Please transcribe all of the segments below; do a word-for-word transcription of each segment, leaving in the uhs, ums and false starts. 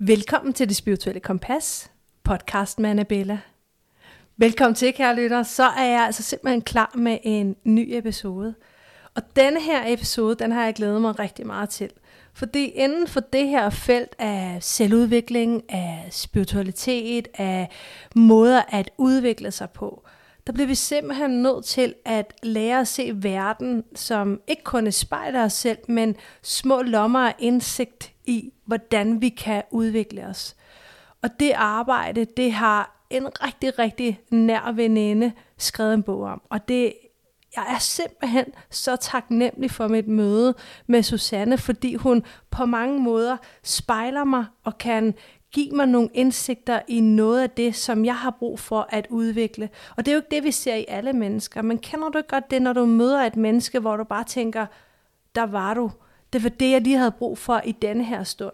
Velkommen til Det Spirituelle Kompas, podcast med Annabella. Velkommen til, kære lytter. Så er jeg altså simpelthen klar med en ny episode. Og denne her episode, den har jeg glædet mig rigtig meget til. Fordi inden for det her felt af selvudvikling, af spiritualitet, af måder at udvikle sig på, der bliver vi simpelthen nødt til at lære at se verden som ikke kun et spejl af os selv, men små lommer af indsigt i, hvordan vi kan udvikle os. Og det arbejde, det har en rigtig, rigtig nær veninde skrevet en bog om. Og det, jeg er simpelthen så taknemmelig for mit møde med Susanne, fordi hun på mange måder spejler mig og kan give mig nogle indsigter i noget af det, som jeg har brug for at udvikle. Og det er jo ikke det, vi ser i alle mennesker. Men kender du ikke godt det, når du møder et menneske, hvor du bare tænker, der var du. Det var det, jeg lige havde brug for i denne her stund.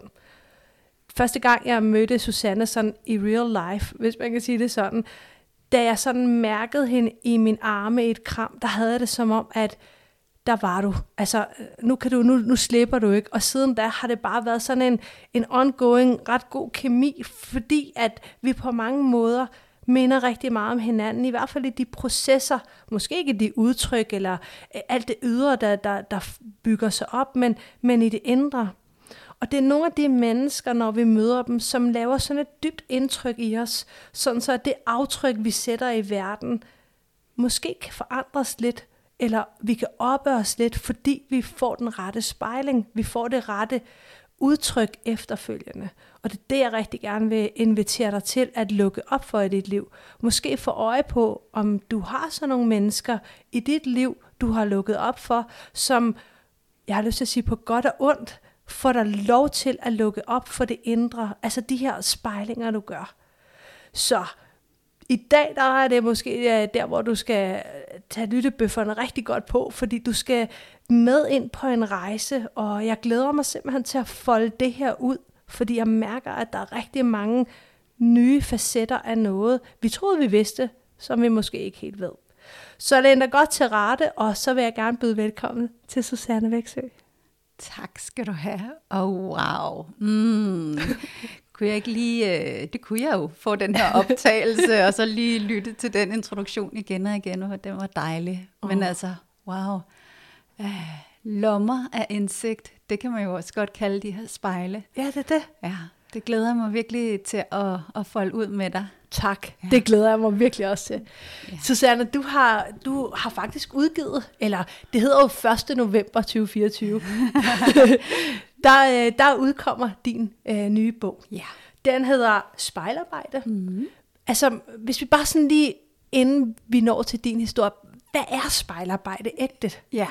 Første gang, jeg mødte Susanne sådan i real life, hvis man kan sige det sådan, da jeg sådan mærkede hende i min arme i et kram, der havde jeg det som om, at der var du. Altså, nu, kan du, nu, nu slipper du ikke. Og siden da har det bare været sådan en, en ongoing, ret god kemi, fordi at vi på mange måder minder rigtig meget om hinanden, i hvert fald i de processer, måske ikke de udtryk, eller alt det ydre, der, der, der bygger sig op, men, men i det indre. Og det er nogle af de mennesker, når vi møder dem, som laver sådan et dybt indtryk i os, sådan så at det aftryk, vi sætter i verden, måske kan forandres lidt, eller vi kan oppe os lidt, fordi vi får den rette spejling, vi får det rette udtryk efterfølgende. Og det er det, jeg rigtig gerne vil invitere dig til at lukke op for i dit liv. Måske få øje på, om du har sådan nogle mennesker i dit liv, du har lukket op for, som, jeg har lyst til at sige på godt og ondt, får dig lov til at lukke op for det indre, altså de her spejlinger, du gør. Så i dag, der er det måske der, hvor du skal tage lyttebøfferne rigtig godt på, fordi du skal med ind på en rejse, og jeg glæder mig simpelthen til at folde det her ud, fordi jeg mærker, at der er rigtig mange nye facetter af noget, vi troede, vi vidste, som vi måske ikke helt ved. Så læn dig godt til rette, og så vil jeg gerne byde velkommen til Susanne Veksø. Tak skal du have. Oh, wow. Mm. Kunne jeg ikke lige, det kunne jeg jo, få den her optagelse, og så lige lytte til den introduktion igen og igen, og den var dejlig. Oh. Men altså, wow. Uh, lommer af indsigt, det kan man jo også godt kalde de her spejle. Ja, det er det. Ja, det glæder jeg mig virkelig til at, at folde ud med dig. Tak, ja. Det glæder jeg mig virkelig også til. Ja. Susanne, du har, du har faktisk udgivet, eller det hedder jo første november tyve fireogtyve, der, der udkommer din øh, nye bog. Ja. Den hedder Spejlarbejde. Mm-hmm. Altså, hvis vi bare sådan lige, inden vi når til din historie, hvad er spejlarbejde ægte? Ja,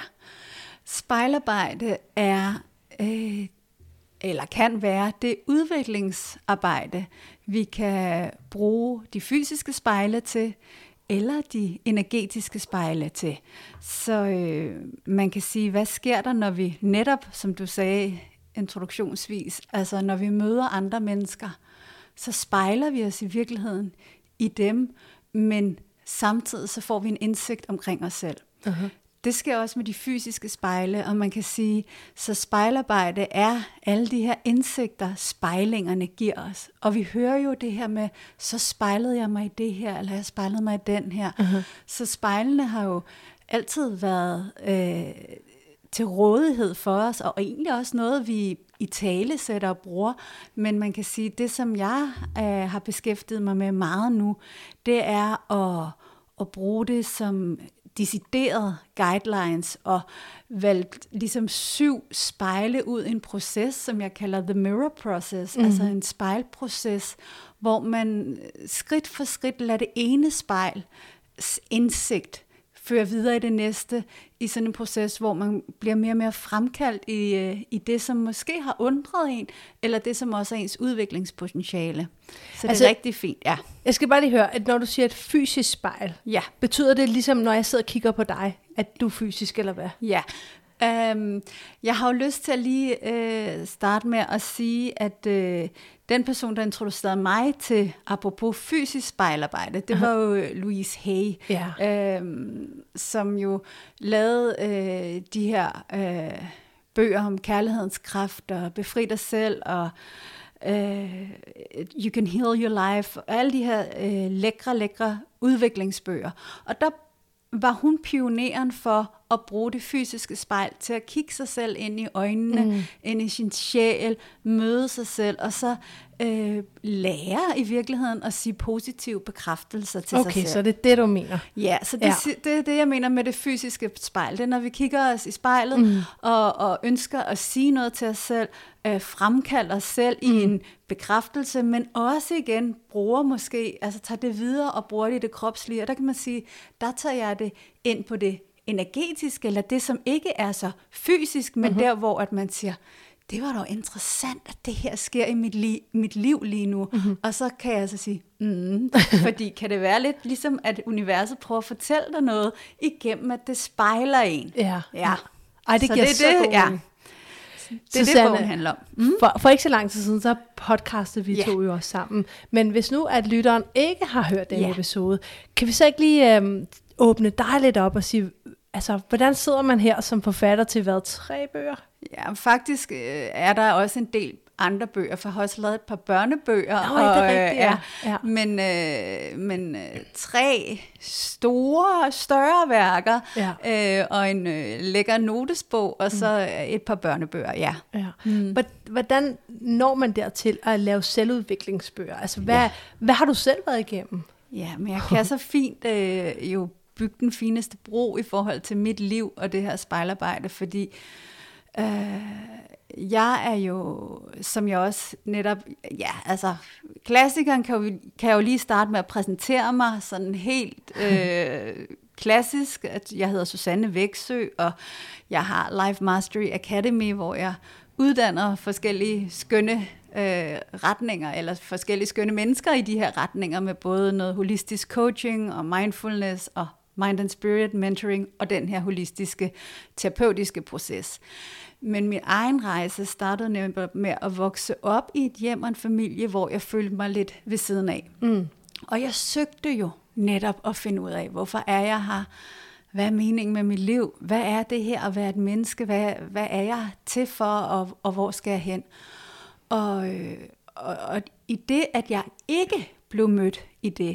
spejlarbejde er, øh, eller kan være, det udviklingsarbejde, vi kan bruge de fysiske spejle til, eller de energetiske spejle til. Så øh, man kan sige, hvad sker der, når vi netop, som du sagde introduktionsvis, altså når vi møder andre mennesker, så spejler vi os i virkeligheden i dem, men samtidig så får vi en indsigt omkring os selv. Uh-huh. Det sker også med de fysiske spejle, og man kan sige, så spejlarbejde er alle de her indsigter, spejlingerne giver os. Og vi hører jo det her med, så spejlede jeg mig i det her, eller jeg spejlede mig i den her. Uh-huh. Så spejlene har jo altid været øh, til rådighed for os, og egentlig også noget, vi i tale sætter og bruger. Men man kan sige, det som jeg øh, har beskæftiget mig med meget nu, det er at, at bruge det som deciderede guidelines og valgt ligesom syv spejle ud i en proces, som jeg kalder the mirror process, mm. altså en spejlproces, hvor man skridt for skridt lader det ene spejls indsigt føre videre i det næste, i sådan en proces, hvor man bliver mere og mere fremkaldt i, i det, som måske har undret en, eller det, som også er ens udviklingspotentiale. Så altså, det er rigtig fint, ja. Jeg skal bare lige høre, at når du siger et fysisk spejl, ja. Betyder det ligesom, når jeg sidder og kigger på dig, at du er fysisk, eller hvad? Ja. Um, jeg har jo lyst til at lige uh, starte med at sige, at uh, den person, der introducerede mig til, apropos fysisk spejlarbejde, det var jo Louise Hay, ja. um, som jo lavede uh, de her uh, bøger om kærlighedens kraft og befri dig selv og øh, You Can Heal Your Life, og alle de her øh, lækre, lækre udviklingsbøger. Og der var hun pioneren for at bruge det fysiske spejl til at kigge sig selv ind i øjnene, mm. ind i sin sjæl, møde sig selv, og så øh, lære i virkeligheden at sige positive bekræftelser til okay, sig selv. Okay, så det er det, du mener. Ja, så det, ja. det er det, jeg mener med det fysiske spejl. Det er, når vi kigger os i spejlet mm. og, og ønsker at sige noget til os selv, øh, fremkalder os selv mm. i en bekræftelse, men også igen bruger måske, altså tager det videre og bruger det i det kropslige, og der kan man sige, der tager jeg det ind på det energetiske, eller det, som ikke er så fysisk, men mm-hmm. der, hvor at man siger, det var dog interessant, at det her sker i mit, li- mit liv lige nu. Mm-hmm. Og så kan jeg så sige, mm, fordi kan det være lidt ligesom, at universet prøver at fortælle dig noget, igennem at det spejler en. Ja. ja. Ej, det så giver det, så det, god ja. Det er Susanne, det, bogen handler om. Mm. For, for ikke så lang tid siden, så podcastede vi yeah. to jo også sammen. Men hvis nu, at lytteren ikke har hørt den yeah. episode, kan vi så ikke lige øhm, åbne dig lidt op og sige, altså, hvordan sidder man her som forfatter til hvad, tre bøger? Ja, faktisk øh, er der også en del andre bøger, for jeg har også lavet et par børnebøger. Nå, og, det er rigtigt, ja. ja. Men, øh, men øh, tre store, større værker, ja. øh, og en øh, lækker notesbog, og så mm. et par børnebøger, ja. ja. Mm. Hvordan når man dertil at lave selvudviklingsbøger? Altså, hvad, ja. hvad har du selv været igennem? Ja, men jeg kan så fint øh, jo bygge den fineste bro i forhold til mit liv og det her spejlarbejde, fordi øh, jeg er jo, som jeg også netop, ja, altså, klassikeren kan jo, kan jo lige starte med at præsentere mig sådan helt øh, klassisk, at jeg hedder Susanne Veksø, og jeg har Life Mastery Academy, hvor jeg uddanner forskellige skønne øh, retninger, eller forskellige skønne mennesker i de her retninger, med både noget holistisk coaching og mindfulness og mind and spirit mentoring, og den her holistiske terapeutiske proces. Men min egen rejse startede nemlig med at vokse op i et hjem og en familie, hvor jeg følte mig lidt ved siden af. Mm. Og jeg søgte jo netop at finde ud af, hvorfor er jeg her? Hvad er meningen med mit liv? Hvad er det her at være et menneske? Hvad, hvad er jeg til for, og, og hvor skal jeg hen? Og, og, og i det, at jeg ikke blev mødt i det,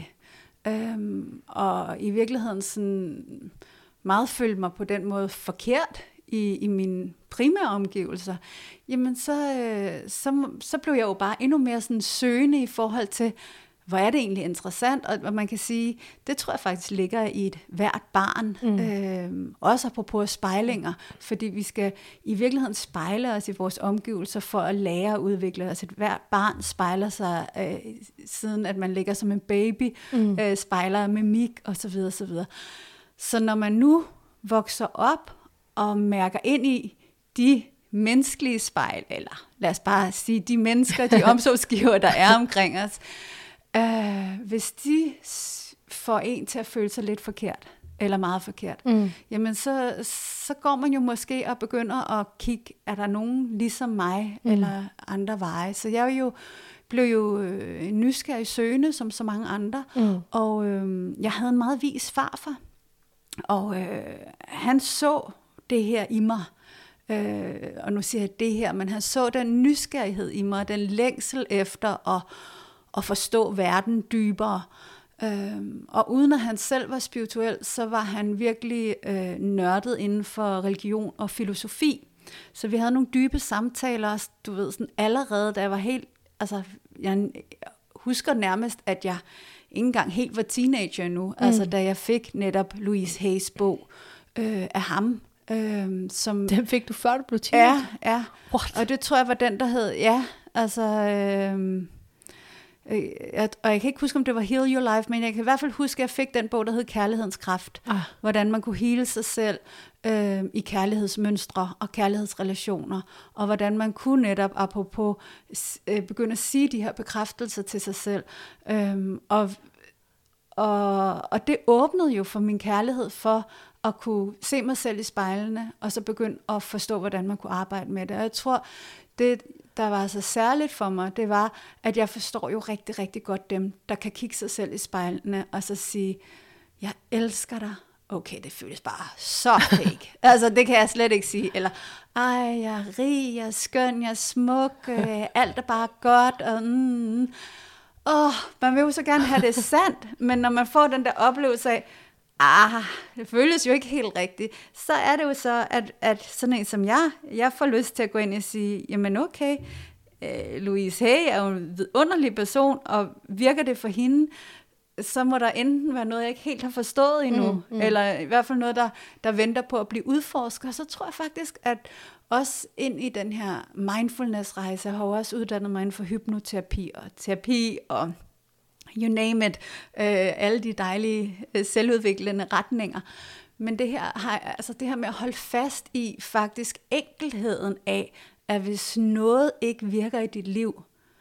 øhm, og i virkeligheden sådan meget følte mig på den måde forkert i, i mine primære omgivelser, jamen så, øh, så, så blev jeg jo bare endnu mere sådan søgende i forhold til, hvor er det egentlig interessant, og man kan sige, det tror jeg faktisk ligger i et hvert barn, mm. øh, også apropos spejlinger, fordi vi skal i virkeligheden spejle os i vores omgivelser for at lære at udvikle os. Et hvert barn spejler sig, øh, siden at man ligger som en baby, mm. øh, spejler mimik osv. osv. Så når man nu vokser op og mærker ind i de menneskelige spejl, eller lad os bare sige de mennesker, de omsorgsgiver, der er omkring os, Uh, hvis de får en til at føle sig lidt forkert, eller meget forkert, mm. jamen så, så går man jo måske og begynder at kigge, er der nogen ligesom mig, mm. eller andre veje. Så jeg jo, blev jo øh, nysgerrig søgende, som så mange andre, mm. og øh, jeg havde en meget vis farfar, og øh, han så det her i mig, øh, og nu siger jeg det her, men han så den nysgerrighed i mig, den længsel efter at og forstå verden dybere. Øhm, og uden at han selv var spirituel, så var han virkelig øh, nørdet inden for religion og filosofi. Så vi havde nogle dybe samtaler, du ved, sådan allerede, da jeg var helt, altså, jeg husker nærmest, at jeg ikke engang helt var teenager endnu, mm. altså da jeg fik netop Louise Hay's bog øh, af ham. Øh, som, den fik du før du blev teenager? Ja, ja. What? Og det tror jeg var den, der hed, ja, altså... Øh, Jeg, og jeg kan ikke huske, om det var Heal Your Life, men jeg kan i hvert fald huske, at jeg fik den bog, der hed Kærlighedens Kraft. Ah. Hvordan man kunne hele sig selv øh, i kærlighedsmønstre og kærlighedsrelationer, og hvordan man kunne netop apropos øh, begynde at sige de her bekræftelser til sig selv. Øh, og, og, og det åbnede jo for min kærlighed for at kunne se mig selv i spejlene, og så begynde at forstå, hvordan man kunne arbejde med det. Og jeg tror, det der var så særligt for mig, det var, at jeg forstår jo rigtig, rigtig godt dem, der kan kigge sig selv i spejlene og så sige, jeg elsker dig, okay, det føles bare så fake. Altså, det kan jeg slet ikke sige. Eller, ej, jeg er rig, jeg er skøn, jeg er smuk, øh, alt er bare godt, og mm, åh, man vil jo så gerne have det sandt, men når man får den der oplevelse af, ah, det føles jo ikke helt rigtigt, så er det jo så, at, at sådan en som jeg, jeg får lyst til at gå ind og sige, jamen okay, øh, Louise Hay er jo en vidunderlig person, og virker det for hende, så må der enten være noget, jeg ikke helt har forstået endnu, mm, mm. eller i hvert fald noget, der, der venter på at blive udforsket. Så tror jeg faktisk, at også ind i den her mindfulness-rejse, har jeg også uddannet mig inden for hypnoterapi og terapi og you name it, øh, alle de dejlige øh, selvudviklende retninger. Men det her, har, altså det her med at holde fast i faktisk enkelheden af, at hvis noget ikke virker i dit liv,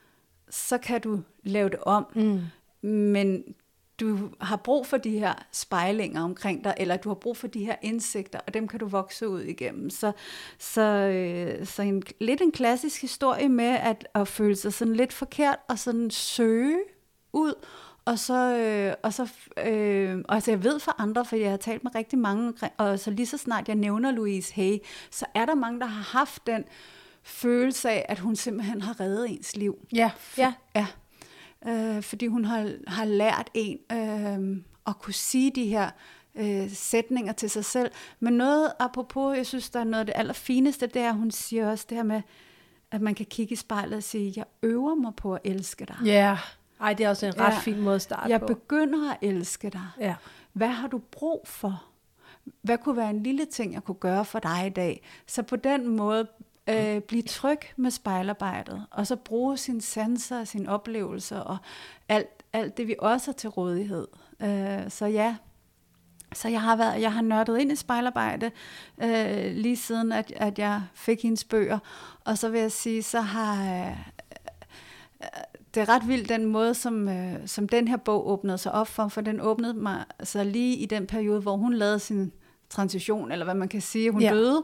så kan du lave det om. Mm. Men du har brug for de her spejlinger omkring dig, eller du har brug for de her indsigter, og dem kan du vokse ud igennem. Så, så, øh, så en, lidt en klassisk historie med at, at føle sig sådan lidt forkert, og sådan søge ud, og så, øh, og så øh, altså jeg ved for andre, for jeg har talt med rigtig mange, og så lige så snart jeg nævner Louise Hay, så er der mange, der har haft den følelse af, at hun simpelthen har reddet ens liv. Ja, ja. Ja. Øh, fordi hun har, har lært en øh, at kunne sige de her øh, sætninger til sig selv. Men noget apropos, jeg synes, der er noget af det allerfineste, det er, hun siger også det her med, at man kan kigge i spejlet og sige, jeg øver mig på at elske dig. Ja, yeah. Ej, det er også en ret ja. fin måde at starte jeg på. Jeg begynder at elske dig. Ja. Hvad har du brug for? Hvad kunne være en lille ting, jeg kunne gøre for dig i dag? Så på den måde øh, blive tryg med spejlarbejdet, og så bruge sine sanser og sine oplevelser, og alt, alt det, vi også har til rådighed. Øh, så ja, så jeg har, været, jeg har nørdet ind i spejlarbejde, øh, lige siden, at, at jeg fik hendes bøger, og så vil jeg sige, så har... Øh, det er ret vildt den måde, som, øh, som den her bog åbnede sig op for, for den åbnede mig så lige i den periode, hvor hun lavede sin transition, eller hvad man kan sige, hun ja. døde.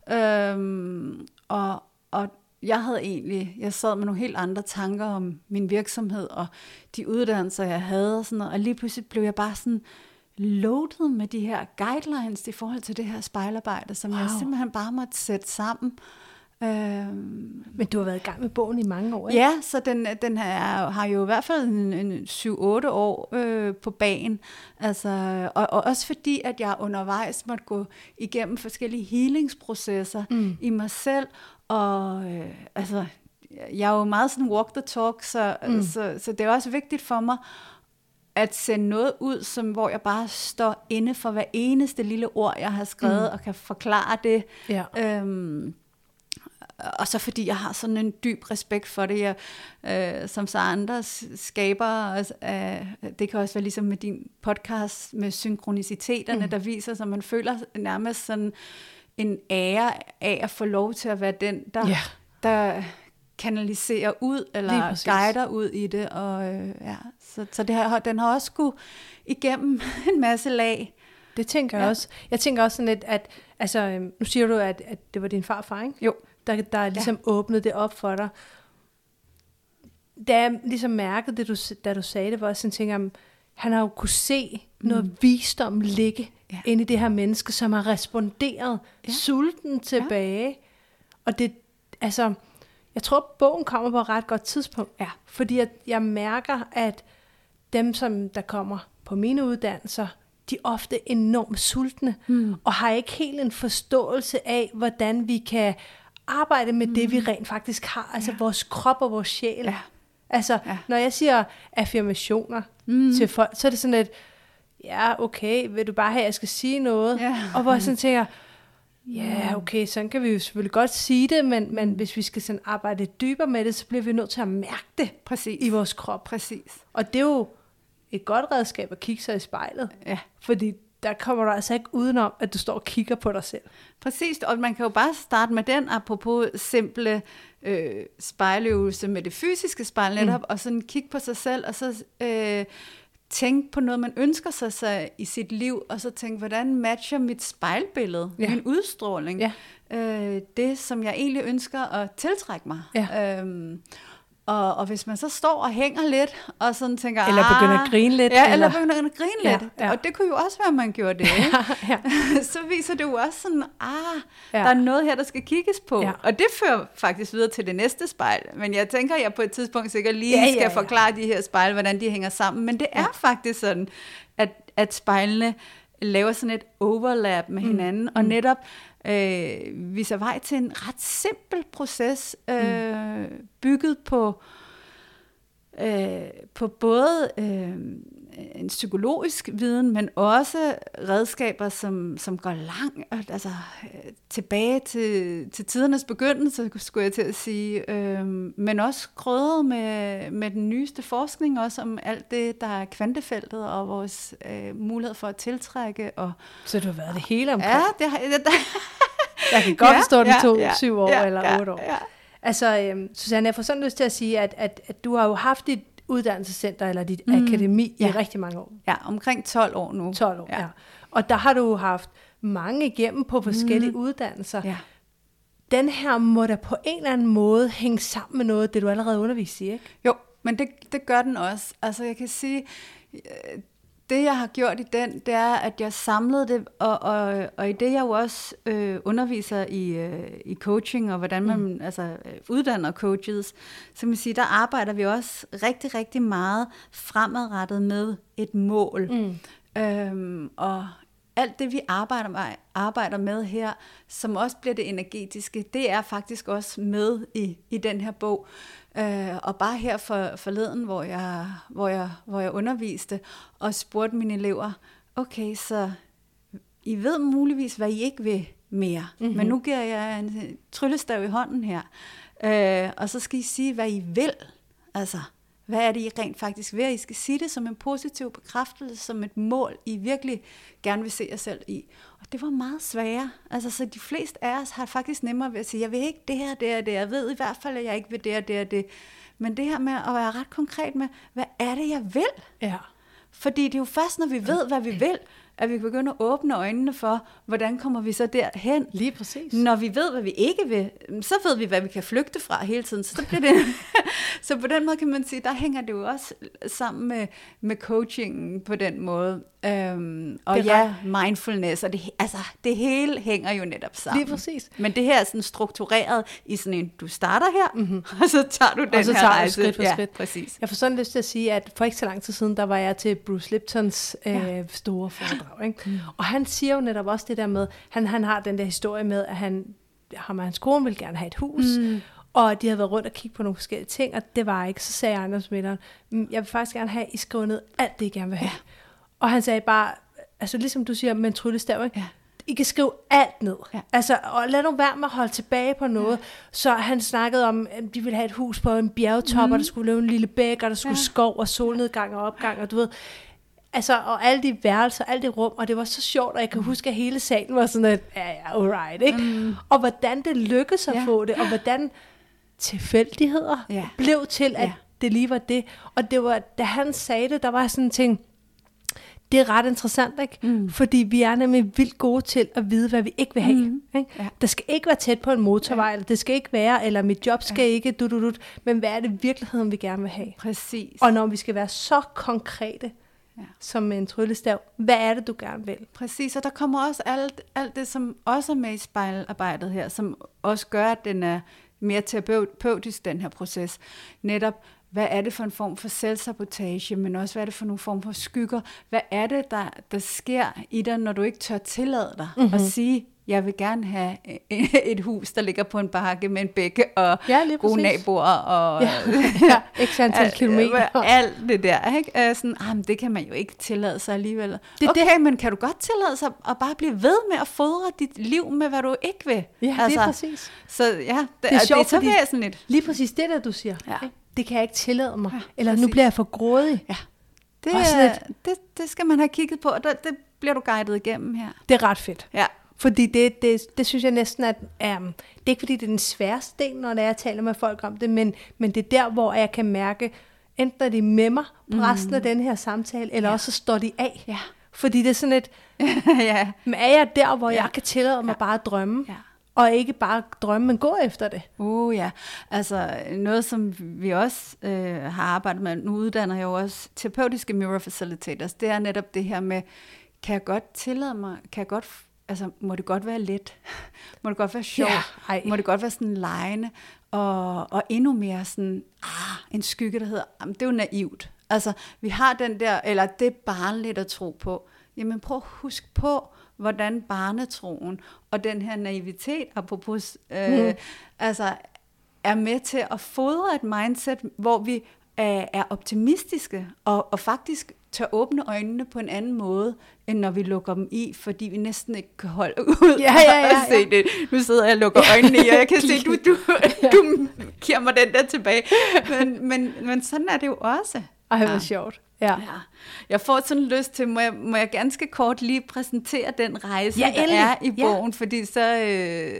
Øhm, og, og jeg havde egentlig, jeg sad med nogle helt andre tanker om min virksomhed, og de uddannelser, jeg havde, og sådan noget, og lige pludselig blev jeg bare sådan loaded med de her guidelines i forhold til det her spejlarbejde, som wow. jeg simpelthen bare måtte sætte sammen. Øhm, Men du har været i gang med bogen i mange år, ikke? Ja, så den, den her, har jo i hvert fald en, en syv otte år øh, på bagen. Altså, og, og også fordi, at jeg undervejs måtte gå igennem forskellige healingsprocesser mm. i mig selv. Og øh, altså, jeg er jo meget sådan walk the talk, så, mm. så, så det er også vigtigt for mig at sende noget ud, som, hvor jeg bare står inde for hver eneste lille ord, jeg har skrevet, mm. og kan forklare det. Ja. Øhm, Og så fordi jeg har sådan en dyb respekt for det, jeg, øh, som så andre skaber, øh, det kan også være ligesom med din podcast med synkroniciteterne, mm. der viser sig, at man føler nærmest sådan en ære af at få lov til at være den, der, yeah. der kanaliserer ud, eller guider ud i det. Og, øh, ja. Så, så det har, den har også skulle igennem en masse lag. Det tænker jeg ja. også. Jeg tænker også sådan lidt, at altså, nu siger du, at, at det var din farfar, ikke? Jo. Der, der ligesom ja. åbnede det op for dig. Da jeg ligesom mærkede det, du, da du sagde det, var jeg sådan tænker, han har jo kunne se mm. noget visdom ligge ja. inde i det her menneske, som har responderet ja. sulten tilbage. Ja. Og det, altså, jeg tror, bogen kommer på et ret godt tidspunkt. Ja. Fordi jeg, jeg mærker, at dem, som der kommer på mine uddannelser, de er ofte enormt sultne, mm. og har ikke helt en forståelse af, hvordan vi kan arbejde med mm. det, vi rent faktisk har, altså ja. vores krop og vores sjæl. Ja. Altså, ja. når jeg siger affirmationer mm. til folk, så er det sådan lidt, ja, okay, vil du bare have, at jeg skal sige noget? Ja. Og hvor jeg sådan tænker, ja, okay, sådan kan vi jo selvfølgelig godt sige det, men, men hvis vi skal sådan arbejde dybere med det, så bliver vi nødt til at mærke det Præcis. i vores krop. Præcis. Og det er jo et godt redskab at kigge sig i spejlet. Ja. Fordi der kommer du altså ikke udenom, at du står og kigger på dig selv. Præcis, og man kan jo bare starte med den, apropos simple øh, spejløvelse med det fysiske spejl netop, mm. og sådan kigge på sig selv, og så øh, tænke på noget, man ønsker sig, sig i sit liv, og så tænke, hvordan matcher mit spejlbillede, ja. min udstråling, ja. øh, det, som jeg egentlig ønsker at tiltrække mig. Ja. Øhm, Og, og hvis man så står og hænger lidt, og sådan tænker, eller begynder at grine lidt. Ja, eller, eller begynder at grine ja, lidt. Ja. Og det kunne jo også være, at man gjorde det. Ikke? ja, ja. Så viser det jo også sådan, ah, ja. der er noget her, der skal kigges på. Ja. Og det fører faktisk videre til det næste spejl. Men jeg tænker, at jeg på et tidspunkt sikkert lige ja, ja, skal ja. forklare de her spejl, hvordan de hænger sammen. Men det er ja. faktisk sådan, at, at spejlene laver sådan et overlap med hinanden, mm. og netop øh, viser vej til en ret simpel proces, øh, mm. bygget på Øh, på både øh, en psykologisk viden, men også redskaber, som, som går langt, altså øh, tilbage til, til tidernes begyndelse, skulle jeg til at sige, øh, men også krydret med, med den nyeste forskning, også om alt det, der er kvantefeltet, og vores øh, mulighed for at tiltrække. Og, Så du har været det hele omkring? Ja, det har jeg. Jeg kan godt forstå, at det tog ja, syv år ja, eller otte år. Ja, ja. Altså, øhm, Susanne, jeg får sådan lyst til at sige, at, at, at du har jo haft dit uddannelsescenter, eller dit mm, akademi ja. i rigtig mange år. Ja, omkring tolv år nu. tolv år, ja. ja. ja. Og der har du haft mange igennem på forskellige mm. uddannelser. Ja. Den her må da på en eller anden måde hænge sammen med noget, det du allerede underviste i, ikke? Jo, men det, det gør den også. Altså, jeg kan sige, det jeg har gjort i den, det er, at jeg samlede det, og, og, og i det jeg jo også øh, underviser i, øh, i coaching, og hvordan man mm. altså, uddanner coaches, så man sige, der arbejder vi også rigtig, rigtig meget fremadrettet med et mål. Mm. Øhm, og alt det, vi arbejder med, arbejder med her, som også bliver det energetiske, det er faktisk også med i, i den her bog. Uh, og bare her for, forleden, hvor jeg, hvor, jeg, hvor jeg underviste, og spurgte mine elever, okay, så I ved muligvis, hvad I ikke vil mere, mm-hmm. men nu giver jeg en tryllestav i hånden her, uh, og så skal I sige, hvad I vil. Altså, hvad er det, I rent faktisk vil? I skal sige det som en positiv bekræftelse, som et mål, I virkelig gerne vil se jer selv i. Og det var meget sværere. Altså, så de fleste af os har faktisk nemmere ved at sige, jeg vil ikke det her, det og det. Jeg ved i hvert fald, at jeg ikke vil det og det og det. Men det her med at være ret konkret med, hvad er det, jeg vil? Ja. Fordi det er jo først, når vi ved, hvad vi vil, at vi begynder at åbne øjnene for, hvordan kommer vi så derhen. Lige præcis. Når vi ved, hvad vi ikke vil, så ved vi, hvad vi kan flygte fra hele tiden. Så, bliver det så på den måde kan man sige, der hænger det jo også sammen med, med coachingen på den måde. Øhm, og ja, mindfulness, og det, altså, det hele hænger jo netop sammen. Lige præcis. Men det her er sådan struktureret i sådan en, du starter her, mm-hmm. og så tager du den og så her tager rejse. Du skridt for ja, skridt. Præcis. Jeg får sådan lyst til at sige, at for ikke så lang tid siden, der var jeg til Bruce Liptons øh, ja. store foredrag. Ikke? Mm. Og han siger jo netop også det der med, han, han har den der historie med, at han, ham og hans kone ville gerne have et hus, mm. og de havde været rundt og kigge på nogle forskellige ting, og det var ikke. Så sagde ejendomsmægleren, jeg vil faktisk gerne have, I skriver ned alt det, I gerne vil have. Ja. Og han sagde bare, altså ligesom du siger, med en tryllestav, ikke? Ja. I kan skrive alt ned. Ja. Altså, og lad nu være med at holde tilbage på noget. Ja. Så han snakkede om, at de ville have et hus på en bjergtop, mm. og der skulle løbe en lille bæk, og der skulle ja. skov og solnedgang og opgang, og du ved, altså, og alle de værelser, alle de rum, og det var så sjovt, og jeg kan huske, at hele salen var sådan, at ja, ja, alright, ikke? Mm. Og hvordan det lykkedes at ja. få det, og hvordan tilfældigheder ja. blev til, at ja. det lige var det. Og det var, da han sagde det, der var sådan en ting, det er ret interessant, ikke? Mm. Fordi vi er nemlig vildt gode til at vide, hvad vi ikke vil have. Mm. Ikke? Ja. Der skal ikke være tæt på en motorvej, ja. eller det skal ikke være, eller mit job skal ja. ikke, du, du, du, men hvad er det virkeligheden, vi gerne vil have? Præcis. Og når vi skal være så konkrete, ja. som en tryllestav, hvad er det, du gerne vil? Præcis, og der kommer også alt, alt det, som også er med i spejlarbejdet her, som også gør, at den er mere terapeutisk, den her proces. Netop, hvad er det for en form for selvsabotage, men også hvad er det for nogle form for skygger? Hvad er det, der, der sker i dig, når du ikke tør tillade dig mm-hmm. at sige, jeg vil gerne have et hus, der ligger på en bakke med en bække og ja, gode naboer og ja. ja, ikke antal kilometer. Alt det der, ikke? Sådan, ah, men det kan man jo ikke tillade sig alligevel. Det, okay, det. Men kan du godt tillade sig at bare blive ved med at fodre dit liv med, hvad du ikke vil? Ja, altså, det er præcis. Så ja, det, det er sjovt, det er så væsentligt. Lige præcis det, der du siger. Ja. Det kan jeg ikke tillade mig. Ja, eller præcis. Nu bliver jeg for grådig. Ja. Det, er, det, det skal man have kigget på, og det, det bliver du guidet igennem her. Det er ret fedt. Ja. Fordi det, det, det synes jeg næsten, at um, det er ikke fordi, det er den sværeste del, når jeg taler med folk om det, men, men det er der, hvor jeg kan mærke, enten er de med mig på resten mm. af den her samtale, eller ja. også så står de af. Ja. Fordi det er sådan et, ja. men er jeg der, hvor ja. jeg kan tillade mig ja. bare at drømme, ja. og ikke bare drømme, men gå efter det. Uh ja, altså noget, som vi også øh, har arbejdet med, nu uddanner jeg jo også terapeutiske mirror facilitators, det er netop det her med, kan jeg godt tillade mig, kan jeg godt, altså må det godt være let, må det godt være sjovt, Ja, må det godt være sådan legende, og, og endnu mere sådan, ah, en skygge, der hedder, jamen, det er jo naivt. Altså, vi har den der, eller det er barnligt at tro på. Jamen prøv at huske på, hvordan barnetroen og den her naivitet, apropos, øh, mm. altså, er med til at fodre et mindset, hvor vi er, er optimistiske, og, og faktisk tør åbne øjnene på en anden måde, end når vi lukker dem i, fordi vi næsten ikke kan holde ud ja, ja, ja, ja. og se det. Nu sidder jeg og lukker øjnene i, og jeg kan se, du, du, du giver mig den der tilbage. Men, men, men sådan er det jo også. Ej, hvor ja. sjovt. Ja. Ja. Jeg får sådan lyst til, må jeg, må jeg ganske kort lige præsentere den rejse, ja, der endelig. er i bogen, ja. fordi så, øh,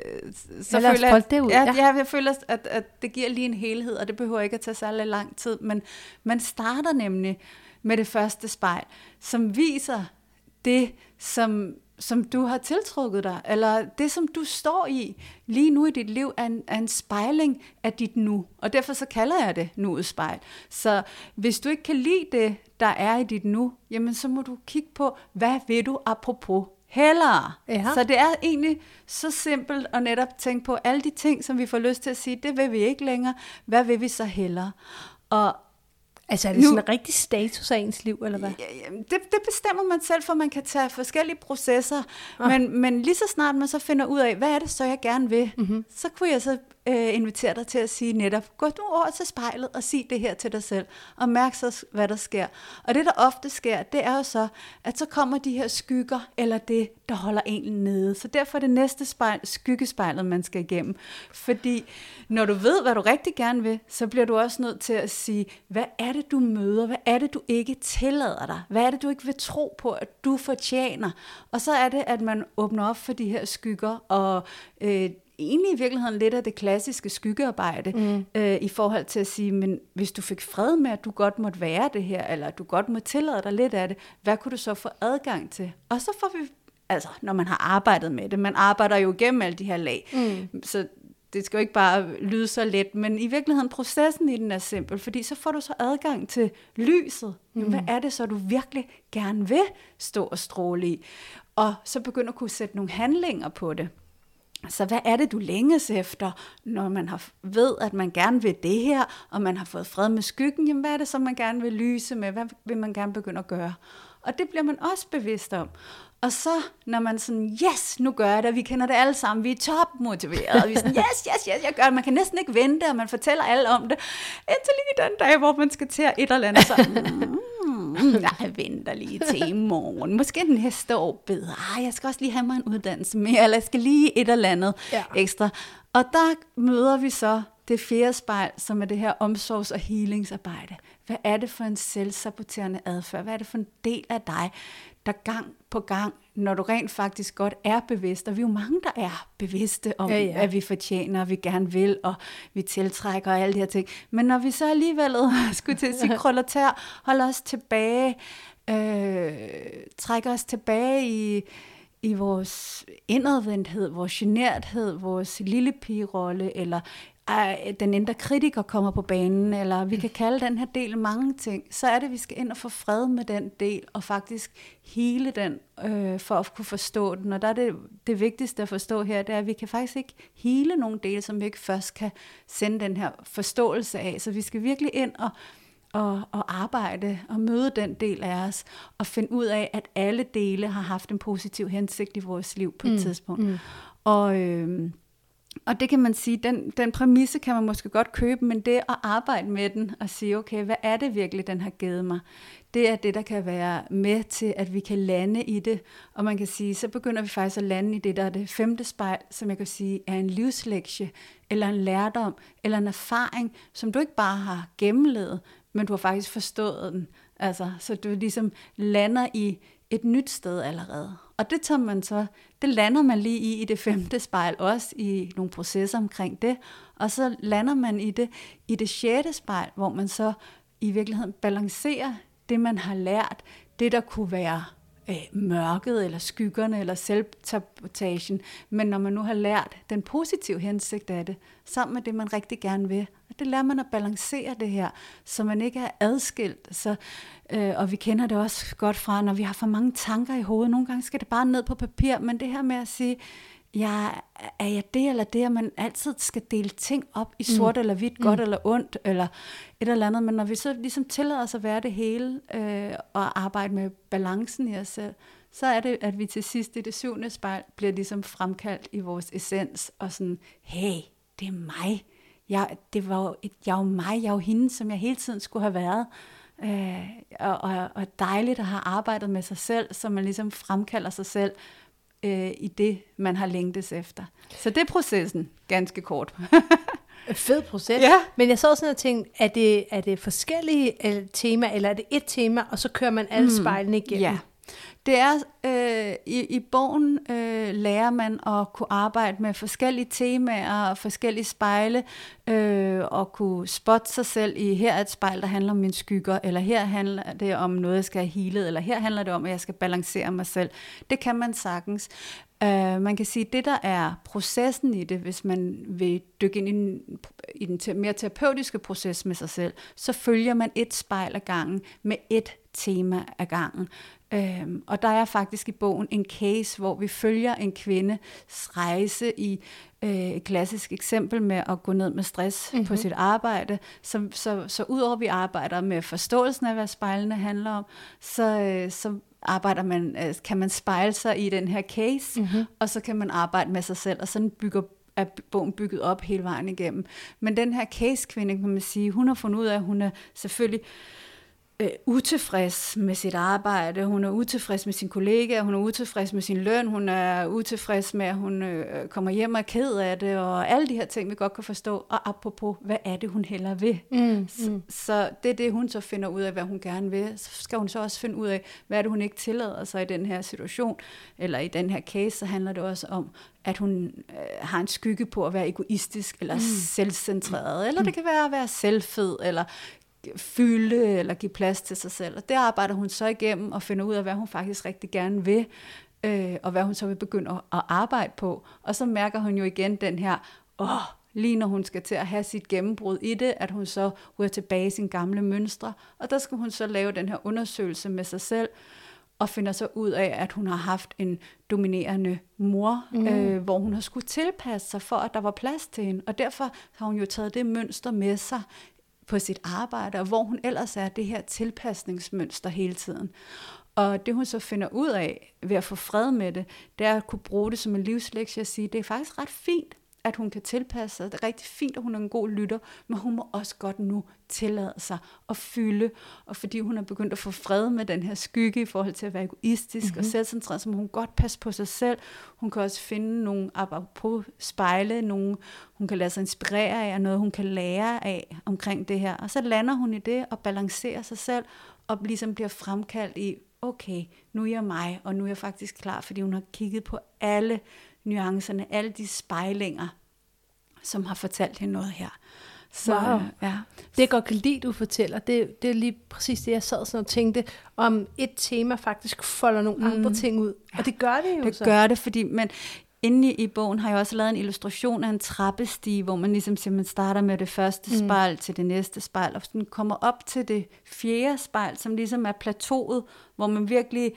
så ja, føler jeg, det ud. Ja, ja. jeg føler, at, at det giver lige en helhed, og det behøver ikke at tage særlig lang tid, men man starter nemlig med det første spejl, som viser det, som, som du har tiltrukket dig, eller det, som du står i lige nu i dit liv, er en, er en spejling af dit nu. Og derfor så kalder jeg det nuets spejl. Så hvis du ikke kan lide det, der er i dit nu, jamen så må du kigge på, hvad vil du apropos hellere. Ja. Så det er egentlig så simpelt at netop tænke på alle de ting, som vi får lyst til at sige, det vil vi ikke længere. Hvad vil vi så hellere? Og altså er det nu, sådan en rigtig status af ens liv, eller hvad? Ja, det, det bestemmer man selv, for man kan tage forskellige processer, ah. men, men lige så snart man så finder ud af, hvad er det så, jeg gerne vil, mm-hmm. så kunne jeg så øh, invitere dig til at sige netop, gå nu over til spejlet og sig det her til dig selv, og mærk så, hvad der sker. Og det, der ofte sker, det er jo så, at så kommer de her skygger, eller det, der holder en nede. Så derfor er det næste spejl, skyggespejlet, man skal igennem. Fordi når du ved, hvad du rigtig gerne vil, så bliver du også nødt til at sige, hvad er det, du møder? Hvad er det, du ikke tillader dig? Hvad er det, du ikke vil tro på, at du fortjener? Og så er det, at man åbner op for de her skygger, og øh, egentlig i virkeligheden lidt af det klassiske skyggearbejde, mm. øh, i forhold til at sige, men hvis du fik fred med, at du godt måtte være det her, eller at du godt må tillade dig lidt af det, hvad kunne du så få adgang til? Og så får vi, altså når man har arbejdet med det, man arbejder jo igennem alle de her lag, mm. så det skal jo ikke bare lyde så let, men i virkeligheden processen i den er simpel, fordi så får du så adgang til lyset. Mm. Hvad er det så, du virkelig gerne vil stå og stråle i? Og så begynder at kunne sætte nogle handlinger på det. Så hvad er det, du længes efter, når man har ved, at man gerne vil det her, og man har fået fred med skyggen? Jamen, hvad er det så, man gerne vil lyse med? Hvad vil man gerne begynde at gøre? Og det bliver man også bevidst om. Og så, når man sådan, yes, nu gør jeg det, vi kender det alle sammen, vi er topmotiverede, vi er sådan, yes, yes, yes, jeg gør det, man kan næsten ikke vente, og man fortæller alle om det, indtil lige den dag, hvor man skal til at et eller andet, så, mm, jeg venter lige til i morgen, måske næste år bedre, ah, jeg skal også lige have mig en uddannelse mere, eller jeg skal lige et eller andet ja. ekstra. Og der møder vi så det fjerde spejl, som er det her omsorgs- og healingsarbejde. Hvad er det for en selvsaboterende adfærd? Hvad er det for en del af dig, der gang på gang, når du rent faktisk godt er bevidst, og vi er jo mange, der er bevidste om, ja, ja. at vi fortjener, og vi gerne vil, og vi tiltrækker og alle de her ting. Men når vi så alligevel, skulle til at sige, krøller tær, holder os tilbage, øh, trækker os tilbage i, i vores indadvendthed, vores generthed, vores lille pigerolle, eller den indre kritiker kommer på banen, eller vi kan kalde den her del mange ting, så er det, at vi skal ind og få fred med den del, og faktisk hele den, øh, for at kunne forstå den. Og der er det, det vigtigste at forstå her, det er, at vi kan faktisk ikke hele nogle dele, som vi ikke først kan sende den her forståelse af. Så vi skal virkelig ind og, og, og arbejde og møde den del af os, og finde ud af, at alle dele har haft en positiv hensigt i vores liv på et mm. tidspunkt. Mm. Og øh, Og det kan man sige, den, den præmisse kan man måske godt købe, men det at arbejde med den og sige, okay, hvad er det virkelig, den har givet mig? Det er det, der kan være med til, at vi kan lande i det. Og man kan sige, så begynder vi faktisk at lande i det, der er det femte spejl, som jeg kan sige er en livslektie, eller en lærdom, eller en erfaring, som du ikke bare har gennemlevet, men du har faktisk forstået den. Altså, så du ligesom lander i et nyt sted allerede. Og det tager man så, det lander man lige i i det femte spejl, også i nogle processer omkring det, og så lander man i det i det sjette spejl, hvor man så i virkeligheden balancerer det, man har lært, det der kunne være øh, mørket, eller skyggerne, eller selvsabotagen, men når man nu har lært den positive hensigt af det, sammen med det, man rigtig gerne vil, og det lærer man at balancere det her, så man ikke er adskilt, så, øh, og vi kender det også godt fra, når vi har for mange tanker i hovedet, nogle gange skal det bare ned på papir, men det her med at sige, ja, er jeg det eller det, at man altid skal dele ting op i sort mm. eller hvidt, godt mm. eller ondt, eller et eller andet, men når vi så ligesom tillader os at være det hele, øh, og arbejde med balancen i os selv, så er det, at vi til sidst i det syvende spejl, bliver ligesom fremkaldt i vores essens, og sådan, hey, det er mig, jeg, det var jo et, jeg er jo mig, jeg er jo hende, som jeg hele tiden skulle have været, øh, og, og, og dejligt at have arbejdet med sig selv, så man ligesom fremkalder sig selv, i det, man har længtes efter. Så det er processen, ganske kort. Fed proces. Ja. Men jeg så sådan og tænkte, er det, er det forskellige temaer, eller er det et tema, og så kører man alle mm. spejlene igennem? Ja. Det er, øh, i, i bogen øh, lærer man at kunne arbejde med forskellige temaer og forskellige spejle, øh, og kunne spotte sig selv i, her er et spejl, der handler om mine skygger, eller her handler det om noget, jeg skal have healet, eller her handler det om, at jeg skal balancere mig selv. Det kan man sagtens. Uh, man kan sige, at det, der er processen i det, hvis man vil dykke ind i den, i den te- mere terapeutiske proces med sig selv, så følger man et spejl ad gangen med et tema ad gangen. Uh, og der er faktisk i bogen en case, hvor vi følger en kvindes rejse i uh, et klassisk eksempel med at gå ned med stress mm-hmm. på sit arbejde. Så, så, så udover at vi arbejder med forståelsen af, hvad spejlene handler om, så, uh, så arbejder man, kan man spejle sig i den her case, mm-hmm. og så kan man arbejde med sig selv, og sådan bygger, er bogen bygget op hele vejen igennem. Men den her case-kvinde, kan man sige, hun har fundet ud af, at hun er selvfølgelig øh, utilfreds med sit arbejde, hun er utilfreds med sin kollega, hun er utilfreds med sin løn, hun er utilfreds med, at hun øh, kommer hjem og er ked af det, og alle de her ting, vi godt kan forstå, og apropos, hvad er det, hun hellere vil? Mm, så, mm. så det er det, hun så finder ud af, hvad hun gerne vil. Så skal hun så også finde ud af, hvad er det, hun ikke tillader sig i den her situation, eller i den her case, så handler det også om, at hun øh, har en skygge på at være egoistisk, eller mm. selvcentreret, eller det kan være at være selvfed, eller fylde eller give plads til sig selv. Og det arbejder hun så igennem og finder ud af, hvad hun faktisk rigtig gerne vil, øh, og hvad hun så vil begynde at, at arbejde på. Og så mærker hun jo igen den her, åh, lige når hun skal til at have sit gennembrud i det, at hun så ryger tilbage i sine gamle mønstre. Og der skal hun så lave den her undersøgelse med sig selv, og finder så ud af, at hun har haft en dominerende mor, mm. øh, hvor hun har skulle tilpasse sig for, at der var plads til hende. Og derfor har hun jo taget det mønster med sig på sit arbejde, og hvor hun ellers er det her tilpasningsmønster hele tiden. Og det hun så finder ud af ved at få fred med det, det er at kunne bruge det som en livslektie og sige, det er faktisk ret fint, at hun kan tilpasse sig. Det er rigtig fint, at hun er en god lytter, men hun må også godt nu tillade sig at fylde. Og fordi hun er begyndt at få fred med den her skygge i forhold til at være egoistisk mm-hmm. og selvcentreret, så må hun godt passe på sig selv. Hun kan også finde nogle apropos spejle, nogle hun kan lade sig inspirere af, og noget hun kan lære af omkring det her. Og så lander hun i det og balancerer sig selv, og ligesom bliver fremkaldt i, okay, nu er jeg mig, og nu er jeg faktisk klar, fordi hun har kigget på alle nuancerne, alle de spejlinger, som har fortalt hende noget her. Så, wow. ja. Det jeg godt kan lide, du fortæller, det, det er lige præcis det, jeg sad sådan og tænkte, om et tema faktisk folder nogle mm. andre ting ud. Ja. Og det gør det jo det så. Det gør det, fordi men inde i bogen har jeg også lavet en illustration af en trappestige, hvor man ligesom siger, man starter med det første mm. spejl til det næste spejl, og den kommer op til det fjerde spejl, som ligesom er plateauet, hvor man virkelig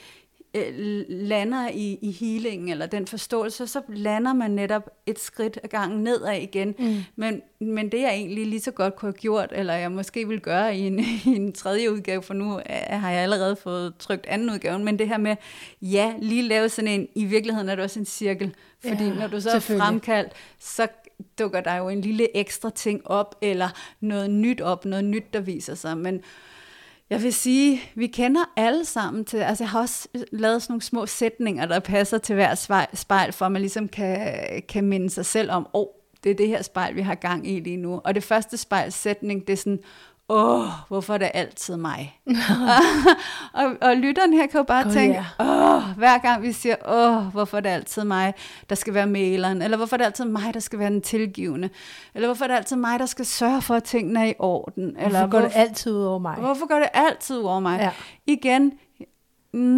lander i, i healingen, eller den forståelse, så lander man netop et skridt ad gangen nedad igen. Mm. Men, men det jeg egentlig lige så godt kunne have gjort, eller jeg måske vil gøre i en, i en tredje udgave, for nu har jeg allerede fået trykt anden udgave, men det her med, ja, lige lave sådan en, i virkeligheden er det også en cirkel, fordi ja, når du så er fremkaldt, så dukker der jo en lille ekstra ting op, eller noget nyt op, noget nyt, der viser sig, men jeg vil sige, vi kender alle sammen til, altså jeg har også lavet sådan nogle små sætninger, der passer til hver spejl, for at man ligesom kan, kan minde sig selv om, åh, oh, det er det her spejl, vi har gang i lige nu. Og det første spejls sætning, det er sådan, åh, hvorfor er det altid mig? og, og, og lytteren her kan jo bare God, tænke, åh, yeah. hver gang vi siger, åh, hvorfor er det altid mig, der skal være mæleren, eller hvorfor er det altid mig, der skal være den tilgivende, eller hvorfor er det altid mig, der skal sørge for, at tingene er i orden, eller hvorfor går det altid ud over mig? Hvorfor går det altid ud over mig? Ja. Igen, mm,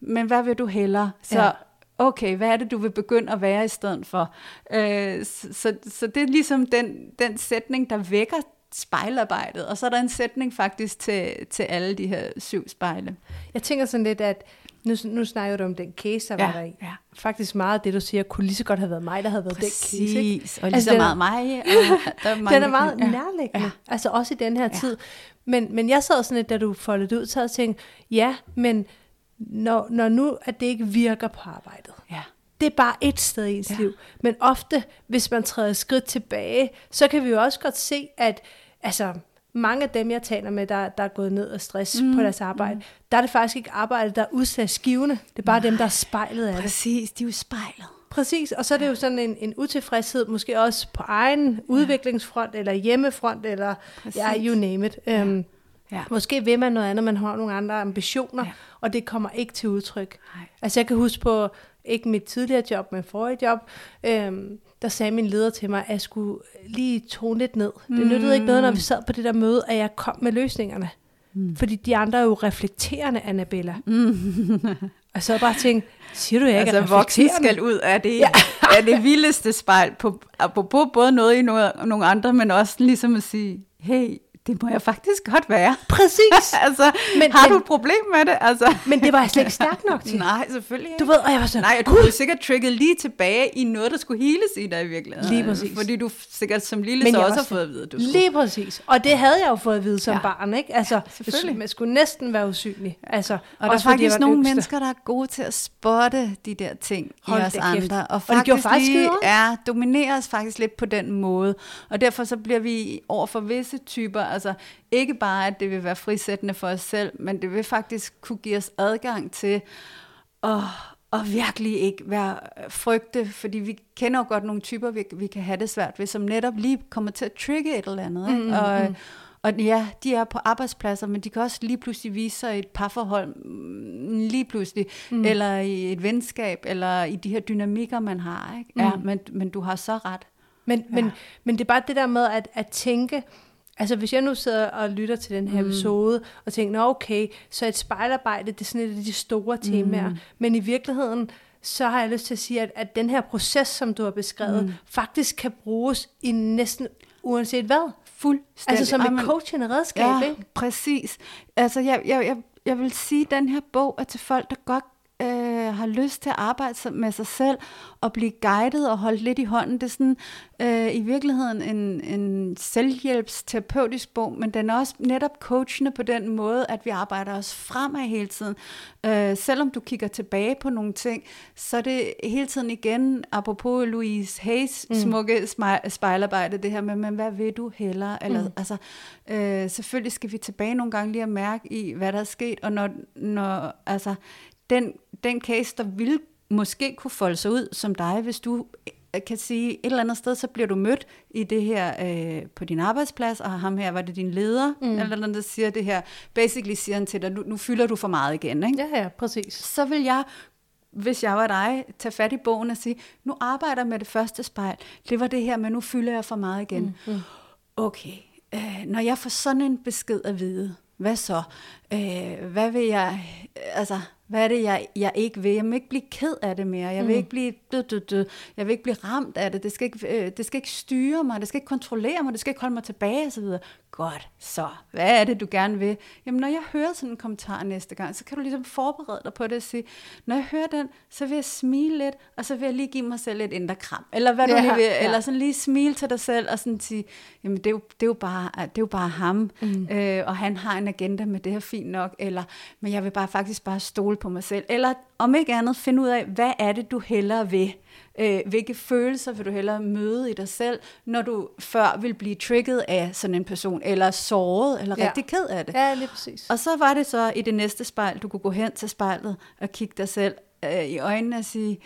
men hvad vil du hellere? Så Ja. okay, hvad er det, du vil begynde at være i stedet for? Øh, så, så, så det er ligesom den, den sætning, der vækker spejlarbejdet, og så er der en sætning faktisk til, til alle de her syv spejle. Jeg tænker sådan lidt, at nu, nu snakker du om den case, der Ja, var der i. ja. Faktisk meget af det, du siger, kunne lige så godt have været mig, der havde været Præcis. den case. Ikke? Og lige Altså, så den- meget mig. Og der er mange, Den er meget ja. nærliggende, Ja. altså også i den her Ja. tid. Men, men jeg sad sådan lidt, da du foldede ud, så jeg tænkte, ja, men når, når nu, at det ikke virker på arbejdet, Ja. det er bare et sted i ens Ja. ja. liv. Men ofte, hvis man træder et skridt tilbage, så kan vi jo også godt se, at altså, mange af dem, jeg taler med, der, der er gået ned af stress mm. på deres arbejde, mm. der er det faktisk ikke arbejdet, der er udslagsgivende. Det er bare Nej. dem, der er spejlet af det. Præcis, de er jo spejlet. Præcis, og så er det jo sådan en, en utilfredshed, måske også på egen udviklingsfront, eller hjemmefront, eller ja, you name it. Ja. Um, Ja. Måske vil man noget andet, man har nogle andre ambitioner, Ja. og det kommer ikke til udtryk. Nej. Altså jeg kan huske på, ikke mit tidligere job, men forrige job, øhm, der sagde min leder til mig, at jeg skulle lige tone lidt ned. Det nyttede ikke noget, når vi sad på det der møde, at jeg kom med løsningerne. Mm. Fordi de andre er jo reflekterende, Annabella. Mm. Og så bare tænkte, siger du, jeg ikke Altså er voksen reflekterende? skal ud af det, ja. er det vildeste spejl, på, apropos både noget i noget, nogle andre, men også ligesom at sige, hey, det må jeg faktisk godt være. Præcis. altså, Men- har men- du et problem med det? Altså. Men det var jeg slet ikke stærk nok til. Nej, selvfølgelig ikke. Du ved, og jeg var sådan, Nej, og du blev sikkert trigget lige tilbage i noget, der skulle heales i dig i virkeligheden. Lige præcis. Fordi du sikkert som lille Men så jeg også var har fået at vide, at du skulle. Lige præcis. Og det havde jeg jo fået at vide som Ja. ja. barn, ikke? Altså, Ja, ja, selvfølgelig. man skulle næsten være usynlig. Altså, Og der er også fordi jeg faktisk var nogle den yngste. mennesker, der er gode til at spotte de der ting Hold i os da kæft. andre. Og, Og det gjorde faktisk lige, skide ondt. ja, dominerer os faktisk lidt på den måde. Og derfor så bliver vi over for visse typer, altså ikke bare, at det vil være frisættende for os selv, men det vil faktisk kunne give os adgang til at, at virkelig ikke være frygte, fordi vi kender jo godt nogle typer, vi, vi kan have det svært ved, som netop lige kommer til at trigge et eller andet. Ikke? Mm, mm, og, mm. Og ja, de er på arbejdspladser, men de kan også lige pludselig vise sig i et parforhold, mm, lige pludselig, mm. eller i et venskab, eller i de her dynamikker, man har. Ikke? Ja, Mm. men, men du har så ret. Men, ja. men, men det er bare det der med at, at tænke, altså hvis jeg nu sidder og lytter til den her mm. episode, og tænker, nå okay, så et spejlarbejde, det er sådan et af de store temaer, mm. men i virkeligheden, så har jeg lyst til at sige, at, at den her proces, som du har beskrevet, mm. faktisk kan bruges i næsten uanset hvad. Fuldstændig. Altså som Amen. et coachende redskab, Ja, ikke? præcis. Altså jeg, jeg, jeg, jeg vil sige, at den her bog er til folk, der godt øh, har lyst til at arbejde med sig selv, og blive guidet og holdt lidt i hånden. Det er sådan øh, i virkeligheden en, en selvhjælpsterapeutisk bog, men den er også netop coachende på den måde, at vi arbejder os fremad hele tiden. Øh, selvom du kigger tilbage på nogle ting, så er det hele tiden igen, apropos Louise Hayes mm. smukke smi- spejlarbejde, det her med, men hvad vil du hellere? Eller, mm. altså, øh, selvfølgelig skal vi tilbage nogle gange lige at mærke i, hvad der er sket, og når, når altså, den, den case, der ville måske kunne folde sig ud som dig, hvis du kan sige, et eller andet sted, så bliver du mødt i det her øh, på din arbejdsplads, og ham her var det din leder, mm. eller noget, der siger det her, basically siger han til dig, nu, nu fylder du for meget igen, ikke? Ja, ja, præcis. Så vil jeg, hvis jeg var dig, tage fat i bogen og sige, nu arbejder jeg med det første spejl, det var det her, men nu fylder jeg for meget igen. Mm. Mm. Okay, øh, når jeg får sådan en besked at vide, hvad så? Øh, hvad vil jeg, altså, hvad er det, jeg, jeg ikke vil? Jeg vil ikke blive ked af det mere. Jeg vil Mm. ikke blive død, død, død. Jeg vil ikke blive ramt af det. Det skal ikke, øh, det skal ikke styre mig. Det skal ikke kontrollere mig. Det skal ikke holde mig tilbage og så videre. Godt, så hvad er det, du gerne vil? Jamen, når jeg hører sådan en kommentar næste gang, så kan du ligesom forberede dig på det og sige, når jeg hører den, så vil jeg smile lidt, og så vil jeg lige give mig selv et indre kram. Eller hvad du Ja, lige vil. ja. Eller sådan lige smile til dig selv og sådan sige, jamen, det er jo, det er jo, bare, det er jo bare ham, mm. øh, og han har en agenda med det her fint nok, eller, men jeg vil bare faktisk bare stole på mig selv. Eller om ikke andet, finde ud af, hvad er det, du hellere vil? Øh, hvilke følelser vil du hellere møde i dig selv, når du før vil blive trigget af sådan en person, eller såret, eller Ja. rigtig ked af det. Ja, lige præcis. Og så var det så i det næste spejl, du kunne gå hen til spejlet og kigge dig selv øh, i øjnene og sige,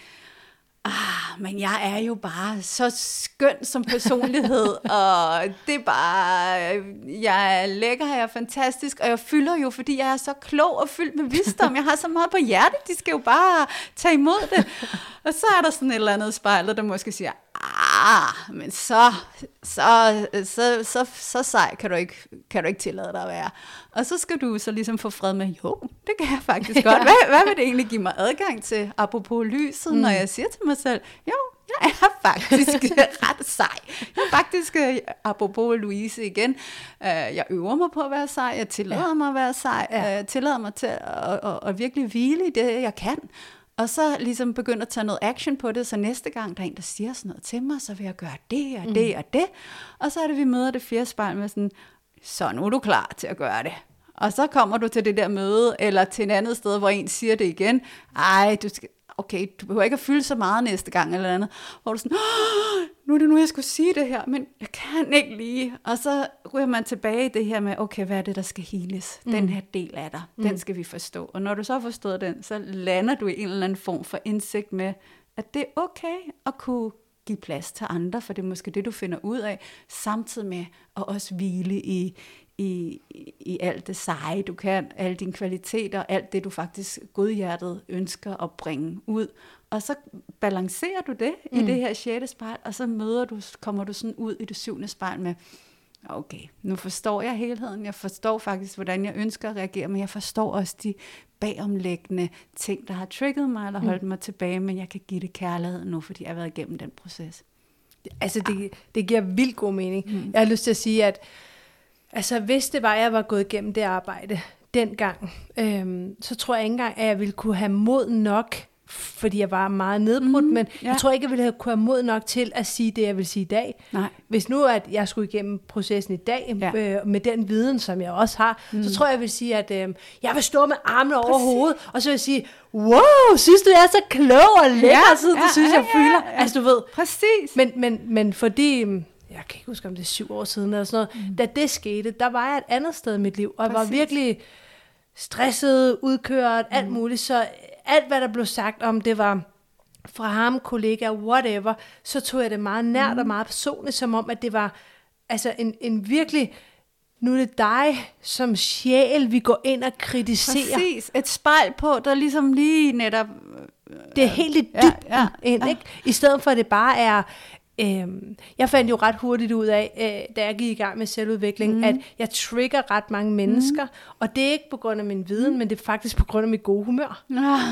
ah, men jeg er jo bare så skøn som personlighed, og det er bare, jeg er lækker, jeg er fantastisk, og jeg fylder jo, fordi jeg er så klog og fyldt med visdom, jeg har så meget på hjertet, de skal jo bare tage imod det. Og så er der sådan et eller andet spejl, der måske siger, ah, men så, så, så, så, så sej kan du, ikke, kan du ikke tillade dig at være. Og så skal du så ligesom få fred med, jo, det kan jeg faktisk godt. Hvad, hvad vil det egentlig give mig adgang til, apropos lyset, mm. når jeg siger til mig selv, jo, jeg er faktisk ret sej. Jeg er faktisk, apropos Louise igen, jeg øver mig på at være sej, jeg tillader ja. mig at være sej, ja. jeg tillader mig til at, at, at virkelig hvile i det, jeg kan. Og så ligesom begynde at tage noget action på det, så næste gang der er en, der siger sådan noget til mig, så vil jeg gøre det og det mm. og det. Og så er det, vi møder det fjerde spejl med sådan, så nu er du klar til at gøre det. Og så kommer du til det der møde, eller til et andet sted, hvor en siger det igen. Ej, du skal, okay, du behøver ikke at fylde så meget næste gang, eller andet. Hvor du sådan, nu er det nu, jeg skulle sige det her, men jeg kan ikke lige. Og så ryger man tilbage i det her med, okay, hvad er det, der skal heales? Mm. Den her del af dig, mm. den skal vi forstå. Og når du så har forstået den, så lander du i en eller anden form for indsigt med, at det er okay at kunne give plads til andre, for det er måske det, du finder ud af, samtidig med at også hvile i, i, i alt det seje, du kan, alle dine kvaliteter, alt det, du faktisk godhjertet ønsker at bringe ud. Og så balancerer du det mm. i det her sjette spejl, og så møder du, kommer du sådan ud i det syvende spejl med, okay, nu forstår jeg helheden, jeg forstår faktisk, hvordan jeg ønsker at reagere, men jeg forstår også de bagomliggende ting, der har trigget mig, eller holdt mm. mig tilbage, men jeg kan give det kærlighed nu, fordi jeg har været igennem den proces. Altså, det, det giver vildt god mening. Mm. Jeg har lyst til at sige, at altså, hvis det var, at jeg var gået igennem det arbejde dengang, øhm, så tror jeg ikke engang, at jeg ville kunne have mod nok, fordi jeg var meget nedbrudt, mm, men ja. jeg tror ikke, jeg ville have, kunne have mod nok til at sige det, jeg vil sige i dag. Nej. Hvis nu, at jeg skulle igennem processen i dag, ja. øh, med den viden, som jeg også har, mm. så tror jeg, jeg vil sige, at øh, jeg vil stå med armene over Præcis. hovedet, og så vil jeg sige, wow, synes du, jeg er så klog og lækker, ja, så det ja, synes ja, jeg føler. Ja, ja. Altså, du ved. Præcis. Men, men, men fordi, jeg kan ikke huske, om det er syv år siden, eller sådan noget, mm. da det skete, der var jeg et andet sted i mit liv, og jeg var virkelig stresset, udkørt, mm. alt muligt, så alt, hvad der blev sagt om, det var fra ham, kollegaer, whatever, så tog jeg det meget nært mm. og meget personligt, som om, at det var altså en, en virkelig, nu er det dig som sjæl, vi går ind og kritiserer. Præcis, et spejl på, der ligesom lige netop... Det er helt i dybden ja, ja, ind, ja. ikke? I stedet for, at det bare er... Øhm, jeg fandt jo ret hurtigt ud af, øh, da jeg gik i gang med selvudvikling, mm. at jeg trigger ret mange mennesker, mm. og det er ikke på grund af min viden, mm. men det er faktisk på grund af mit gode humør.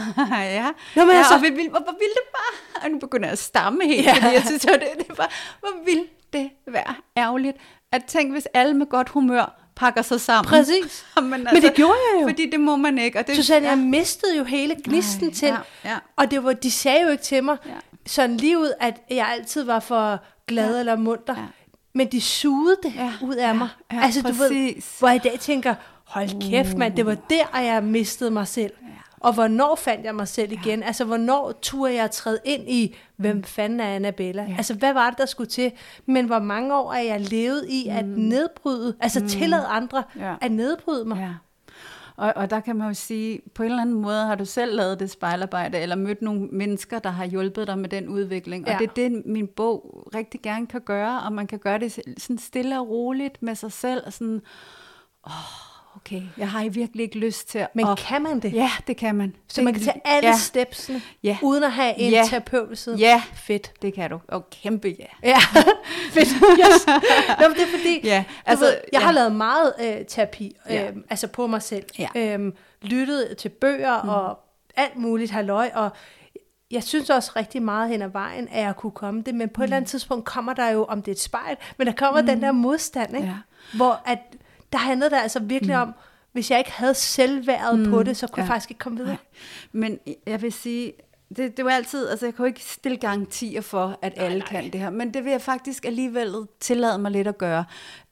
ja, Nå, men ja altså, og hvor vil, hvor, hvor vil det bare, og nu begynder jeg at stamme helt, ja. fordi jeg synes, det, det er bare, hvor vil det være ærgerligt, at tænke, hvis alle med godt humør pakker sig sammen. Præcis. men, altså, men det gjorde jeg jo. Fordi det må man ikke. Og det, Susanne, ja. jeg mistede jo hele gnisten Nej, til, ja, ja. og det var, de sagde jo ikke til mig, ja. sådan lige ud, at jeg altid var for glad ja. eller munter, ja. men de sugede det ja. ud af mig. Ja, ja, altså, du ved, hvor jeg i dag tænker, hold kæft mand, det var der, at jeg mistede mig selv. Ja. Og hvornår fandt jeg mig selv igen? Ja. Altså, hvornår turde jeg træde ind i, hvem fanden er Annabella? Ja. Altså, hvad var det, der skulle til? Men hvor mange år er jeg levet i at mm. nedbryde, altså mm. tillade andre ja. at nedbryde mig? Ja. Og, og der kan man jo sige, på en eller anden måde har du selv lavet det spejlarbejde, eller mødt nogle mennesker, der har hjulpet dig med den udvikling. Og ja. det er det, min bog rigtig gerne kan gøre, og man kan gøre det sådan stille og roligt med sig selv, og sådan, åh, okay, jeg har virkelig ikke lyst til at... Men kan man det? Ja, det kan man. Så man kan tage alle ja. stepsene, ja. uden at have en ja. terapeut side? Ja, fedt. Det kan du. Og kæmpe ja. Ja, fedt. Yes. Nå, det er fordi, ja. altså, ved, jeg ja. har lavet meget øh, terapi, øh, ja. altså på mig selv. Ja. Øhm, lyttet til bøger mm. og alt muligt halløj, og jeg synes også rigtig meget hen ad vejen, at jeg kunne komme det, men på mm. et eller andet tidspunkt kommer der jo, om det er et spejl, men der kommer mm. den der modstand, ikke? Ja. Hvor at der handlede det altså virkelig mm. om, hvis jeg ikke havde selvværdet mm. på det, så kunne ja. jeg faktisk ikke komme videre. Nej. Men jeg vil sige, det, det var altid, altså jeg kan jo ikke stille garantier for, at alle nej, nej. kan det her, men det vil jeg faktisk alligevel tillade mig lidt at gøre.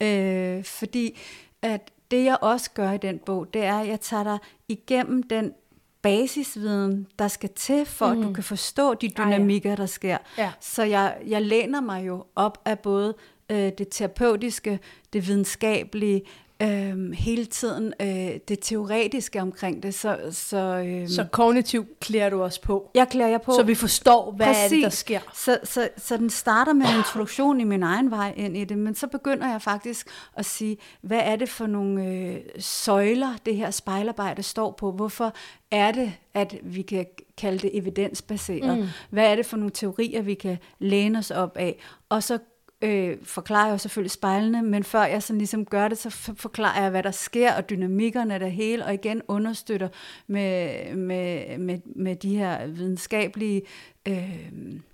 Øh, fordi at det jeg også gør i den bog, det er, at jeg tager dig igennem den basisviden, der skal til, for mm. at du kan forstå de dynamikker, der sker. Ja. Så jeg, jeg læner mig jo op af både øh, det terapeutiske, det videnskabelige, Øhm, hele tiden øh, det teoretiske omkring det. Så, så, øhm, så kognitivt klæder du os på. Jeg klæder jeg på. Så vi forstår, hvad Præcis. er det, der sker. Så, så, så den starter med en introduktion i min egen vej ind i det, men så begynder jeg faktisk at sige, hvad er det for nogle øh, søjler, det her spejlarbejde står på? Hvorfor er det, at vi kan kalde det evidensbaseret? Mm. Hvad er det for nogle teorier, vi kan læne os op af? Og så Øh, forklarer jeg selvfølgelig spejlene, men før jeg sådan ligesom gør det, så forklarer jeg, hvad der sker, og dynamikkerne af det hele, og igen understøtter med, med, med, med de her videnskabelige, øh,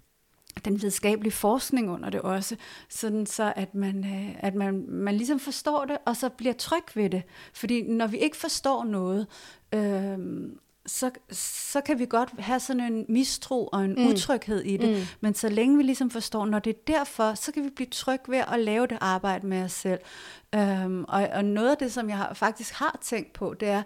den videnskabelige forskning under det også, sådan så, at man, øh, at man, man ligesom forstår det, og så bliver tryg ved det. Fordi når vi ikke forstår noget, øh, Så, så kan vi godt have sådan en mistro og en mm. utryghed i det. Mm. Men så længe vi ligesom forstår, når det er derfor, så kan vi blive trygge ved at lave det arbejde med os selv. Um, og, og noget af det, som jeg har, faktisk har tænkt på, det er,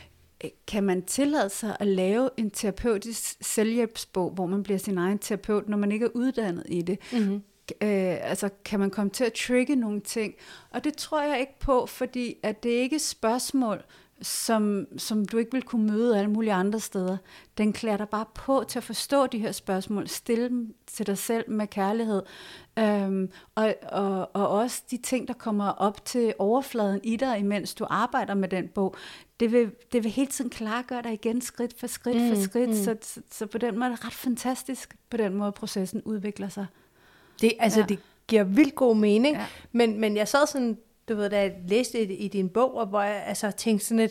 kan man tillade sig at lave en terapeutisk selvhjælpsbog, hvor man bliver sin egen terapeut, når man ikke er uddannet i det? Mm-hmm. Øh, altså kan man komme til at trigge nogle ting? Og det tror jeg ikke på, fordi at det ikke er spørgsmål, Som, som du ikke vil kunne møde alle mulige andre steder. Den klæder dig bare på til at forstå de her spørgsmål, stille dem til dig selv med kærlighed, øhm, og, og, og også de ting, der kommer op til overfladen i dig, imens du arbejder med den bog, det vil, det vil hele tiden klargøre dig igen, skridt for skridt mm, for skridt, mm. så, så, så på den måde er det ret fantastisk, på den måde processen udvikler sig. Det, altså, ja. Det giver vildt god mening, ja. men, men jeg sad sådan, du ved, da jeg læste i, i din bog, og hvor jeg altså, tænkte sådan lidt,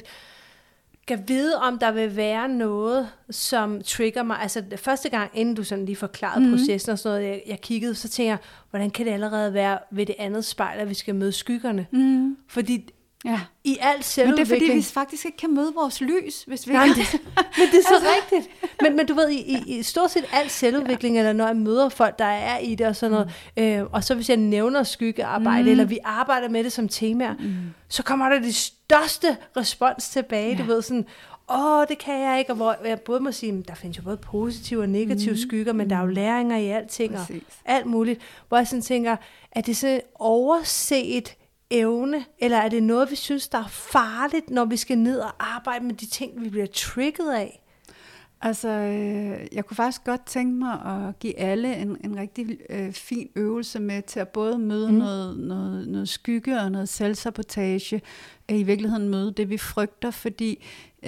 kan vide, om der vil være noget, som trigger mig. Altså første gang, inden du sådan lige forklarede mm-hmm. processen og sådan noget, jeg, jeg kiggede, så tænkte jeg, hvordan kan det allerede være ved det andet spejl, at vi skal møde skyggerne? Mm. Fordi ja. I alt selvudvikling... Men det er fordi, vi faktisk ikke kan møde vores lys, hvis vi Nej, ikke... det, men det er så altså. rigtigt. Men, men du ved, i, i, i stort set alt selvudvikling, ja. Eller når jeg møder folk, der er i det og sådan noget, mm. øh, og så hvis jeg nævner skyggearbejde, mm. eller vi arbejder med det som temaer, mm. så kommer der det største respons tilbage, ja. Du ved sådan... åh, det kan jeg ikke, og hvor jeg både må sige, der findes jo både positive og negative mm. skygger, men mm. der er jo læringer i alting, og alt muligt, hvor jeg sådan tænker, er det så overset evne, eller er det noget, vi synes, der er farligt, når vi skal ned og arbejde med de ting, vi bliver trigget af? Altså, øh, jeg kunne faktisk godt tænke mig at give alle en, en rigtig øh, fin øvelse med til at både møde mm. noget, noget, noget skygge og noget selvsabotage, i virkeligheden møde det, vi frygter, fordi øh,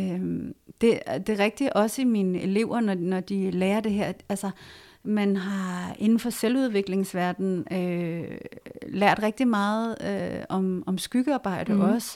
det, det er rigtigt også i mine elever, når, når de lærer det her, altså man har inden for selvudviklingsverdenen øh, lært rigtig meget øh, om, om skyggearbejde mm. også,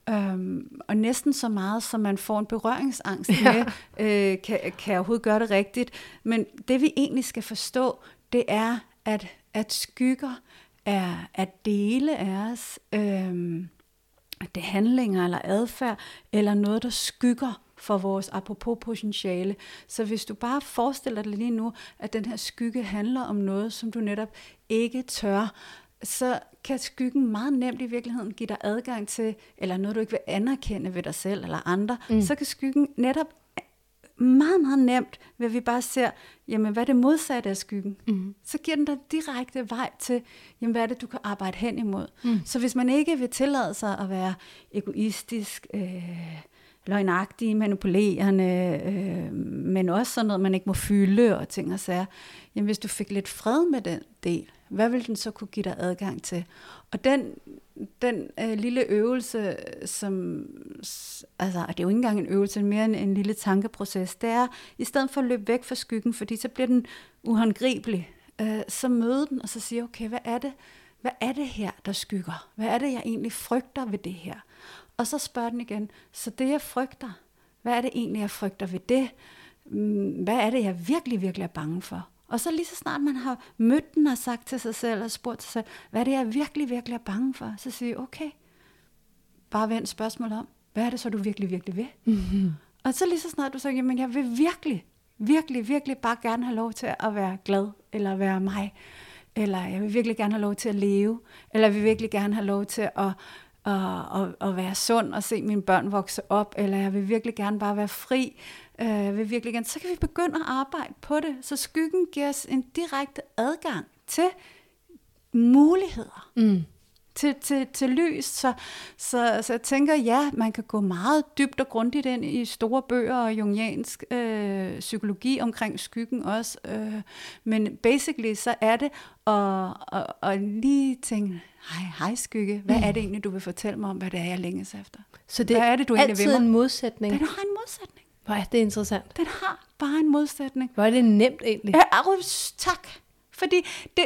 Um, og næsten så meget, som man får en berøringsangst ja. med, øh, kan, kan jeg overhovedet gøre det rigtigt. Men det vi egentlig skal forstå, det er, at, at skygger er, er dele af os, øh, det er handlinger eller adfærd, eller noget, der skygger for vores apropos potentiale. Så hvis du bare forestiller dig lige nu, at den her skygge handler om noget, som du netop ikke tør, så kan skyggen meget nemt i virkeligheden give dig adgang til, eller noget du ikke vil anerkende ved dig selv eller andre, mm. så kan skyggen netop meget, meget nemt, ved vi bare ser, jamen hvad er det modsatte af skyggen? Mm. Så giver den dig direkte vej til, jamen hvad er det, du kan arbejde hen imod? Mm. Så hvis man ikke vil tillade sig at være egoistisk, øh, løgnagtig, manipulerende, øh, men også sådan noget, man ikke må fylde og ting og sager, jamen hvis du fik lidt fred med den del, hvad vil den så kunne give dig adgang til? Og den, den øh, lille øvelse, som, altså det er jo ikke engang en øvelse, mere en, en lille tankeproces, det er, i stedet for at løbe væk fra skyggen, fordi så bliver den uhåndgribelig, øh, så møde den, og så sige, okay, hvad er det, hvad er det her, der skygger? Hvad er det, jeg egentlig frygter ved det her? Og så spørger den igen, så det jeg frygter, hvad er det egentlig, jeg frygter ved det? Hvad er det, jeg virkelig, virkelig er bange for? Og så lige så snart man har mødt den og sagt til sig selv og spurgt sig selv, hvad er det, jeg virkelig, virkelig er bange for? Så siger jeg, okay, bare vend spørgsmål om, hvad er det så, du virkelig, virkelig vil? Mm-hmm. Og så lige så snart du siger, jamen jeg vil virkelig, virkelig, virkelig bare gerne have lov til at være glad, eller være mig, eller jeg vil virkelig gerne have lov til at leve, eller jeg vil virkelig gerne have lov til at, at, at, at være sund og se mine børn vokse op, eller jeg vil virkelig gerne bare være fri, jeg vil virkelig gerne, så kan vi begynde at arbejde på det, så skyggen giver os en direkte adgang til muligheder, mm. til, til, til lys. Så, så, så jeg tænker, ja, man kan gå meget dybt og grundigt ind i store bøger og jungiansk øh, psykologi omkring skyggen også. Øh, men basically så er det at, at, at lige tænke, hej, hej skygge, hvad er det egentlig, du vil fortælle mig om, hvad det er, jeg længes efter? Så det hvad er, er det, du altid en modsætning? Den har en modsætning. Hvor er det interessant. Den har bare en modsætning. Hvor er det nemt egentlig? Ja, arus, tak. Fordi det,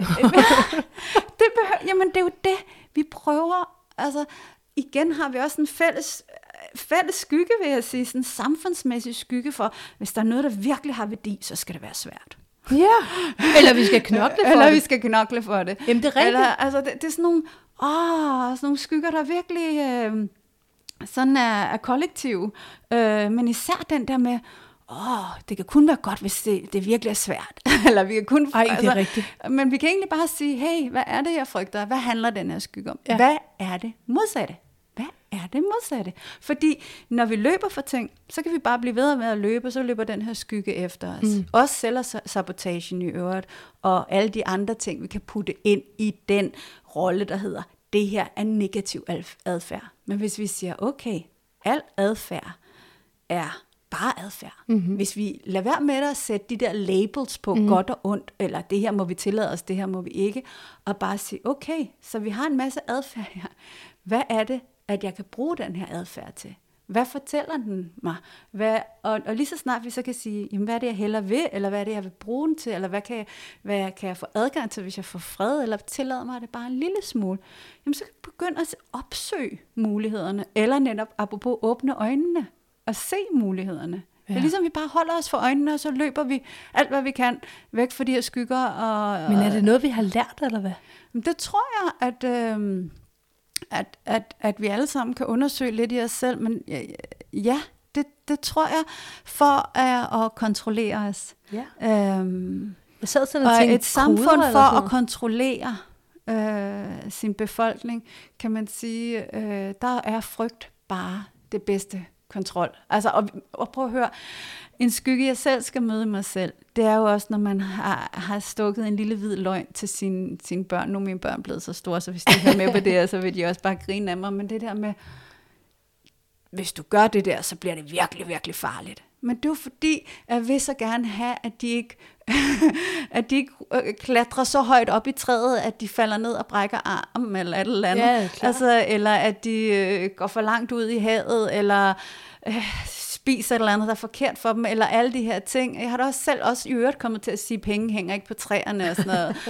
det, behøver, jamen det er jo det, vi prøver. Altså, igen har vi også en fælles, fælles skygge, vil jeg sige, sådan en samfundsmæssig skygge for, hvis der er noget, der virkelig har værdi, så skal det være svært. Ja, eller vi skal knokle for eller det. vi skal knokle for det. Jamen det er rigtigt. Eller, altså, det, det er sådan nogle, åh, sådan nogle skygger, der virkelig øh, sådan er, er kollektive. Øh, men især den der med, åh, det kan kun være godt, hvis det, det virkelig er svært. Eller vi kan kun, Ej, altså, det er rigtigt. Men vi kan egentlig bare sige, hey, hvad er det, jeg frygter? Hvad handler den her skygge om? Ja. Hvad er det modsatte? Hvad er det modsatte? Fordi når vi løber for ting, så kan vi bare blive ved med at løbe, og så løber den her skygge efter os. Mm. Også selvsabotagen i øvrigt, og alle de andre ting, vi kan putte ind i den rolle, der hedder, det her er negativ adfærd. Men hvis vi siger, okay, al adfærd er bare adfærd. Mm-hmm. Hvis vi lader være med at sætte de der labels på mm. godt og ondt, eller det her må vi tillade os, det her må vi ikke, og bare sige, okay, så vi har en masse adfærd her. Hvad er det, at jeg kan bruge den her adfærd til? Hvad fortæller den mig? Hvad, og, og lige så snart vi så kan sige, jamen, hvad er det, jeg hellere vil, eller hvad er det, jeg vil bruge den til, eller hvad kan jeg, hvad kan jeg få adgang til, hvis jeg får fred, eller tillader mig det bare en lille smule, jamen så kan vi begynde at opsøge mulighederne, eller netop apropos åbne øjnene, og se mulighederne. Ja. Det er ligesom, vi bare holder os for øjnene, og så løber vi alt, hvad vi kan, væk fra de her skygger. Og, Men er det noget, vi har lært, eller hvad? Det tror jeg, at, øh, at, at, at vi alle sammen kan undersøge lidt i os selv, men ja, det, det tror jeg, for uh, at kontrollere os. Ja. Øhm, jeg sad sådan og, og tænkte, et samfund for at kontrollere øh, sin befolkning, kan man sige, øh, der er frygt bare det bedste kontrol. Altså, og, og prøv at høre, en skygge, jeg selv skal møde mig selv, det er jo også, når man har, har stukket en lille hvid løgn til sine, sine børn. Nu er mine børn blevet så store, så hvis de er med på det, så vil de også bare grine af mig. Men det der med, hvis du gør det der, så bliver det virkelig, virkelig farligt. Men det er jo fordi, at jeg vil så gerne have, at de ikke, at de ikke klatrer så højt op i træet, at de falder ned og brækker armen, eller et eller andet. Ja, altså, eller at de øh, går for langt ud i havet, eller øh, spiser et eller andet, der er forkert for dem, eller alle de her ting. Jeg har da også selv også i øvrigt kommet til at sige, at penge hænger ikke på træerne og sådan noget.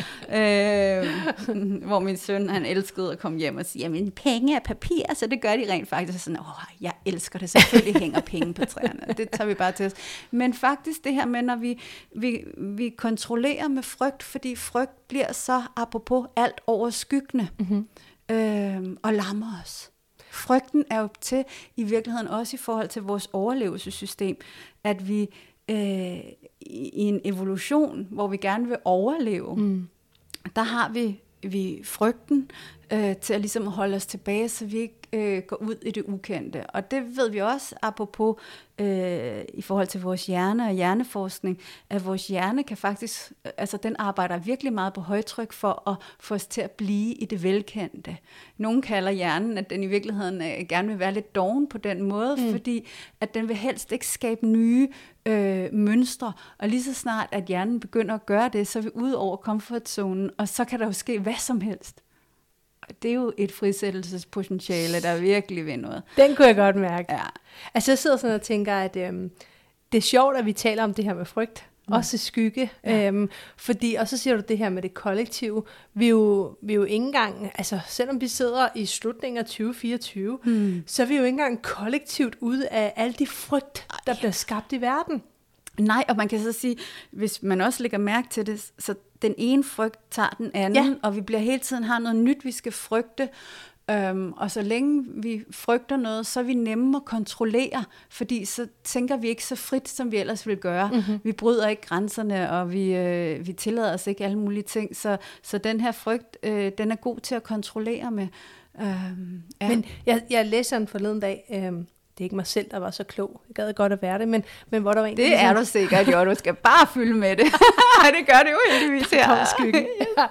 øh, hvor min søn, han elskede at komme hjem og sige, jamen penge er papir, så det gør de rent faktisk. Sådan, åh, jeg elsker det, selvfølgelig hænger penge på træerne. Det tager vi bare til os. Men faktisk det her med, når vi, vi, vi kontrollerer med frygt, fordi frygt bliver så apropos alt overskyggende, mm-hmm. øh, og lammer os. Frygten er jo til i virkeligheden også i forhold til vores overlevelsessystem, at vi øh, i en evolution, hvor vi gerne vil overleve, mm. der har vi, vi frygten øh, til at ligesom holde os tilbage, så vi ikke øh, går ud i det ukendte. Og det ved vi også, apropos øh, i forhold til vores hjerne og hjerneforskning, at vores hjerne kan faktisk, altså den arbejder virkelig meget på højtryk for at få os til at blive i det velkendte. Nogle kalder hjernen, at den i virkeligheden øh, gerne vil være lidt doven på den måde, mm. fordi at den vil helst ikke skabe nye øh, mønstre. Og lige så snart, at hjernen begynder at gøre det, så er vi ude over komfortzonen, og så kan der jo ske hvad som helst. Det er jo et frisættelsespotentiale, der virkelig vil noget. Den kunne jeg godt mærke. Ja. Altså jeg sidder sådan og tænker, at øhm, det er sjovt, at vi taler om det her med frygt. Mm. Også skygge. Ja. Øhm, fordi, og så siger du det her med det kollektive. Vi er jo, vi er jo ikke engang, altså selvom vi sidder i slutningen af tyve fireogtyve, mm. så er vi jo ikke engang kollektivt ude af alle de frygt, der Ej. bliver skabt i verden. Nej, og man kan så sige, hvis man også lægger mærke til det, så den ene frygt tager den anden, ja. Og vi bliver hele tiden har noget nyt, vi skal frygte. Øhm, og så længe vi frygter noget, så er vi nemme at kontrollere, fordi så tænker vi ikke så frit, som vi ellers ville gøre. Mm-hmm. Vi bryder ikke grænserne, og vi, øh, vi tillader os ikke alle mulige ting. Så, så den her frygt, øh, den er god til at kontrollere med. Øhm, ja. Men jeg, jeg læser en forleden dag, øh, det er ikke mig selv, der var så klog. Jeg gad godt at være det, men, men hvor der var en... Det ligesom, er du sikkert, jo. Du skal bare fylde med det. Det gør det jo heldigvis her. Skyggen. Ja.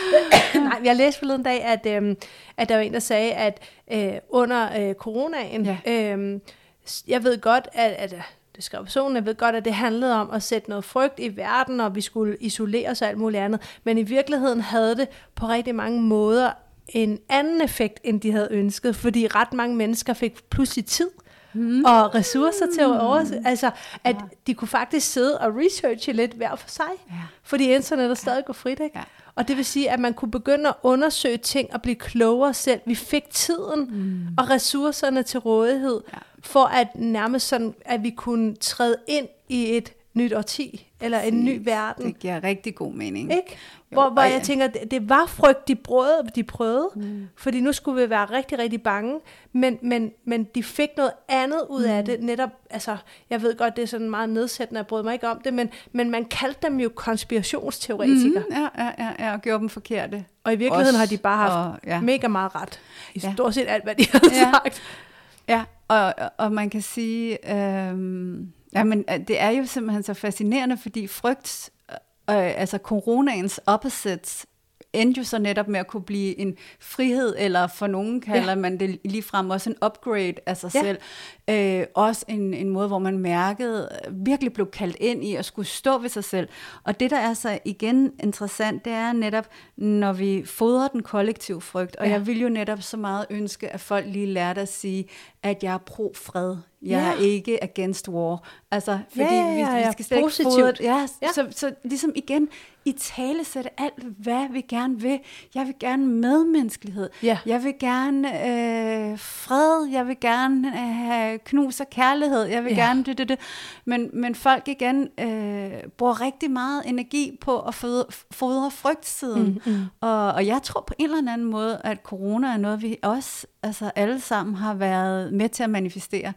Nej, jeg læste forleden dag, at, øhm, at der var en, der sagde, at øh, under øh, coronaen, ja. øhm, jeg ved godt, at, at det skrev personen, jeg ved godt, at det handlede om at sætte noget frygt i verden, og vi skulle isolere os og alt muligt andet, men i virkeligheden havde det på rigtig mange måder en anden effekt, end de havde ønsket, fordi ret mange mennesker fik pludselig tid, Mm. og ressourcer til at overse, altså at ja. de kunne faktisk sidde og researche lidt hver for sig, ja. fordi internettet stadig ja. går frit, ikke? Ja. Og det vil sige, at man kunne begynde at undersøge ting og blive klogere selv. Vi fik tiden mm. og ressourcerne til rådighed, ja. for at nærmest sådan, at vi kunne træde ind i et nyt årti, eller en ny verden. Det giver rigtig god mening. Ikke? Hvor, jo, hvor jeg tænker, det, det var frygt, de prøvede, de prøvede mm. fordi nu skulle vi være rigtig, rigtig bange, men, men, men de fik noget andet ud af mm. det, netop, altså, jeg ved godt, det er sådan meget nedsættende, jeg brød mig ikke om det, men, men man kaldte dem jo konspirationsteoretikere. Mm, ja, ja, ja, ja, og gjorde dem forkerte. Og i virkeligheden Også, har de bare haft og, ja. mega meget ret, i ja. stort set alt, hvad de har ja. sagt. Ja, og, og man kan sige, øhm, jamen, det er jo simpelthen så fascinerende, fordi frygt, øh, altså coronaens opposites, endte jo så netop med at kunne blive en frihed, eller for nogen kalder ja. man det ligefrem også en upgrade af sig ja. selv. Øh, også en, en måde, hvor man mærkede, virkelig blev kaldt ind i at skulle stå ved sig selv. Og det, der er så igen interessant, det er netop, når vi fodrer den kollektive frygt, og ja. jeg vil jo netop så meget ønske, at folk lige lærte at sige, at jeg er pro-fred. Jeg ja. er ikke against war. Altså, fordi ja, ja, ja, ja. vi, vi skal slet ikke fodre det. Ja, ja. Så, så ligesom igen, i tale sætte alt, hvad vi gerne vil. Jeg vil gerne medmenneskelighed. Ja. Jeg vil gerne øh, fred. Jeg vil gerne øh, have knus og kærlighed. Jeg vil ja. gerne det, det, det. Men, men folk igen øh, bruger rigtig meget energi på at fodre, fodre frygtsiden. Mm, mm. Og, og jeg tror på en eller anden måde, at corona er noget, vi også altså alle sammen har været med til at manifestere.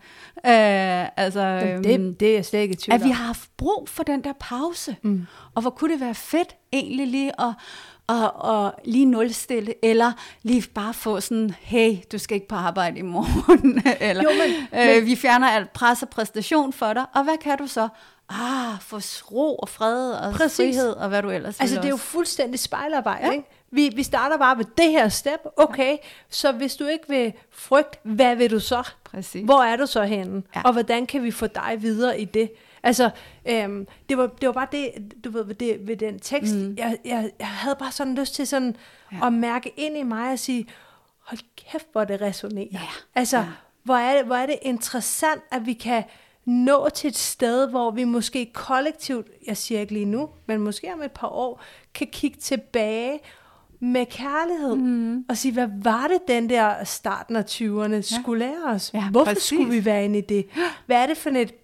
Øh, altså, det, det er jeg slet ikke i tvivl om. At vi har haft brug for den der pause. Mm. Og hvor kunne det være fedt egentlig lige at og, og lige nulstille, eller lige bare få sådan, hey, du skal ikke på arbejde i morgen, eller jo, men, øh, men, vi fjerner alt pres og præstation for dig, og hvad kan du så? Ah, få ro og fred og præcis. frihed, og hvad du ellers vil. Altså det er jo fuldstændig spejlarbejde, ja. ikke? Vi, vi starter bare ved det her step, okay, ja. så hvis du ikke vil frygte, hvad vil du så? Præcis. Hvor er du så henne? Ja. Og hvordan kan vi få dig videre i det? Altså, øhm, det, var, det var bare det, du ved, ved, det, ved den tekst, mm. jeg, jeg, jeg havde bare sådan lyst til sådan ja. at mærke ind i mig og sige, hold kæft, hvor det resonerer. Ja. Altså, ja. Hvor, er det, hvor er det interessant, at vi kan nå til et sted, hvor vi måske kollektivt, jeg siger ikke lige nu, men måske om et par år, kan kigge tilbage med kærlighed, mm. og sige, hvad var det, den der starten af tyverne ja. skulle lære os? Ja, Hvorfor præcis. skulle vi være inde i det? Hvad er det for et,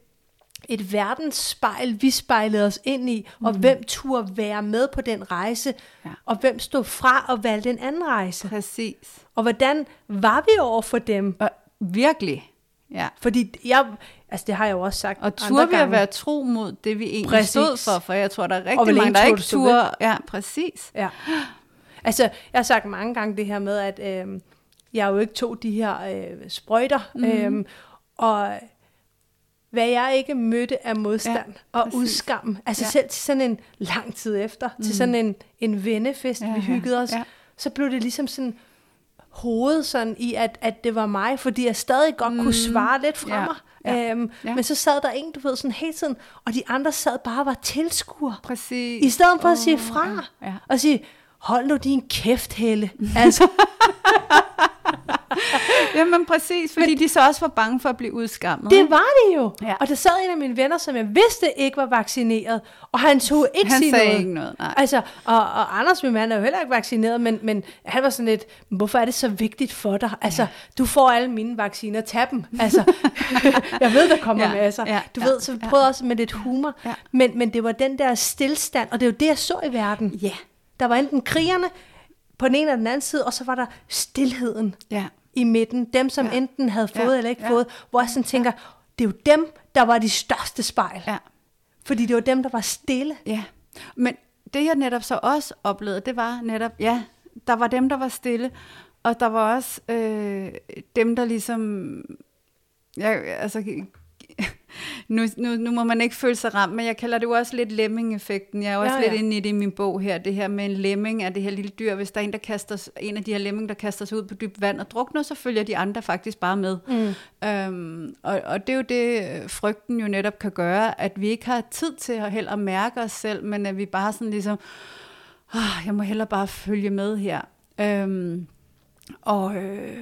et verdensspejl, vi spejlede os ind i, og mm. hvem turde være med på den rejse, ja. og hvem stod fra og valgte en anden rejse? Præcis. Og hvordan var vi over for dem? Og virkelig. Ja. Fordi jeg, altså det har jeg jo også sagt. Og turde vi at være tro mod det, vi egentlig præcis. stod for, for jeg tror, der er rigtig mange, der ikke turde. Ja, præcis. Ja. Altså, jeg har sagt mange gange det her med, at øh, jeg jo ikke tog de her øh, sprøjter, mm. øh, og hvad jeg ikke mødte af modstand ja, og udskam, altså ja. selv til sådan en lang tid efter, mm. til sådan en, en vennefest, ja, vi hyggede os, ja. så blev det ligesom sådan hovedet sådan i, at, at det var mig, fordi jeg stadig godt mm. kunne svare lidt fra ja. mig. Ja. Øhm, ja. Men så sad der en, du ved, sådan hele tiden, og de andre sad bare og var tilskuere. Præcis. I stedet for oh, at sige fra, ja. Ja. og sige, hold nu din kæft, Helle. Altså. Jamen præcis, fordi Men, de så også var bange for at blive udskammet. Det var de jo. Ja. Og der sad en af mine venner, som jeg vidste ikke var vaccineret, og han tog ikke han sige sagde noget. ikke noget. Nej. Altså, og, og Anders, min mand, er jo heller ikke vaccineret, men, men han var sådan lidt, hvorfor er det så vigtigt for dig? Altså, ja. du får alle mine vacciner, tag dem. Altså, jeg ved, der kommer ja. masser. Ja. Du ja. ved, så vi prøvede ja. også med lidt humor. Ja. Men, men det var den der stillstand, og det er jo det, jeg så i verden. Ja. Der var enten krigerne på den ene eller den anden side, og så var der stilheden. Ja. I midten, dem som ja. enten havde fået ja. eller ikke ja. fået, hvor jeg sådan tænker, det er jo dem, der var de største spejl. Ja. Fordi det var dem, der var stille. Ja, men det jeg netop så også oplevede, det var netop, ja, der var dem, der var stille, og der var også øh, dem, der ligesom, jeg, altså, nu, nu, nu må man ikke føle sig ramt, men jeg kalder det jo også lidt lemming-effekten. Jeg er også ja, lidt ja. inde i det i min bog her, det her med en lemming af det her lille dyr. Hvis der er en, der kaster, en af de her lemming, der kaster sig ud på dybt vand og drukner, så følger de andre faktisk bare med. Mm. Øhm, og, og det er jo det, frygten jo netop kan gøre, at vi ikke har tid til at heller mærke os selv, men at vi bare sådan ligesom, åh, jeg må hellere bare følge med her. Øhm, og... Øh,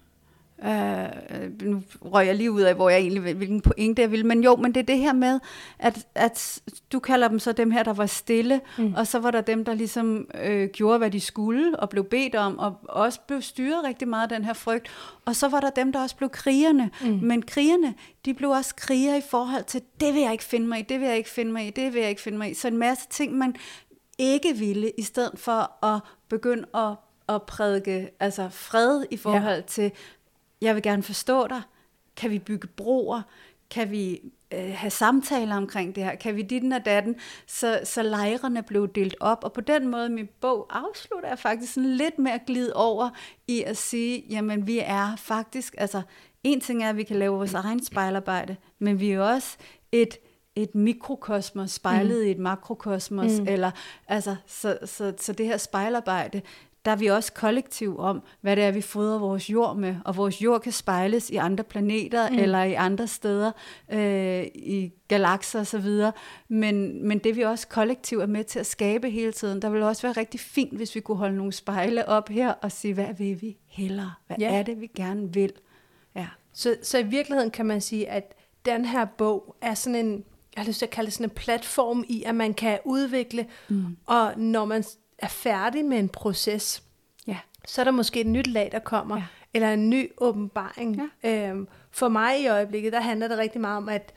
Uh, nu røg jeg lige ud af, hvor jeg egentlig, hvilken pointe jeg vil, men jo, men det er det her med, at, at du kalder dem så dem her, der var stille, mm. og så var der dem, der ligesom øh, gjorde, hvad de skulle, og blev bedt om, og også blev styret rigtig meget af den her frygt, og så var der dem, der også blev krigerne, mm. men krigerne, de blev også kriger i forhold til, det vil jeg ikke finde mig i, det vil jeg ikke finde mig i, det vil jeg ikke finde mig i, så en masse ting, man ikke ville, i stedet for at begynde at, at prædike, altså fred i forhold ja. til, jeg vil gerne forstå dig. Kan vi bygge broer? Kan vi øh, have samtaler omkring det her? Kan vi ditten og datten? Så, så lejrene blev delt op. Og på den måde, min bog afslutter jeg faktisk sådan lidt med at glide over i at sige, jamen vi er faktisk, altså en ting er, at vi kan lave vores egen spejlarbejde, men vi er også et et mikrokosmos spejlet mm. i et makrokosmos, mm. eller altså, så, så, så det her spejlarbejde, der er vi også kollektiv om, hvad det er, vi fodrer vores jord med, og vores jord kan spejles i andre planeter, mm. eller i andre steder, øh, i galakser og så videre, men, men det vi også kollektiv er med til at skabe hele tiden, der vil også være rigtig fint, hvis vi kunne holde nogle spejle op her, og sige, hvad vil vi hellere? Hvad ja. er det, vi gerne vil? Ja. Så, så i virkeligheden kan man sige, at den her bog er sådan en, jeg har lyst til at kalde det sådan en platform i, at man kan udvikle, mm. og når man er færdig med en proces, ja. så er der måske et nyt lag, der kommer, ja. eller en ny åbenbaring. Ja. Øhm, for mig i øjeblikket, der handler det rigtig meget om, at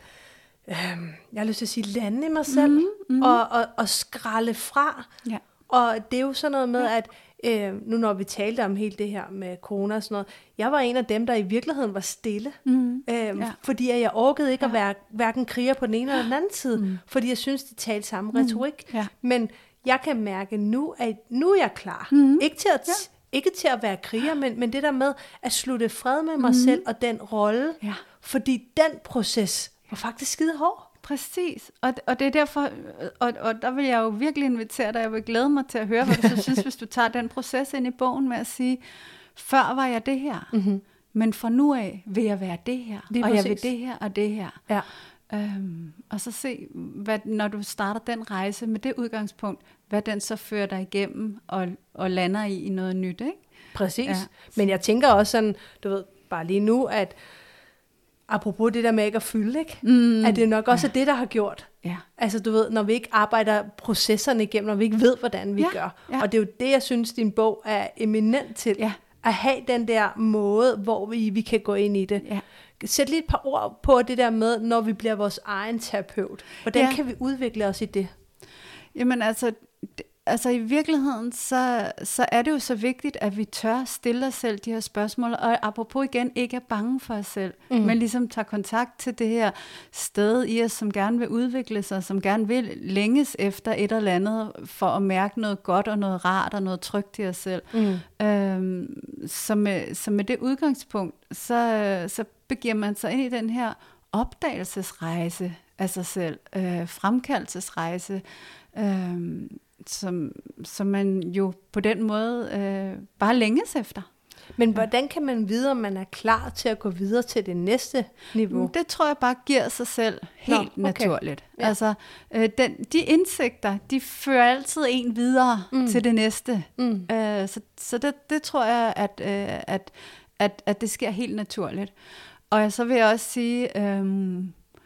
øhm, jeg har lyst til at sige, lande i mig selv, mm, mm. Og, og, og skralde fra. Ja. Og det er jo sådan noget med, ja. at øh, nu når vi talte om hele det her med corona og sådan noget, jeg var en af dem, der i virkeligheden var stille. Mm. Øhm, ja. Fordi jeg orkede ikke ja. at være hverken kriger på den ene eller den anden side, mm. fordi jeg synes, de talte samme mm. retorik. Ja. Men jeg kan mærke nu, at nu er jeg klar. Mm. Ikke, til at, ja. ikke til at være kriger, men, men det der med at slutte fred med mig mm. selv og den rolle. Ja. Fordi den proces var faktisk skide hård. Præcis. Og, og det er derfor, og, og der vil jeg jo virkelig invitere dig, jeg vil glæde mig til at høre, hvad du så synes, hvis du tager den proces ind i bogen med at sige, før var jeg det her, mm-hmm. men fra nu af vil jeg være det her, Lige og præcis. jeg vil det her og det her. Ja. Øhm, og så se, hvad, når du starter den rejse med det udgangspunkt, hvad den så fører dig igennem og, og lander i, i noget nyt, ikke? Præcis. Ja. Men jeg tænker også sådan, du ved, bare lige nu, at apropos det der med ikke at fylde, ikke? Mm. At det er nok også ja. det, der har gjort. Ja. Altså du ved, når vi ikke arbejder processerne igennem, når vi ikke ved, hvordan vi ja. gør. Ja. Og det er jo det, jeg synes, din bog er eminent til. Ja. At have den der måde, hvor vi, vi kan gå ind i det. Ja. Sæt lige et par ord på det der med, når vi bliver vores egen terapeut. Hvordan ja. kan vi udvikle os i det? Jamen altså, det, altså i virkeligheden, så, så er det jo så vigtigt, at vi tør stille os selv de her spørgsmål, og apropos igen, ikke er bange for os selv, mm. men ligesom tager kontakt til det her sted i os, som gerne vil udvikle sig, som gerne vil længes efter et eller andet, for at mærke noget godt og noget rart og noget trygt i os selv. Mm. Øhm, så, med, så med det udgangspunkt, så, så begiver man sig ind i den her opdagelsesrejse af sig selv, øh, fremkaldelsesrejse, øh, som, som man jo på den måde øh, bare længes efter. Men hvordan kan man vide, om man er klar til at gå videre til det næste niveau? Det tror jeg bare giver sig selv helt Nå, okay. naturligt. Ja. Altså, øh, den, de indsigter, de fører altid en videre mm. til det næste. Mm. Øh, så så det, det tror jeg, at, øh, at, at, at det sker helt naturligt. Og så vil jeg også sige, øh,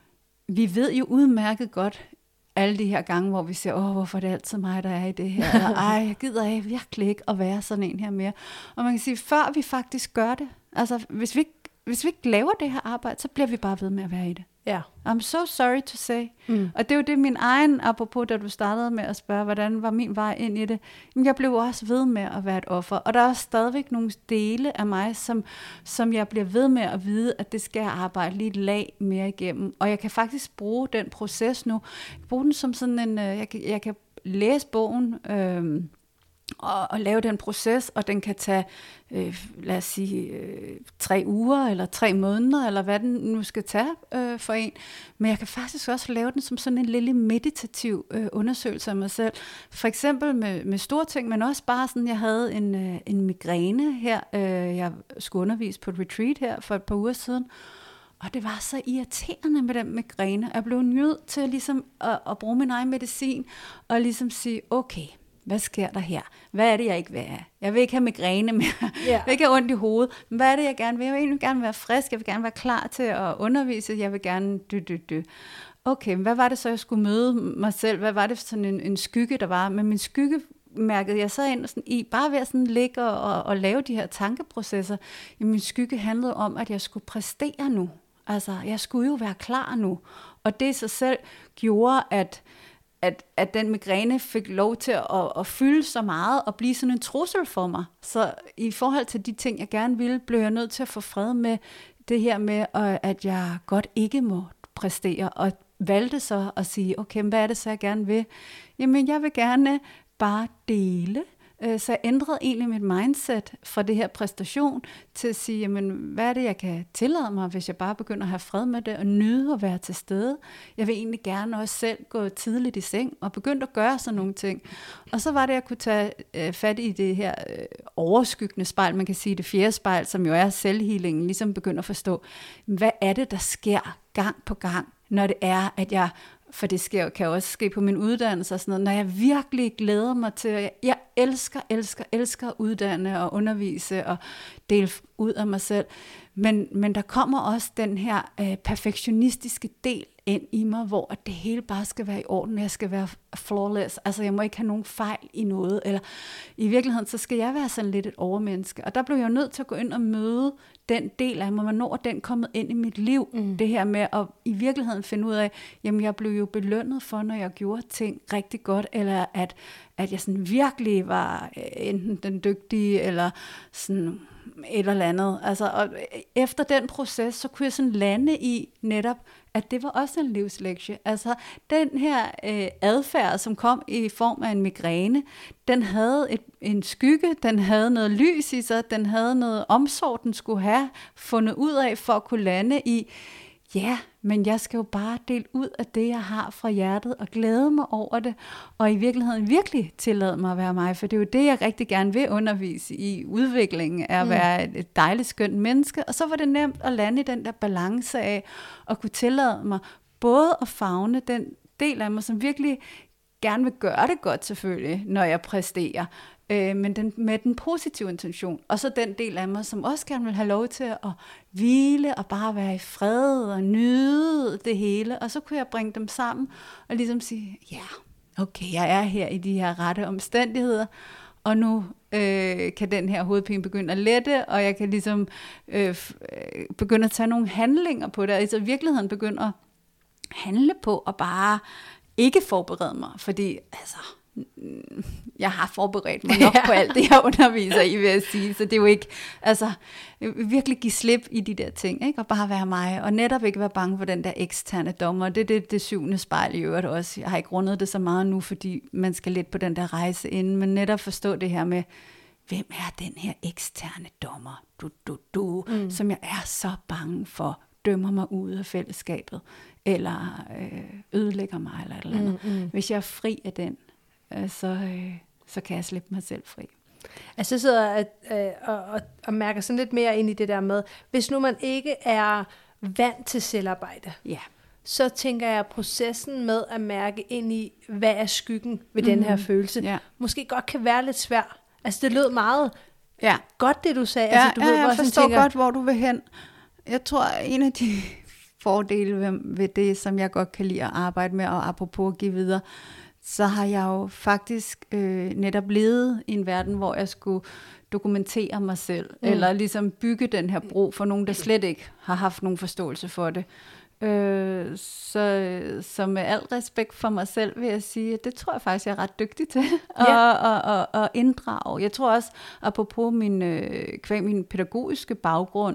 vi ved jo udmærket godt, alle de her gange, hvor vi siger, åh, hvorfor er det altid mig, der er i det her? Eller, ej, jeg gider jeg virkelig ikke at være sådan en her mere. Og man kan sige, før vi faktisk gør det, altså hvis vi ikke, hvis vi ikke laver det her arbejde, så bliver vi bare ved med at være i det. Ja. I'm so sorry to say. Mm. Og det er jo det, min egen, apropos, da du startede med at spørge, hvordan var min vej ind i det? Men jeg blev også ved med at være et offer. Og der er stadigvæk nogle dele af mig, som, som jeg bliver ved med at vide, at det skal jeg arbejde lige et lag mere igennem. Og jeg kan faktisk bruge den proces nu. Jeg kan bruge den som sådan en, jeg kan, jeg kan læse bogen, øh, og, og lave den proces, og den kan tage, øh, lad os sige, øh, tre uger, eller tre måneder, eller hvad den nu skal tage øh, for en. Men jeg kan faktisk også lave den som sådan en lille meditativ øh, undersøgelse af mig selv. For eksempel med, med store ting, men også bare sådan, jeg havde en, øh, en migræne her, øh, jeg skulle undervise på et retreat her for et par uger siden, og det var så irriterende med den migræne. Jeg blev nødt til ligesom at, at bruge min egen medicin, og ligesom sige, okay, hvad sker der her? Hvad er det, jeg ikke vil have? Jeg vil ikke have migræne mere. Yeah. Jeg vil ikke have ondt i hovedet. Men hvad er det, jeg gerne vil? Jeg vil egentlig gerne være frisk. Jeg vil gerne være klar til at undervise. Jeg vil gerne dø, dø, dø. Okay, hvad var det så, jeg skulle møde mig selv? Hvad var det for sådan en, en skygge, der var? Men min skygge mærkede jeg så ind sådan i, bare ved at sådan ligge og, og lave de her tankeprocesser. Jamen, min skygge handlede om, at jeg skulle præstere nu. Altså, jeg skulle jo være klar nu. Og det i sig selv gjorde, at At, at den migræne fik lov til at, at fylde så meget og blive sådan en trussel for mig. Så i forhold til de ting, jeg gerne ville, blev jeg nødt til at få fred med det her med, at jeg godt ikke må præstere, og valgte så at sige, okay, hvad er det så, jeg gerne vil? Jamen, jeg vil gerne bare dele. Så jeg ændrede egentlig mit mindset fra det her præstation til at sige, jamen, hvad er det, jeg kan tillade mig, hvis jeg bare begynder at have fred med det og nyde at være til stede. Jeg vil egentlig gerne også selv gå tidligt i seng og begynde at gøre sådan nogle ting. Og så var det, at jeg kunne tage øh, fat i det her øh, overskyggende spejl, man kan sige det fjerde spejl, som jo er selvhealingen, ligesom begynder at forstå, hvad er det, der sker gang på gang, når det er, at jeg... For det sker, kan også ske på min uddannelse og sådan noget, når jeg virkelig glæder mig til, jeg, jeg elsker, elsker, elsker at uddanne og undervise og dele ud af mig selv. Men, men der kommer også den her øh, perfektionistiske del ind i mig, hvor det hele bare skal være i orden, jeg skal være flawless, altså jeg må ikke have nogen fejl i noget, eller i virkeligheden, så skal jeg være sådan lidt et overmenneske. Og der blev jeg nødt til at gå ind og møde den del af mig, hvornår den kommet ind i mit liv, mm. det her med at i virkeligheden finde ud af, jamen jeg blev jo belønnet for, når jeg gjorde ting rigtig godt, eller at, at jeg sådan virkelig var enten den dygtige, eller sådan et eller andet. Altså, og efter den proces, så kunne jeg sådan lande i netop, at det var også en livslektie. Altså, den her øh, adfærd, som kom i form af en migræne, den havde et, en skygge, den havde noget lys i sig, den havde noget omsorg, den skulle have fundet ud af for at kunne lande i, ja, men jeg skal jo bare dele ud af det, jeg har fra hjertet, og glæde mig over det, og i virkeligheden virkelig tillade mig at være mig, for det er jo det, jeg rigtig gerne vil undervise i udviklingen, er at være et, et dejligt, skønt menneske, og så var det nemt at lande i den der balance af, at kunne tillade mig både at favne den del af mig, som virkelig gerne vil gøre det godt selvfølgelig, når jeg præsterer, øh, men den, med den positive intention. Og så den del af mig, som også gerne vil have lov til at hvile og bare være i fred og nyde det hele. Og så kunne jeg bringe dem sammen og ligesom sige, ja, okay, jeg er her i de her rette omstændigheder, og nu øh, kan den her hovedpine begynde at lette, og jeg kan ligesom øh, begynde at tage nogle handlinger på det, altså i virkeligheden begynde at handle på og bare ikke forberede mig, fordi altså, jeg har forberedt mig nok ja. på alt det, jeg underviser i, vil jeg sige, så det er jo ikke, altså, virkelig give slip i de der ting, ikke? Og bare være mig, og netop ikke være bange for den der eksterne dommer, det er det, det syvende spejl i øvrigt også. Jeg har ikke rundet det så meget nu, fordi man skal lidt på den der rejse inden, men netop forstå det her med, hvem er den her eksterne dommer, du, du, du, mm. som jeg er så bange for, dømmer mig ud af fællesskabet, eller øh, ødelægger mig, eller et eller andet. Mm, mm. Hvis jeg er fri af den, øh, så, øh, så kan jeg slippe mig selv fri. Altså jeg sidder og, øh, og, og, og mærker sådan lidt mere ind i det der med, hvis nu man ikke er vant til selvarbejde, ja. så tænker jeg, at processen med at mærke ind i, hvad er skyggen ved mm. den her følelse, ja. måske godt kan være lidt svær. Altså det lød meget ja. godt, det du sagde. Ja, altså, du ja ved, jeg forstår tænker, godt, hvor du vil hen. Jeg tror, en af de fordele ved, ved det, som jeg godt kan lide at arbejde med, og apropos at give videre, så har jeg jo faktisk øh, netop levet i en verden, hvor jeg skulle dokumentere mig selv, mm. eller ligesom bygge den her bro for nogen, der slet ikke har haft nogen forståelse for det. Øh, så, så med al respekt for mig selv vil jeg sige, at det tror jeg faktisk, jeg er ret dygtig til ja. at, at, at, at inddrage. Jeg tror også, apropos min, øh, kvæg min pædagogiske baggrund,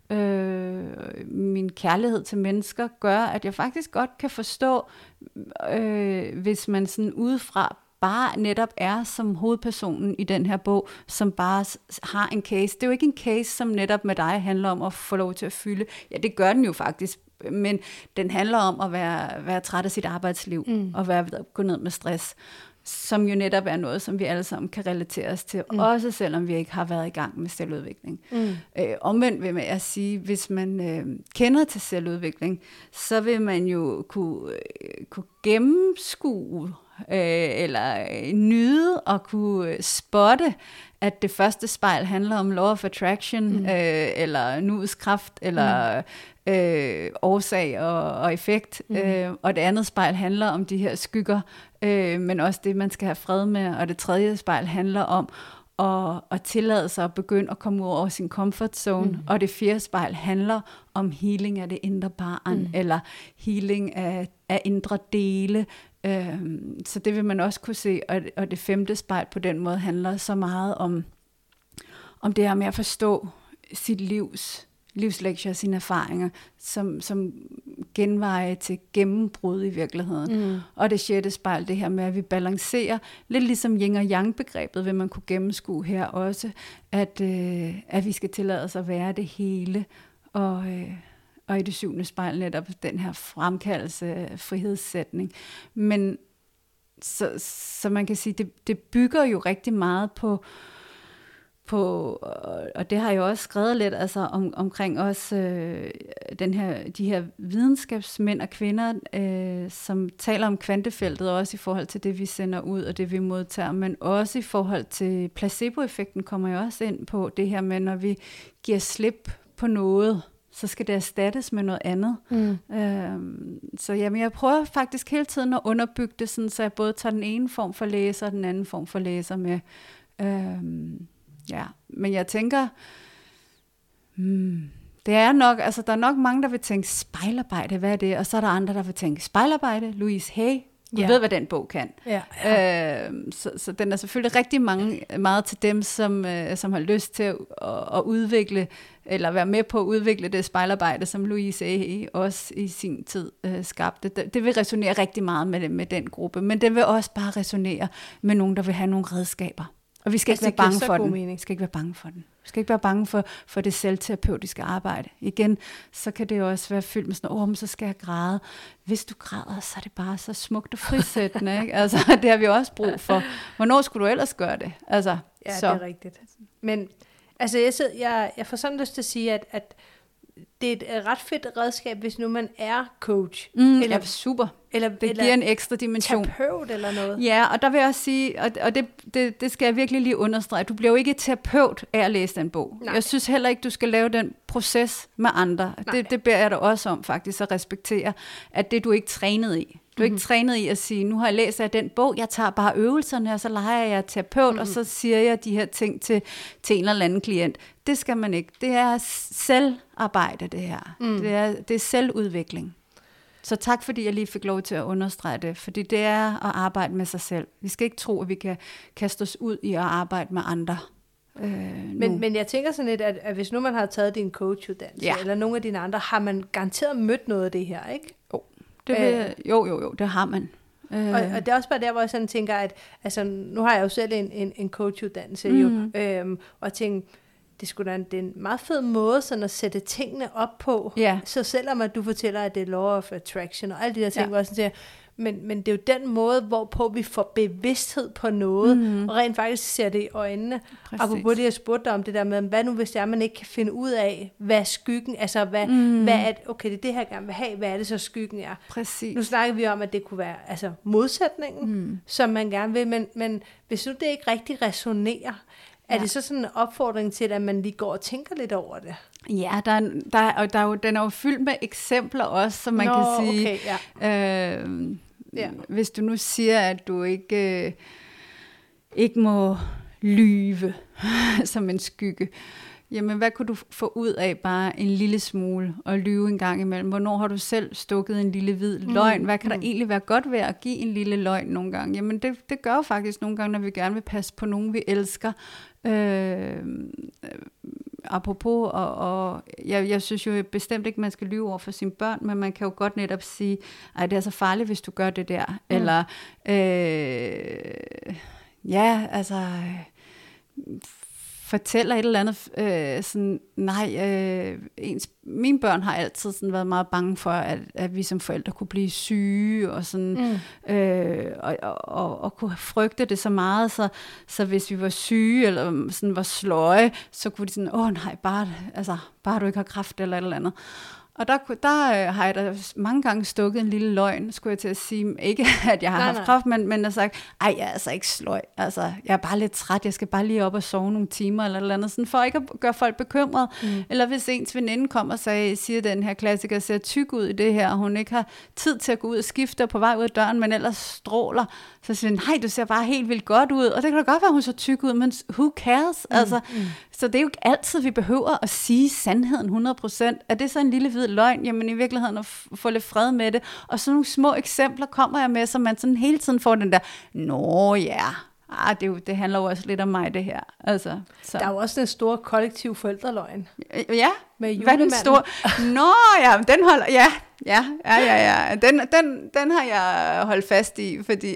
Øh, min kærlighed til mennesker gør, at jeg faktisk godt kan forstå, øh, hvis man sådan udefra bare netop er som hovedpersonen i den her bog, som bare har en case. Det er jo ikke en case, som netop med dig handler om at få lov til at fylde. Ja, det gør den jo faktisk, men den handler om at være, være træt af sit arbejdsliv, mm. og være, gå ned med stress, som jo netop er noget, som vi alle sammen kan relatere os til, mm. også selvom vi ikke har været i gang med selvudvikling. Mm. Øh, omvendt vil jeg sige, hvis man øh, kender til selvudvikling, så vil man jo kunne, øh, kunne gennemskue, øh, eller øh, nyde og kunne spotte, at det første spejl handler om law of attraction, mm. øh, eller nuets kraft, eller mm. øh, årsag og, og effekt, mm. øh, og det andet spejl handler om de her skygger, øh, men også det, man skal have fred med, og det tredje spejl handler om at, at tillade sig at begynde at komme ud over sin comfort zone, mm. og det fjerde spejl handler om healing af det indre barn, mm. eller healing af, af indre dele. Øhm, så det vil man også kunne se, og, og det femte spejl på den måde handler så meget om, om det her med at forstå sit livs, livslektier, sine erfaringer, som, som genveje til gennembrud i virkeligheden. Mm. Og det sjette spejl, det her med, at vi balancerer, lidt ligesom yin og yang begrebet, vil man kunne gennemskue her også, at, øh, at vi skal tillade os at være det hele, og øh, og i det syvende spejl netop den her fremkaldelse, frihedssætning. Men så, så man kan sige, det, det bygger jo rigtig meget på, på, og det har jeg jo også skrevet lidt altså om, omkring også øh, den her, de her videnskabsmænd og kvinder, øh, som taler om kvantefeltet, også i forhold til det, vi sender ud og det, vi modtager, men også i forhold til placeboeffekten kommer jeg også ind på det her med, når vi giver slip på noget, så skal det erstattes med noget andet. Mm. Øhm, så jamen, jeg prøver faktisk hele tiden at underbygge det, sådan, så jeg både tager den ene form for læser og den anden form for læser med. Øhm, ja. Men jeg tænker, hmm, det er nok, altså der er nok mange, der vil tænke spejlarbejde, hvad er det? Og så er der andre, der vil tænke spejlarbejde, Louise Hay. Du yeah. ved, hvad den bog kan. Yeah, yeah. Øh, så, så den er selvfølgelig rigtig mange, meget til dem, som, øh, som har lyst til at, at, at udvikle, eller være med på at udvikle det spejlarbejde, som Louise Hay også i sin tid øh, skabte. Det, det vil resonere rigtig meget med, med den gruppe, men det vil også bare resonere med nogen, der vil have nogle redskaber. Og vi skal ikke være bange for den. Vi skal ikke være bange for den. Vi skal ikke være bange for, for det selvterapeutiske arbejde. Igen, så kan det jo også være fyldt med sådan, åh, oh, så skal jeg græde. Hvis du græder, så er det bare så smukt og frisættende, ikke? Altså, det har vi også brug for. Hvornår skulle du ellers gøre det? Altså, ja, så. Det er rigtigt. Men altså, jeg, sidder, jeg, jeg får sådan lyst til at sige, at, at det er et ret fedt redskab, hvis nu man er coach. Mm, eller, ja, super. Eller, det eller giver en ekstra dimension. Terapeut eller noget. Ja, og der vil jeg også sige, og, og det, det, det skal jeg virkelig lige understrege, du bliver jo ikke terapeut af at læse den bog. Nej. Jeg synes heller ikke, du skal lave den proces med andre. Det, det beder jeg dig også om faktisk, at respektere, at det du ikke trænet i. Du er ikke mm-hmm. trænet i at sige, nu har jeg læst af den bog, jeg tager bare øvelserne, og så leger jeg terapeut, mm-hmm. og så siger jeg de her ting til, til en eller anden klient. Det skal man ikke. Det er selvarbejde, det her. Mm. Det, er, det er selvudvikling. Så tak, fordi jeg lige fik lov til at understrege det, fordi det er at arbejde med sig selv. Vi skal ikke tro, at vi kan kaste os ud i at arbejde med andre. Øh, men, men jeg tænker sådan lidt, at, at hvis nu man har taget din coachuddannelse, ja. eller nogle af dine andre, har man garanteret mødt noget af det her, ikke? Jo. Det vil, øh, jo, jo, jo, det har man. Øh. Og, og det er også bare der, hvor jeg sådan tænker, at altså, nu har jeg jo selv en, en, en coachuddannelse, mm. jo, øhm, og jeg tænker, det, skulle da en, det er en meget fed måde sådan at sætte tingene op på. Yeah. Så selvom at du fortæller, at det er law of attraction og alle de der ting, yeah. hvor jeg sådan siger, men, men det er jo den måde, hvorpå vi får bevidsthed på noget, mm. og rent faktisk ser det i øjnene. Og på det, jeg spurgte dig om det der med, hvad nu hvis det er, man ikke kan finde ud af, hvad er skyggen, altså hvad, mm. hvad er, okay, det er det her, jeg gerne vil have, hvad er det så skyggen er? Præcis. Nu snakker vi om, at det kunne være altså modsætningen, mm. som man gerne vil, men, men hvis nu det ikke rigtig resonerer, er ja. det så sådan en opfordring til, at man lige går og tænker lidt over det? Ja, der er, der, og der er jo, den er jo fyldt med eksempler også, som man Nå, kan sige. Okay, ja. Øh, ja. Hvis du nu siger, at du ikke, øh, ikke må lyve som en skygge, jamen hvad kunne du få ud af bare en lille smule og lyve en gang imellem? Hvornår har du selv stukket en lille hvid løgn? Hvad kan der mm. egentlig være godt ved at give en lille løgn nogle gange? Jamen det, det gør jo faktisk nogle gange, når vi gerne vil passe på nogen, vi elsker. Øh, apropos, og, og jeg, jeg synes jo bestemt ikke, man skal lyve over for sine børn, men man kan jo godt netop sige, ej, det er så farligt, hvis du gør det der. Mm. Eller, øh, ja, altså, fortæller et eller andet, øh, sådan, nej, øh, ens, mine børn har altid sådan været meget bange for, at, at vi som forældre kunne blive syge, og sådan, mm. øh, og, og, og kunne frygte det så meget, så, så hvis vi var syge, eller sådan var sløje, så kunne de sådan, åh nej, bare, altså, bare du ikke har kræft, eller et eller andet. Og der, der har jeg da mange gange stukket en lille løgn, skulle jeg til at sige. Ikke, at jeg har nej, haft kræft, men, men jeg har sagt, ej, jeg er altså ikke sløj. Altså, jeg er bare lidt træt, jeg skal bare lige op og sove nogle timer, eller eller andet, sådan for ikke at gøre folk bekymret. Mm. Eller hvis ens veninde kommer og siger, siger den her klassiker, ser tyk ud i det her, og hun ikke har tid til at gå ud og skifte på vej ud af døren, men ellers stråler, så siger hun, nej, du ser bare helt vildt godt ud. Og det kan da godt være, hun så tyk ud, men who cares? Mm. Altså, mm. Så det er jo ikke altid, vi behøver at sige sandheden hundrede procent. Er det så en lille hvid løgn? Jamen i virkeligheden at f- få lidt fred med det. Og sådan nogle små eksempler kommer jeg med, så man sådan hele tiden får den der, nå ja, ah, det, jo, det handler jo også lidt om mig det her. Altså, så. Der er jo også den store kollektiv forældreløgn. Ja, med hvad den store? Nå ja, den holder, ja, ja, ja, ja, ja. Den, den, den har jeg holdt fast i, fordi...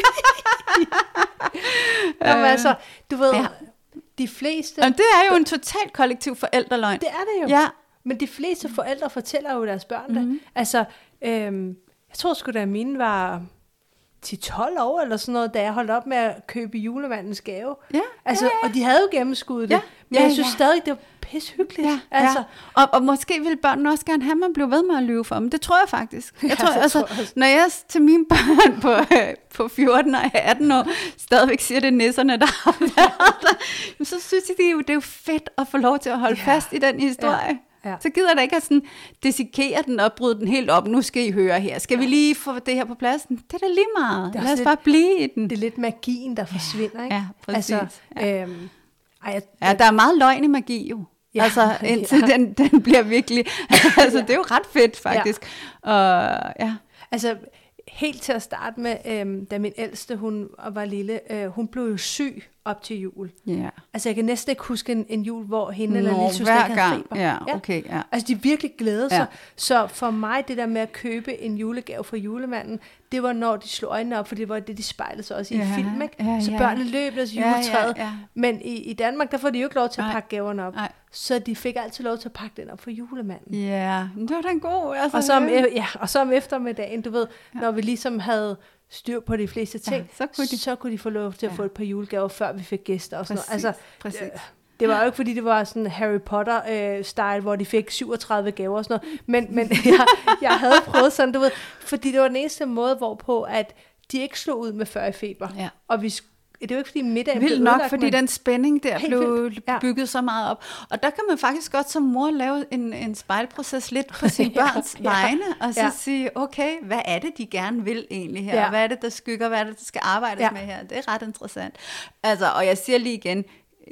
Jamen altså, du ved... Ja. De fleste... Og det er jo en totalt kollektiv forældreløgn. Det er det jo. Ja. Men de fleste forældre fortæller jo deres børn det. Mm-hmm. Altså, øhm, jeg tror sgu da mine var ti tolv år eller sådan noget, da jeg holdt op med at købe julemandens gave. Ja. Altså, ja, ja. Og de havde jo gennemskuddet det. Ja. Men ja, jeg synes ja. stadig, det var pishyggeligt. Ja, altså. ja. Og, og måske vil børnene også gerne have, at man bliver ved med at lyve for dem. Det tror jeg faktisk. Jeg tror, ja, altså, tror jeg når jeg til mine børn på, på fjorten og atten år stadigvæk siger, det er nisserne, der har været der, så synes jeg, det er, jo, det er jo fedt at få lov til at holde ja. fast i den historie. Ja. Ja. Så gider der ikke at sådan dissekere den og bryde den helt op. Nu skal I høre her. Skal vi lige få det her på pladsen? Det er da lige meget. Lad os lidt, bare blive i den. Det er lidt magien, der forsvinder, ikke? Ja, præcis. Altså, ja. Øhm, ej, jeg, ja, der er meget løgn i magi jo. Ja, altså, indtil ja. den, den bliver virkelig... altså, det er jo ret fedt, faktisk. Ja. Og, ja. Altså, helt til at starte med, øhm, da min ældste, hun var lille, øh, hun blev jo syg op til jul. Ja. Altså, jeg kan næsten ikke huske en, en jul, hvor hende Nå, eller lille søster ikke havde feber. Ja, okay, ja. Altså, de virkelig glædede sig. Ja. Så for mig, det der med at købe en julegave fra julemanden, det var, når de slog øjnene op, for det var det, de spejlede sig også i ja, film, ikke? Ja, så ja. børnene løb deres juletræet. Ja, ja, ja. Men i, i Danmark, der får de jo ikke lov til at pakke gaverne op. Nej. Så de fik altid lov til at pakke den op for julemanden. Ja, det var da en god. Altså, og, så om, ja, og så om eftermiddagen, du ved, ja. når vi ligesom havde styr på de fleste ting, ja, så, kunne de, så kunne de få lov til at ja. få et par julegaver, før vi fik gæster og sådan præcis, noget. Altså, præcis. Øh, det var jo ikke, fordi det var sådan Harry Potter-style, øh, hvor de fik syvogtredive gaver og sådan noget, men, men jeg, jeg havde prøvet sådan, du ved, fordi det var den eneste måde, hvorpå at de ikke slog ud med fyrre i feber, ja. og vi det er jo ikke, fordi middagen blev Vildt nok, udlagt, fordi men... den spænding der blev ja. bygget så meget op. Og der kan man faktisk godt som mor lave en, en spejlproces lidt på sine børns ja, vegne, og så ja. sige, okay, hvad er det, de gerne vil egentlig her? Ja. Hvad er det, der skygger? Hvad er det, der skal arbejdes ja. med her? Det er ret interessant. Altså, og jeg siger lige igen,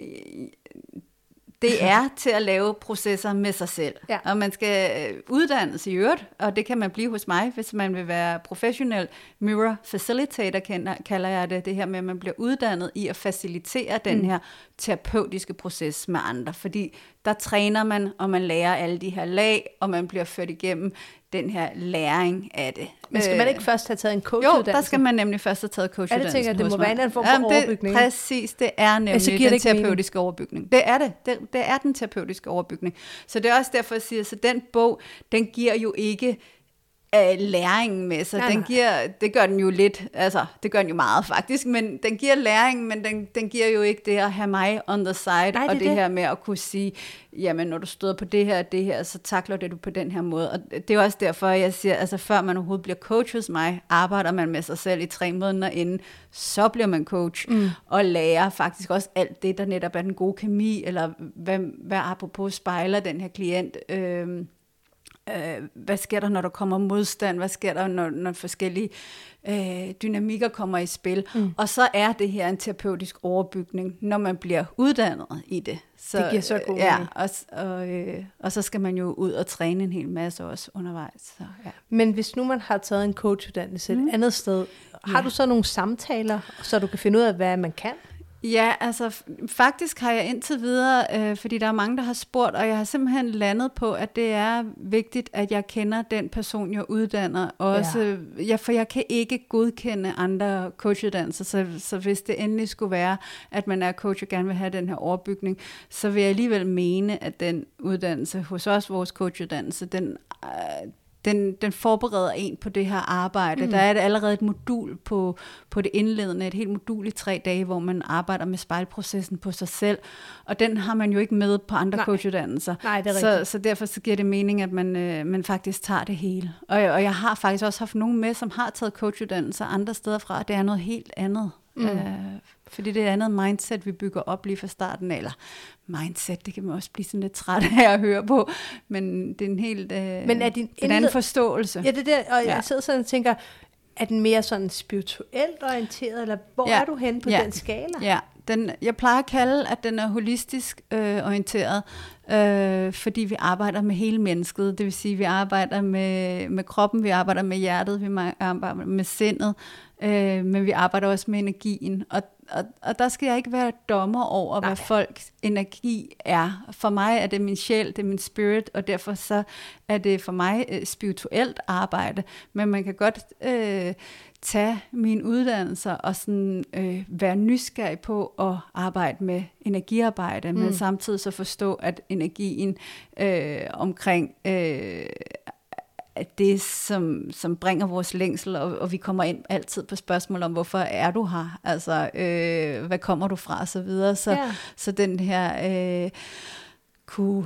det er til at lave processer med sig selv. Ja. Og man skal uddannes i øvrigt, og det kan man blive hos mig, hvis man vil være professionel mirror facilitator, kalder jeg det, det her med, at man bliver uddannet i at facilitere den mm. her terapeutiske proces med andre. Fordi der træner man, og man lærer alle de her lag, og man bliver ført igennem den her læring af det. Men skal man ikke først have taget en coachuddannelse? Jo, der skal man nemlig først have taget coachuddannelse. Ja, det tænker jeg, det må være en form for Jamen, det, overbygning. Præcis, det er nemlig altså, den terapeutiske mening. overbygning. Det er det. det. Det er den terapeutiske overbygning. Så det er også derfor, jeg siger, så den bog, den giver jo ikke øh, læringen med sig. Nej, den giver, det gør den jo lidt, altså det gør den jo meget faktisk, men den giver læringen, men den, den giver jo ikke det at have mig on the side, Nej, det og det, det her med at kunne sige, jamen når du støder på det her og det her, så takler det du på den her måde. Og det er også derfor, jeg siger, altså før man overhovedet bliver coach hos mig, arbejder man med sig selv i tre måneder inden, så bliver man coach, mm. og lærer faktisk også alt det, der netop er den gode kemi, eller hvad, hvad apropos spejler den her klient, øh, øh, hvad sker der, når der kommer modstand, hvad sker der, når, når forskellige øh, dynamikker kommer i spil. Mm. Og så er det her en terapeutisk overbygning, når man bliver uddannet i det. Så, det giver så god ja, og, og, øh, og så skal man jo ud og træne en hel masse også undervejs. Så, ja. Men hvis nu man har taget en coachuddannelse mm. et andet sted, har ja. du så nogle samtaler, så du kan finde ud af, hvad man kan? Ja, altså faktisk har jeg indtil videre, øh, fordi der er mange, der har spurgt, og jeg har simpelthen landet på, at det er vigtigt, at jeg kender den person, jeg uddanner. Også, ja. Ja, for jeg kan ikke godkende andre coachuddannelser, så, så hvis det endelig skulle være, at man er coach og gerne vil have den her overbygning, så vil jeg alligevel mene, at den uddannelse hos os, vores coachuddannelse, den... Øh, Den, den forbereder en på det her arbejde. Mm. Der er allerede et modul på, på det indledende, et helt modul i tre dage, hvor man arbejder med spejlprocessen på sig selv, og den har man jo ikke med på andre Nej. coachuddannelser. Nej, det er så, så derfor så giver det mening, at man, øh, man faktisk tager det hele. Og, og jeg har faktisk også haft nogen med, som har taget coachuddannelser andre steder fra, og det er noget helt andet. Mm. Øh, fordi det er et andet mindset, vi bygger op lige fra starten, eller mindset, det kan man også blive sådan lidt træt af at høre på, men det er en helt øh, men er din en indled... anden forståelse. Ja, det der, og ja. jeg sidder sådan og tænker, er den mere sådan spirituelt orienteret, eller hvor ja. er du henne på ja. den skala? Ja, den, jeg plejer at kalde, at den er holistisk øh, orienteret, øh, fordi vi arbejder med hele mennesket, det vil sige, vi arbejder med, med kroppen, vi arbejder med hjertet, vi arbejder med sindet, øh, men vi arbejder også med energien, og Og, og der skal jeg ikke være dommer over, Nej. hvad folks energi er. For mig er det min sjæl, det er min spirit, og derfor så er det for mig øh, spirituelt arbejde. Men man kan godt øh, tage mine uddannelser og sådan, øh, være nysgerrig på at arbejde med energiarbejde, mm. men samtidig så forstå, at energien øh, omkring... Øh, at det, som, som bringer vores længsel, og, og vi kommer ind altid på spørgsmål om, hvorfor er du her? Altså, øh, hvad kommer du fra? Og så videre. Så, ja. så den her øh, kunne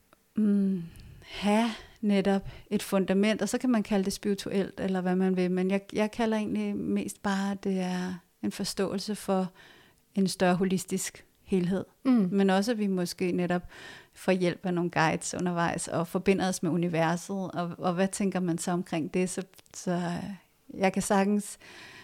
mm, have netop et fundament, og så kan man kalde det spirituelt, eller hvad man vil. Men jeg, jeg kalder egentlig mest bare, at det er en forståelse for en større holistisk helhed. Mm. Men også, at vi måske netop får hjælp af nogle guides undervejs, og forbinder os med universet, og, og hvad tænker man så omkring det? Så, så jeg kan sagtens,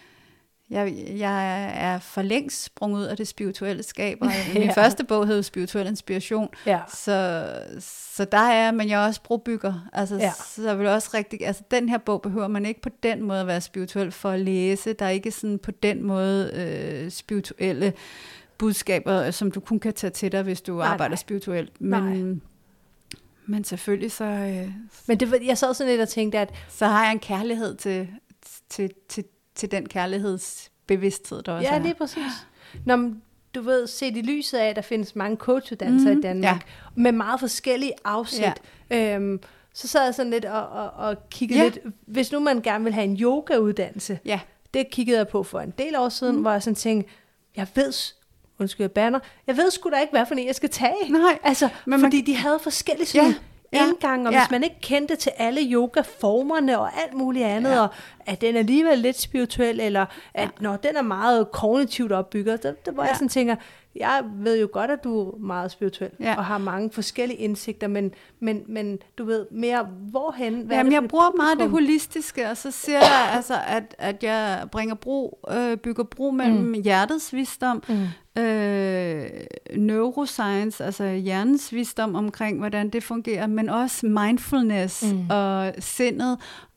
jeg, jeg er for længst sprunget ud af det spirituelle skab, og min ja. første bog hed Spirituel Inspiration, ja. så, så der er, men jeg er også brobygger, altså, ja. så jeg vil også rigtig, altså den her bog behøver man ikke på den måde at være spirituel for at læse, der er ikke sådan på den måde øh, spirituelle budskaber, som du kun kan tage til dig, hvis du nej, arbejder nej. spirituelt. Men, men selvfølgelig så... Øh, men det, jeg sad sådan lidt og tænkte, at... Så har jeg en kærlighed til, til, til, til den kærlighedsbevidsthed, der også ja, er. Ja, det er præcis. Når du ved, set i lyset af, at der findes mange coachuddannelser mm, i Danmark, ja. med meget forskellige afsæt, ja. øhm, så sad jeg sådan lidt og, og, og kiggede ja. lidt... Hvis nu man gerne vil have en yogauddannelse, ja. det kiggede jeg på for en del år siden, mm. hvor jeg sådan tænkte, jeg ved... undskyld, jeg banner. Jeg ved sgu da ikke, hvad for en jeg skal tage. Nej. Altså, men fordi man... de havde forskellige sådan ja, indgang, og ja. hvis man ikke kendte til alle yogaformerne og alt muligt andet, ja. og at den er alligevel lidt spirituel, eller at ja. når den er meget kognitivt opbygget, der, der hvor ja. jeg sådan tænker, jeg ved jo godt, at du er meget spirituel, ja. og har mange forskellige indsigter, men, men, men du ved mere, hvorhen? Hvad Jamen, jeg bruger meget det holistiske, og så siger jeg, altså, at, at jeg bringer bro, øh, bygger bro mellem mm. hjertets visdom, mm. øh, neuroscience, altså hjernens visdom omkring, hvordan det fungerer, men også mindfulness mm. og sindet,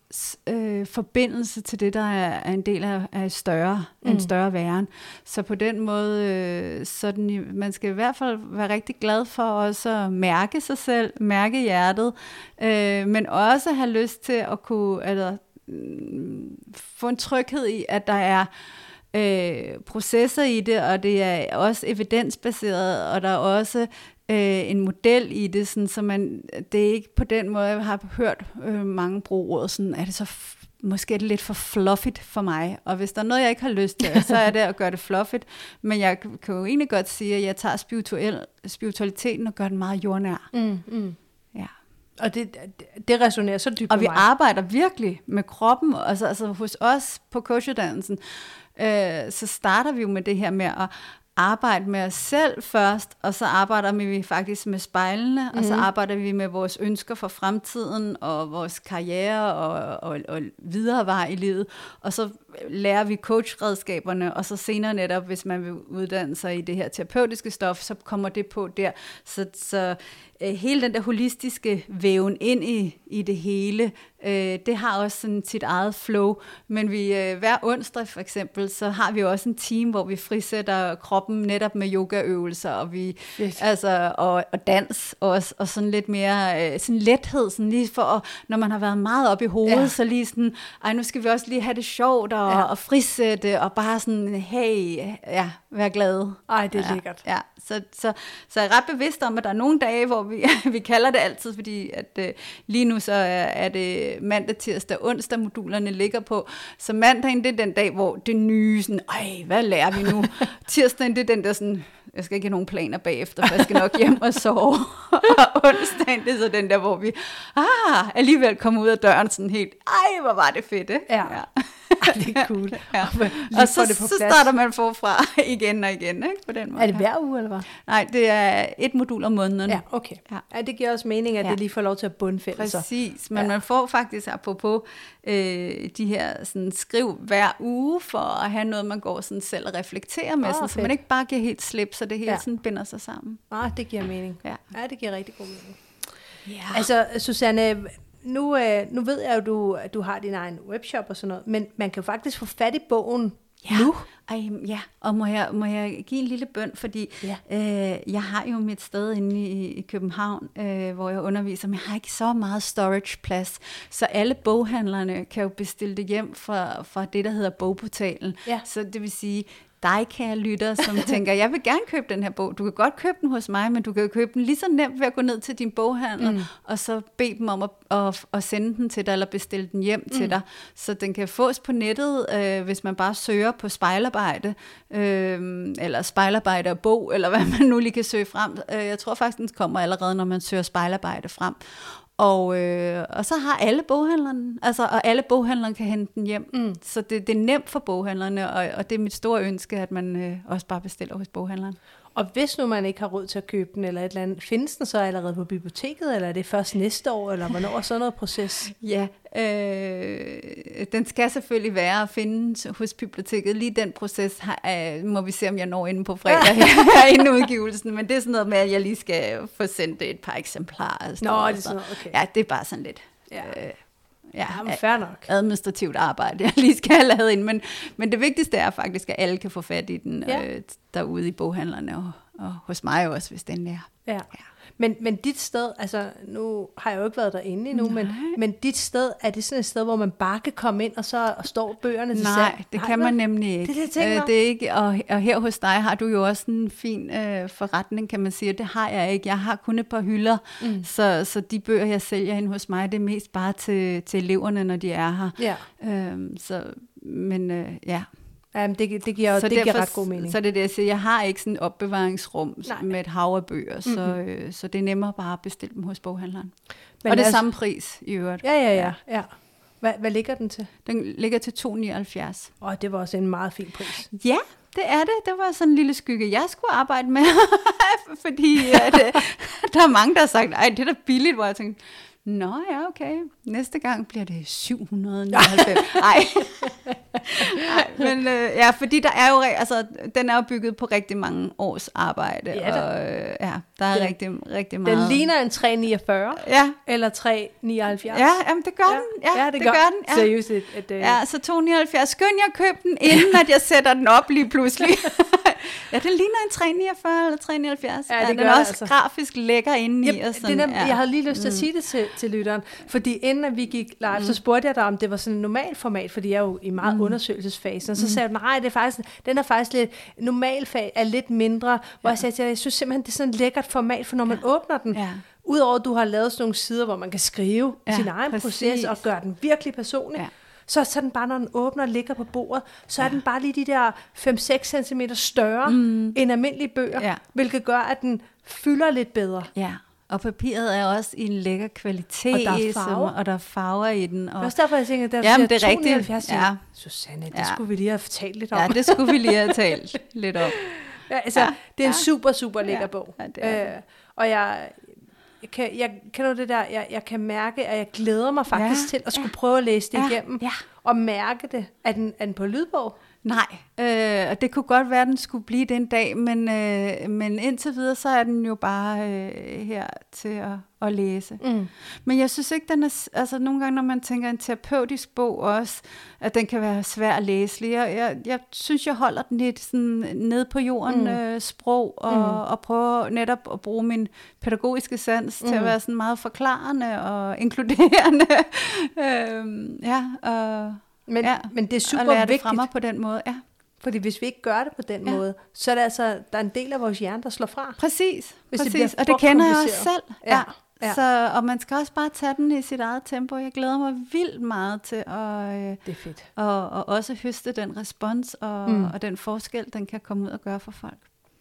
Øh, forbindelse til det, der er, er en del af, af større, mm. en større væren. Så på den måde, øh, sådan, man skal i hvert fald være rigtig glad for også at mærke sig selv, mærke hjertet, øh, men også have lyst til at kunne altså, øh, få en tryghed i, at der er øh, processer i det, og det er også evidensbaseret, og der er også Øh, en model i det, sådan, så man, det er ikke på den måde, jeg har hørt øh, mange bruge ordet, sådan, er det så, f- måske er det lidt for fluffigt for mig, og hvis der er noget, jeg ikke har lyst til, så er det at gøre det fluffigt, men jeg kan jo egentlig godt sige, at jeg tager spirituel, spiritualiteten og gør den meget jordnær. Mm, mm. Ja. Og det, det resonerer så dybt og vi mig. arbejder virkelig med kroppen, altså, altså hos os på coachuddannelsen, øh, så starter vi jo med det her med at arbejde med os selv først, og så arbejder vi faktisk med spejlene, mm-hmm. og så arbejder vi med vores ønsker for fremtiden, og vores karriere, og, og, og videre vej i livet, og så lærer vi coachredskaberne, og så senere netop, hvis man vil uddanne sig i det her terapeutiske stof, så kommer det på der. Så, så øh, hele den der holistiske væven ind i, i det hele, øh, det har også sådan sit eget flow, men vi øh, hver onsdag for eksempel, så har vi også en team, hvor vi frisætter kroppen netop med yogaøvelser, og vi yes. altså og, og dans også, og sådan lidt mere øh, sådan lethed, sådan lige for at, når man har været meget op i hovedet, ja. så lige sådan, ej, nu skal vi også lige have det sjovt, og, ja. og frisætte, og bare sådan, hey, ja, vær glad. Ej, det er ja, lækkert. Ja, så, så, så jeg er ret bevidst om, at der er nogle dage, hvor vi, vi kalder det altid, fordi at øh, lige nu så er, er det mandag, tirsdag, onsdag, modulerne ligger på, så mandagen, det er den dag, hvor det nye, sådan, ej, hvad lærer vi nu? Tirsdagen, det er den der sådan, jeg skal ikke have nogen planer bagefter, for jeg skal nok hjem og sove. Og onsdagen, det er så den der, hvor vi ah, alligevel kommer ud af døren sådan helt, ej, hvor var det fedt, ikke? Ja. ja. Ej, det er cool. Ja. Og så, det så starter man forfra igen og igen, ikke? På den måde. Er det hver uge, eller hvad? Nej, det er et modul om måneden. Ja, okay. Ja. Ja, det giver også mening, at ja. det lige får lov til at bundfælde. Præcis, men ja. man får faktisk apropos øh, de her sådan, skriv hver uge, for at have noget, man går sådan selv og reflekterer med, oh, sådan, så man ikke bare giver helt slip, så det hele ja. sådan binder sig sammen. Ah, det giver mening. Ja, ja det giver rigtig god mening. Ja. Altså, Susanne, Nu, øh, nu ved jeg jo, du, at du har din egen webshop og sådan noget, men man kan jo faktisk få fat i bogen ja. nu. Ej, ja, og må jeg, må jeg give en lille bøn, fordi ja. øh, jeg har jo mit sted inde i, i København, øh, hvor jeg underviser, men jeg har ikke så meget storage-plads, så alle boghandlerne kan jo bestille det hjem fra, fra det, der hedder bogportalen. Ja. Så det vil sige, dig, kære lytter, som tænker, jeg vil gerne købe den her bog. Du kan godt købe den hos mig, men du kan købe den lige så nemt ved at gå ned til din boghandler, mm. og så bede dem om at, at, at sende den til dig, eller bestille den hjem mm. til dig. Så den kan fås på nettet, øh, hvis man bare søger på spejlarbejde, øh, eller spejlarbejde og bog, eller hvad man nu lige kan søge frem. Jeg tror faktisk, den kommer allerede, når man søger spejlarbejde frem. Og, øh, og så har alle boghandlerne, altså, og alle boghandlerne kan hente den hjem. Mm. Så det, det er nemt for boghandlerne, og, og det er mit store ønske, at man øh, også bare bestiller hos boghandleren. Og hvis nu man ikke har råd til at købe den, eller et eller andet, findes den så allerede på biblioteket, eller er det først næste år, eller hvornår er sådan noget proces? Ja, øh, den skal selvfølgelig være at finde hos biblioteket. Lige den proces har, øh, må vi se, om jeg når inde på fredag her inden udgivelsen, men det er sådan noget med, at jeg lige skal få sendt et par eksemplarer. Nå, det er sådan noget, okay. Ja, det er bare sådan lidt... Ja. Øh, Ja, ja, fair nok. Administrativt arbejde, jeg lige skal have lavet ind. Men, men det vigtigste er faktisk, at alle kan få fat i den ja. øh, derude i boghandlerne, og, og hos mig også, hvis den er. Ja. Ja. Men, men dit sted, altså nu har jeg jo ikke været derinde endnu, men, men dit sted, er det sådan et sted, hvor man bare kan komme ind, og så og står bøgerne til Nej, salg? det kan man nemlig ikke. Det, det, øh, det er ikke og, og her hos dig har du jo også en fin øh, forretning, kan man sige, det har jeg ikke. Jeg har kun et par hylder, mm. så, så de bøger, jeg sælger hen hos mig, det er mest bare til, til eleverne, når de er her. Ja. Øhm, så, men øh, ja... Jamen, det, det giver, det derfor, giver ret god mening. Så det er det, jeg siger. Jeg har ikke sådan et opbevaringsrum Nej. med et hav af bøger, mm-hmm. så, øh, så det er nemmere bare at bestille dem hos boghandleren. Men og det er altså, samme pris i øvrigt. Ja, ja, ja. ja. Hvad, hvad ligger den til? Den ligger til to komma nioghalvfjerds. Åh, det var også en meget fin pris. Ja, det er det. Det var sådan en lille skygge, jeg skulle arbejde med, fordi at, der er mange, der har sagt, ej, det er da billigt, hvor jeg tænkte, nå ja, okay. Næste gang bliver det syv hundrede nioghalvfems. Nej. Nej, men øh, ja, fordi der er jo, altså, den er jo bygget på rigtig mange års arbejde, ja, og øh, ja, der er den, rigtig, rigtig meget. Den ligner en tre komma niogfyrre, ja. Eller tre komma nioghalvfjerds. Ja, jamen, det gør ja. den. Ja, ja det, det gør, gør den. Ja. Seriøst, et, et, ja, så to komma nioghalvfjerds. Skynd jeg at købe den, inden at jeg sætter den op lige pludselig. Ja, den ligner en tre komma niogfyrre eller tre komma nioghalvfjerds. Ja, det ja, den er også altså. grafisk lækker inde i. Yep, og sådan, det er, ja. Jeg havde lige lyst til at sige det til, til lytteren, fordi inden at vi gik live, mm. så spurgte jeg dig, om det var sådan en normal format, fordi jeg er jo i meget mm. undersøgelsesfasen, og så sagde du, nej, det er faktisk, den er faktisk lidt, normalfag er lidt mindre, hvor ja. jeg sagde til dig, jeg synes simpelthen, det er sådan et lækkert format, for når man ja. åbner den, ja. udover at du har lavet sådan nogle sider, hvor man kan skrive ja, sin egen præcis. proces, og gøre den virkelig personlig, ja. Så, så er den bare, når den åbner og ligger på bordet, så er ja. den bare lige de der fem til seks centimeter større mm. end almindelige bøger, ja. hvilket gør, at den fylder lidt bedre. Ja, og papiret er også i en lækker kvalitet, og der er farver, som, og der er farver i den. Og... Det er også derfor, jeg tænker, at der Jamen, er to komma nioghalvfjerds. Ja. Susanne, det ja. skulle vi lige have talt lidt om. Ja, det skulle vi lige have talt lidt om. Ja, altså, ja, det er en ja. super, super lækker Ja, bog. ja, det er det. Øh, og jeg, jeg, kan, jeg kender det der, jeg, jeg kan mærke, at jeg glæder mig faktisk Ja, til at skulle ja. prøve at læse det Ja, igennem. ja. Og mærke det. Er den, er den på lydbog? Nej, øh, og det kunne godt være, at den skulle blive den dag, men, øh, men indtil videre, så er den jo bare øh, her til at, at læse. Mm. Men jeg synes ikke, den er, altså nogle gange, når man tænker en terapeutisk bog også, at den kan være svær at læse. Jeg, jeg, jeg synes, jeg holder den lidt sådan ned på jorden mm. øh, sprog, og, mm. og prøver netop at bruge min pædagogiske sans mm. til at være sådan meget forklarende og inkluderende. øhm, ja, og... Men, ja, men det er super og lære det vigtigt, fra mig på den måde. Ja. fordi hvis vi ikke gør det på den Ja. måde, så er det altså, der er en del af vores hjerne, der slår fra. Præcis, Hvis det præcis. bliver og det for kender jeg også kompliceret. selv. Ja, Ja. ja. Så, og man skal også bare tage den i sit eget tempo. Jeg glæder mig vildt meget til at, øh, Det er fedt. og, og også høste den respons og, Mm. mm. og den forskel, den kan komme ud og gøre for folk.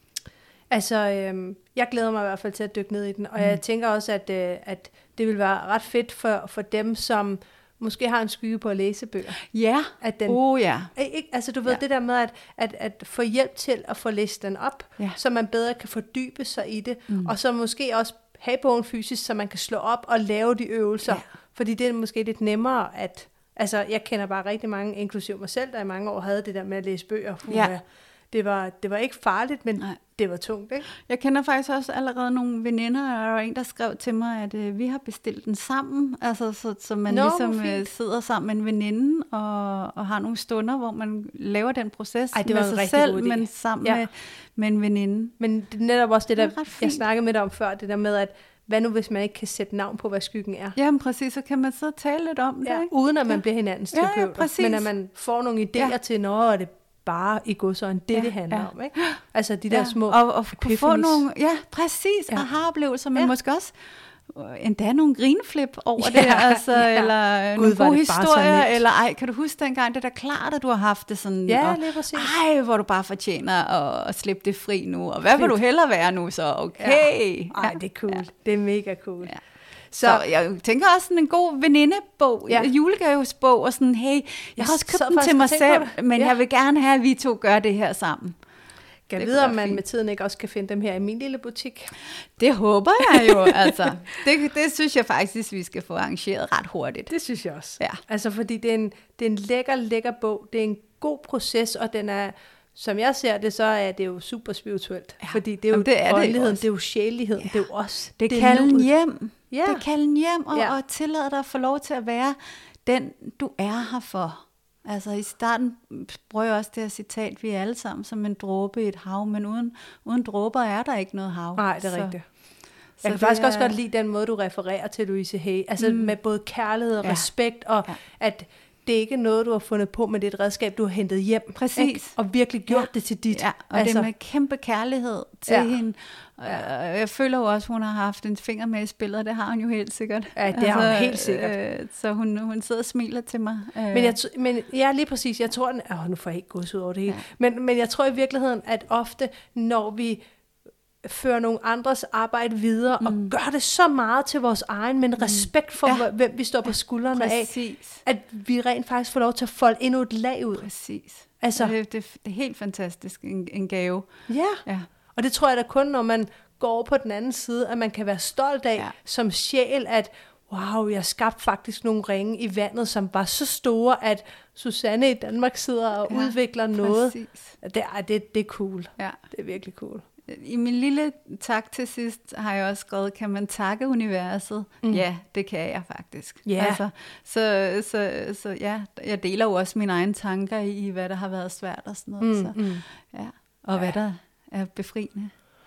Altså, øhm, jeg glæder mig i hvert fald til at dykke ned i den, og Mm. jeg tænker også, at, øh, at det vil være ret fedt for, for dem, som måske har en skygge på at læse bøger. Ja, At den, oh ja. ikke, altså du ved, Ja. det der med at, at, at få hjælp til at få læst den op, Ja. så man bedre kan fordybe sig i det, Mm. og så måske også have bogen fysisk, så man kan slå op og lave de øvelser, Ja. fordi det er måske lidt nemmere at, altså jeg kender bare rigtig mange, inklusive mig selv, der i mange år havde det der med at læse bøger. Puh, Ja. det, var, det var ikke farligt, men Nej. det var tungt, ikke? Jeg kender faktisk også allerede nogle veninder, og der var en, der skrev til mig, at øh, vi har bestilt den sammen, altså så, så man Nå, ligesom hvor fint. øh, sidder sammen med en veninde og, og har nogle stunder, hvor man laver den proces Ej, det var med en sig rigtig selv, god idé. men sammen Ja. med, med en veninde. Men det er netop også det, der, Det er ret jeg fint. snakkede med dig om før, det der med, at hvad nu, hvis man ikke kan sætte navn på, hvad skyggen er? Jamen præcis, så kan man så tale lidt om det, Ja, ikke? uden at man Ja. bliver hinandens Ja, ja, terapeuter, præcis. men at man får nogle idéer Ja. til, når er det bare i godsøjne det, Ja, det handler ja. om, ikke? Altså de der Ja, små og, og kunne få epiphanies. nogle, ja, præcis, Ja. ja. aha-oplevelser, men Ja. ja. måske også øh, endda nogle grinflip over Ja, det, altså, ja. eller Gud, nogle var gode det bare så historier, nemt. eller ej, kan du huske dengang, det er da klart, at du har haft det sådan, Ja, og, lige præcis. ej, hvor du bare fortjener at, at slippe det fri nu, og hvad Fedt. vil du hellere være nu, så okay. Ej, det er cool. Ja. Det er mega cool. Ja. Så, Så jeg tænker også sådan en god venindebog, Ja. ja. julegavesbog, og sådan, hey, jeg Jeg har også købt sad den faktisk til og mig tænkte på selv, det. men Ja. jeg vil gerne have, at vi to gør det her sammen. kan det vide, kunne om være man fint. med tiden ikke også kan finde dem her i min lille butik. Det håber jeg jo, altså. Det, det synes jeg faktisk, vi skal få arrangeret ret hurtigt. Det synes jeg også. Ja. Altså, fordi det er, en, det er en lækker, lækker bog. Det er en god proces, og den er, som jeg ser det, så er det jo super spirituelt. Ja. Fordi det er jo Jamen, det er det åndeligheden, også. det er jo sjæligheden, Ja. det er jo også. Det er kalden nuet. hjem. Ja. Det er kalden hjem, og, Ja. ja. og tillade dig at få lov til at være den, du er her for. Altså i starten bruger jeg også det her citat, vi er alle sammen som en dråbe i et hav, men uden, uden dråber er der ikke noget hav. Nej, det er så, rigtigt. Så Jeg kan det faktisk er, også godt lide den måde, du refererer til Louise Hay. Altså mm. med både kærlighed og Ja. respekt, og Ja. at det ikke er noget, du har fundet på, men det er et redskab, du har hentet hjem. Præcis. Ikke? Og virkelig gjort Ja. det til dit. Ja, og altså, det er med kæmpe kærlighed til Ja. ja. hende. Og jeg, jeg føler jo også, at hun har haft en finger med i spillet, og det har hun jo helt sikkert. Ja, det har hun helt sikkert. Øh, så hun, hun sidder og smiler til mig. Øh, Men, jeg, t- men ja, lige præcis. Jeg tror, den, åh, nu får jeg ikke gås ud over det hele. Ja. Men, men jeg tror i virkeligheden, at ofte, når vi fører nogle andres arbejde videre, mm. og gør det så meget til vores egen, men respekt for, Ja. ja. hvem vi står på skuldrene af, præcis. at vi rent faktisk får lov til at folde endnu et lag ud. Præcis. Altså, Det, det, det er helt fantastisk, en, en gave. ja. Ja. Og det tror jeg da kun, når man går over på den anden side, at man kan være stolt af Ja. som sjæl, at wow, jeg skabte faktisk nogle ringe i vandet, som var så store, at Susanne i Danmark sidder og Ja, udvikler noget. Præcis. Det er, det, det er cool. Ja. Det er virkelig cool. I min lille tak til sidst har jeg også skrevet, kan man takke universet? Mm. Ja, det kan jeg faktisk. Ja. Altså, så, så, så ja, jeg deler jo også mine egne tanker i, hvad der har været svært og sådan noget. Mm, så, mm. ja. Og Ja. hvad der er befriende.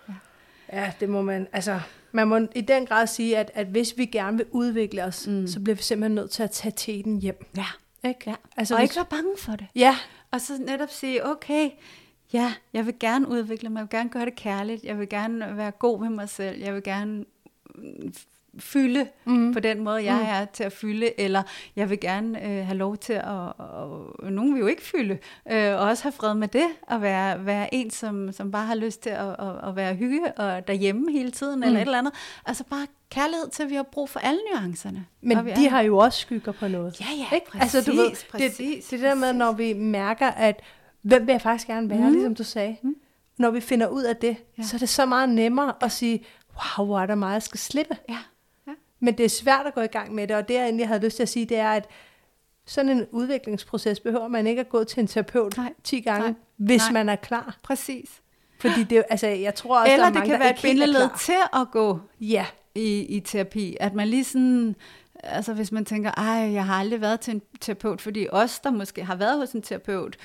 Ja, det må man, altså, man må i den grad sige, at, at hvis vi gerne vil udvikle os, mm. så bliver vi simpelthen nødt til at tage teten hjem. Ja. Ikke? Ja. Altså, Og hvis, ikke være bange for det. ja, Og så netop sige, okay, ja, jeg vil gerne udvikle mig, jeg vil gerne gøre det kærligt, jeg vil gerne være god ved mig selv, jeg vil gerne mm, fylde mm. på den måde, jeg mm. er til at fylde, eller jeg vil gerne øh, have lov til at, og, og nogen vil jo ikke fylde, øh, og også have fred med det, og være, være en, som, som bare har lyst til at, at, at være hygge og derhjemme hele tiden, mm. eller et eller andet. Altså bare kærlighed til, at vi har brug for alle nuancerne. men Og vi de er- har jo også skygger på noget. Ja, ja, Ikke? præcis, altså, du ved, præcis, det, det er det der med, når vi mærker, at hvem vil jeg faktisk gerne være, mm. ligesom du sagde. Mm. når vi finder ud af det, Ja. så er det så meget nemmere at sige, wow, hvor er der meget, jeg skal slippe. Ja. Ja. Men det er svært at gå i gang med det, og det jeg egentlig havde lyst til at sige, det er, at sådan en udviklingsproces behøver man ikke at gå til en terapeut Nej. ti gange, Nej. hvis Nej. man er klar. Præcis. Fordi det, altså, jeg tror også, Eller der er det mange, kan der være et ikke helt er bindeled klar. til at gå Ja, i, i terapi. At man lige sådan, altså hvis man tænker, ej, jeg har aldrig været til en terapeut, fordi os, der måske har været hos en terapeut,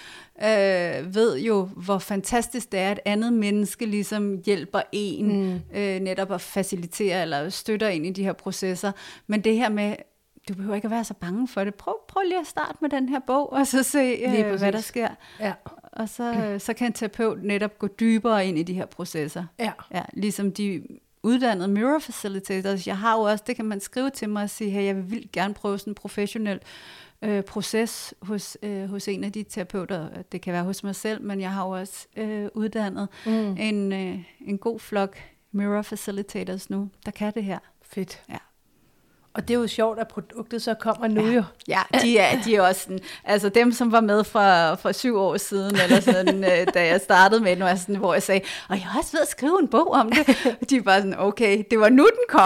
øh, ved jo, hvor fantastisk det er, at andet menneske ligesom hjælper en, mm. øh, netop at facilitere eller støtter ind i de her processer. Men det her med, du behøver ikke at være så bange for det. Prøv, prøv lige at starte med den her bog, og så se, øh, hvad der sker. ja, Og så, så kan en terapeut netop gå dybere ind i de her processer. ja. Ja, ligesom de uddannede mirror facilitators. Jeg har jo også, det kan man skrive til mig og sige, hey, jeg vil vildt gerne prøve sådan en professionel øh, proces hos, øh, hos en af de terapeuter. Det kan være hos mig selv, men jeg har jo også øh, uddannet mm. en, øh, en god flok mirror facilitators nu, der kan det her. Fedt. Ja. Og det er jo sjovt, at produktet så kommer nu Ja. jo. Ja, de er, de er også sådan, altså dem, som var med fra, fra syv år siden, eller sådan, øh, da jeg startede med den, var sådan, hvor jeg sagde, og jeg har også ved at skrive en bog om det. De var sådan, okay, det var nu, den kom.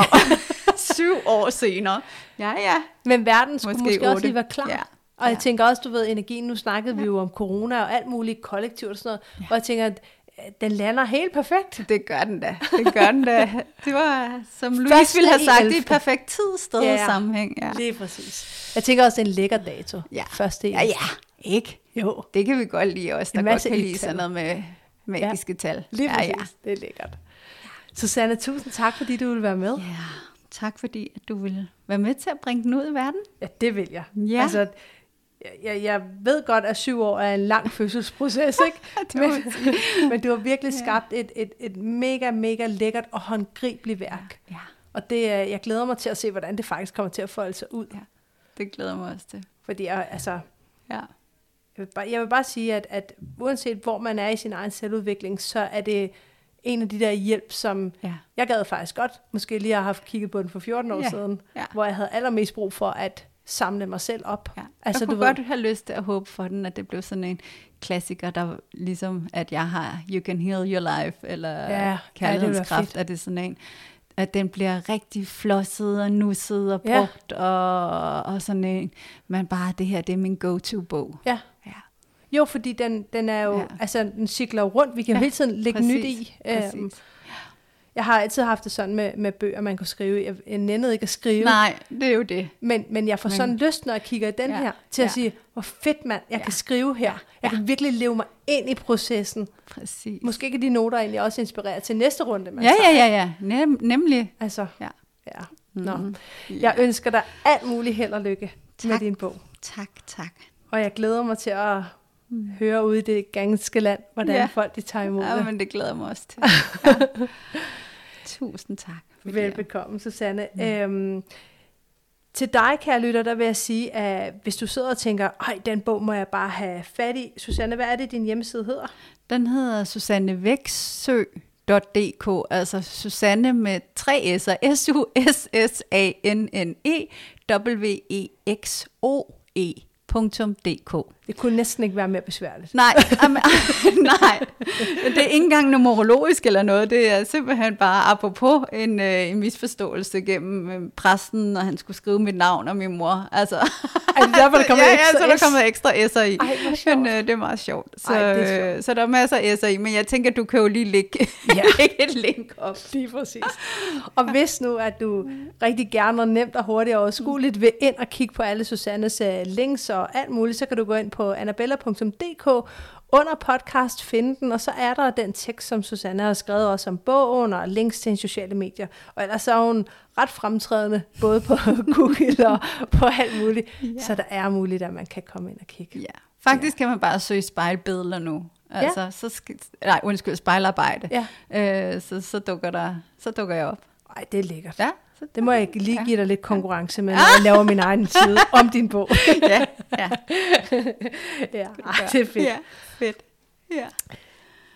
Syv år senere. Ja, ja. Men verden skulle Måske måske, måske også otte. lige være klar. Ja. Og jeg Ja. tænker også, du ved, energien, nu snakkede ja. vi jo om corona og alt muligt kollektivt og sådan noget, ja. og jeg tænker, at den lander helt perfekt. Det gør den da. Det gør den da. Det var, som Først Louise ville have i sagt, det er ellevte. et perfekt tid, sted Ja, og ja. sammenhæng. Ja. Lige præcis. Jeg tænker også, det er en lækker dato. Ja. Første Ja, ja. Ikke? Jo, Det kan vi godt lide også, der En godt masse kan lide et-tal. sådan noget med magiske ja. tal. lige ja, præcis. ja. Det er lækkert. Susanne, tusind tak, fordi du ville være med. Ja, tak fordi at du ville være med til at bringe den ud i verden. Ja, det vil jeg. Ja. Altså, jeg, jeg ved godt, at syv år er en lang fødselsproces, ikke? Det må men, man sige. men du har virkelig Ja. skabt et, et, et mega, mega lækkert og håndgribeligt værk. Ja, Og det, er- jeg glæder mig til at se, hvordan det faktisk kommer til at folde sig ud. Ja. det glæder mig også til. Fordi jeg, altså, Ja, jeg, vil bare, jeg vil bare sige, at, at uanset hvor man er i sin egen selvudvikling, så er det en af de der hjælp, som ja. jeg gad faktisk godt, måske lige har haft kigget på den for fjorten år Ja. siden, Ja. hvor jeg havde allermest brug for at samle mig selv op. Ja. Altså, Jeg du kunne ved- godt have lyst til at håbe for den, at det blev sådan en klassiker, der ligesom, at jeg har You Can Heal Your Life, eller Ja, ja, det ville Kærlighedens være Kraft, fedt. er det sådan en, at den bliver rigtig flosset og nusset og Ja. brugt, og, og sådan en, men bare det her, det er min go-to-bog. Ja. Ja. Jo, fordi den, den er jo, Ja. ja. altså den cykler jo rundt, vi kan jo Ja, hele tiden lægge præcis, nyt i. præcis. Øhm, jeg har altid haft det sådan med, med bøger, man kunne skrive. Jeg, jeg nændede ikke at skrive, Nej, det er jo det. men, men jeg får Men- sådan lyst, når jeg kigger i den Ja, her, til at ja. sige, hvor fedt mand, jeg Ja. kan skrive her. Jeg Ja. kan virkelig leve mig ind i processen. Præcis. Måske kan de noter egentlig også inspirere til næste runde, man Ja, tager. ja, ja, ja. Nem, nemlig. Altså, Ja. ja. Nå. Mhm. Jeg ønsker dig alt muligt held og lykke med Tak. din bog. Tak, tak. Og jeg glæder mig til at høre ude i det ganske land, hvordan Ja. folk de tager imod Ja, det. men det glæder jeg mig også til. Ja. Tusind tak. for det. Velbekomme, Susanne. Mm. Øhm, til dig, kære lytter, der vil jeg sige, at hvis du sidder og tænker, ej, den bog må jeg bare have fat i. Susanne, hvad er det, din hjemmeside hedder? Den hedder Susanne Veksø punktum d k, altså Susanne med tre s'er, S U S S A N N E W E X O E punktum d k. Det kunne næsten ikke være mere besværligt. Nej, am, nej, det er ikke engang numerologisk eller noget, det er simpelthen bare apropos en, øh, en misforståelse gennem øh, præsten, når han skulle skrive mit navn og min mor. Altså, Er det derfor, der kommer ja, ekstra ja, så der S? kommer ekstra s'er i. Ej, hvor sjovt. Men øh, det er meget sjovt. Så, Ej, det er sjovt. øh, så der er masser af s'er i, men jeg tænker, du kan jo lige lægge, Ja. lægge et link op. Lige præcis. Og hvis nu, at du rigtig gerne og nemt og hurtigt og overskueligt vil ind og kigge på alle Susannes uh, links og alt muligt, så kan du gå ind på annabella punktum d k, under podcast finde den, og så er der den tekst, som Susanne har skrevet også om bogen, og links til hendes sociale medier. Og ellers er hun ret fremtrædende, både på Google og på alt muligt, Ja. så der er muligt, at man kan komme ind og kigge. Ja. Faktisk kan man bare søge spejlbilleder nu. Altså, ja. så skal, nej, undskyld, spejlarbejde. Ja. Øh, så, så, dukker der, så dukker jeg op. Ej, det er lækkert. Ja, så, Det må jeg lige give dig lidt konkurrence med, når jeg laver min egen side om din bog. ja, ja. Ja, ej, det er fedt. Ja, fedt. Ja.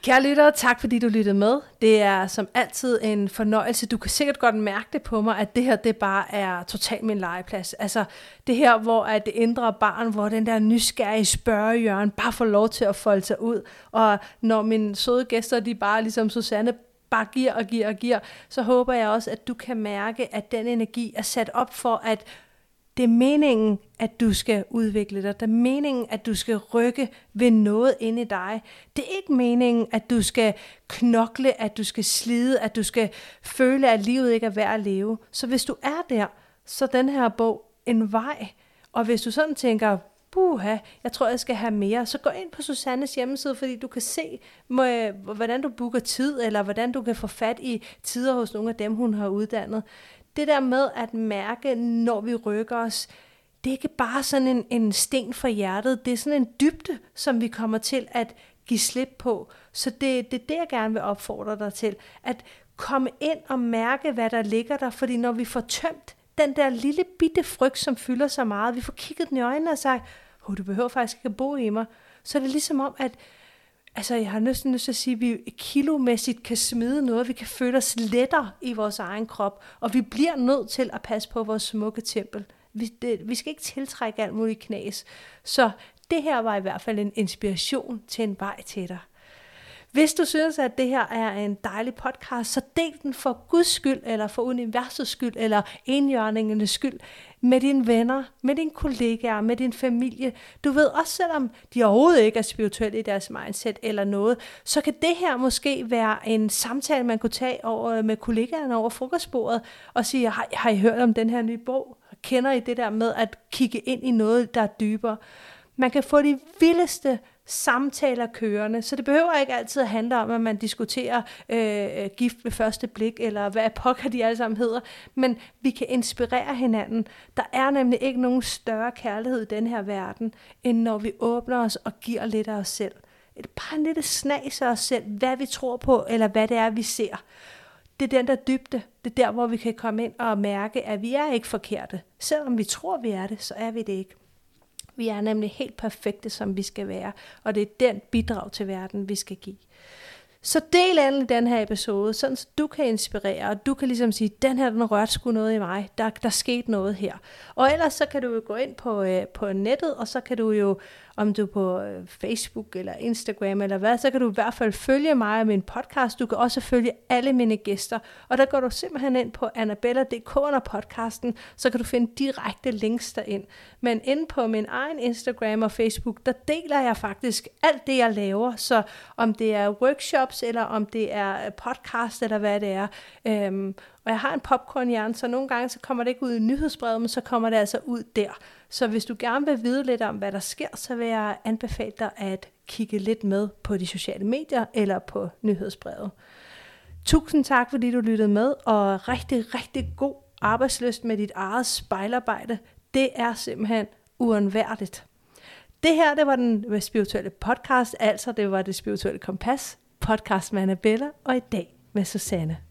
Kære lyttere, tak fordi du lyttede med. Det er som altid en fornøjelse. Du kan sikkert godt mærke det på mig, at det her det bare er totalt min legeplads. Altså det her, hvor at det indre barn, hvor den der nysgerrige spørgehjørne bare får lov til at folde sig ud. Og når mine søde gæster, de bare ligesom Susanne, bare giver og giver og giver, så håber jeg også, at du kan mærke, at den energi er sat op for, at det er meningen, at du skal udvikle dig. Det er meningen, at du skal rykke ved noget inde i dig. Det er ikke meningen, at du skal knokle, at du skal slide, at du skal føle, at livet ikke er værd at leve. Så hvis du er der, så er den her bog en vej. Og hvis du sådan tænker, buha, jeg tror, jeg skal have mere, så gå ind på Susannes hjemmeside, fordi du kan se, må, hvordan du booker tid, eller hvordan du kan få fat i tider hos nogle af dem, hun har uddannet. Det der med at mærke, når vi rykker os, det er ikke bare sådan en, en sten for hjertet, det er sådan en dybde, som vi kommer til at give slip på. Så det, det er det, jeg gerne vil opfordre dig til, at komme ind og mærke, hvad der ligger der, fordi når vi får tømt den der lille bitte frygt, som fylder så meget, vi får kigget den i øjnene og sagt, oh, du behøver faktisk ikke at bo i mig, så er det ligesom om, at altså, jeg har næsten lyst til at sige, at vi kilomæssigt kan smide noget, vi kan føle os lettere i vores egen krop, og vi bliver nødt til at passe på vores smukke tempel. Vi, det, vi skal ikke tiltrække alt muligt knas. Så det her var i hvert fald en inspiration til en vej til dig. Hvis du synes, at det her er en dejlig podcast, så del den for Guds skyld, eller for universets skyld, eller enhjørningernes skyld, med dine venner, med dine kollegaer, med din familie. Du ved også, selvom de overhovedet ikke er spirituelle i deres mindset eller noget, så kan det her måske være en samtale, man kunne tage over med kollegaerne over frokostbordet, og sige, har, har I hørt om den her nye bog? Kender I det der med at kigge ind i noget, der er dybere? Man kan få de vildeste samtaler kørende, så det behøver ikke altid at handle om, at man diskuterer øh, gift ved første blik, eller hvad pokker de alle sammen hedder, men vi kan inspirere hinanden. Der er nemlig ikke nogen større kærlighed i den her verden, end når vi åbner os og giver lidt af os selv. Bare en lille snas af os selv, hvad vi tror på, eller hvad det er, vi ser. Det er den der dybde, det er der, hvor vi kan komme ind og mærke, at vi er ikke forkerte. Selvom vi tror, vi er det, så er vi det ikke. Vi er nemlig helt perfekte, som vi skal være, og det er den bidrag til verden, vi skal give. Så del endelig den her episode, sådan så du kan inspirere, og du kan ligesom sige, den her, den rørte sgu noget i mig, der, der skete noget her. Og ellers så kan du jo gå ind på, øh, på nettet, og så kan du jo, om du er på øh, Facebook eller Instagram eller hvad, så kan du i hvert fald følge mig og min podcast. Du kan også følge alle mine gæster, og der går du simpelthen ind på annabella punktum d k under podcasten, så kan du finde direkte links derind. Men inde på min egen Instagram og Facebook, der deler jeg faktisk alt det, jeg laver, så om det er workshops, eller om det er podcast, eller hvad det er. Øhm, og jeg har en popcornhjerne, så nogle gange så kommer det ikke ud i nyhedsbrevet, men så kommer det altså ud der. Så hvis du gerne vil vide lidt om, hvad der sker, så vil jeg anbefale dig at kigge lidt med på de sociale medier, eller på nyhedsbrevet. Tusind tak, fordi du lyttede med, og rigtig, rigtig god arbejdslyst med dit eget spejlarbejde. Det er simpelthen uundværligt. Det her, det var den spirituelle podcast, altså det var det spirituelle kompas, podcast med Annabella, og i dag med Susanne.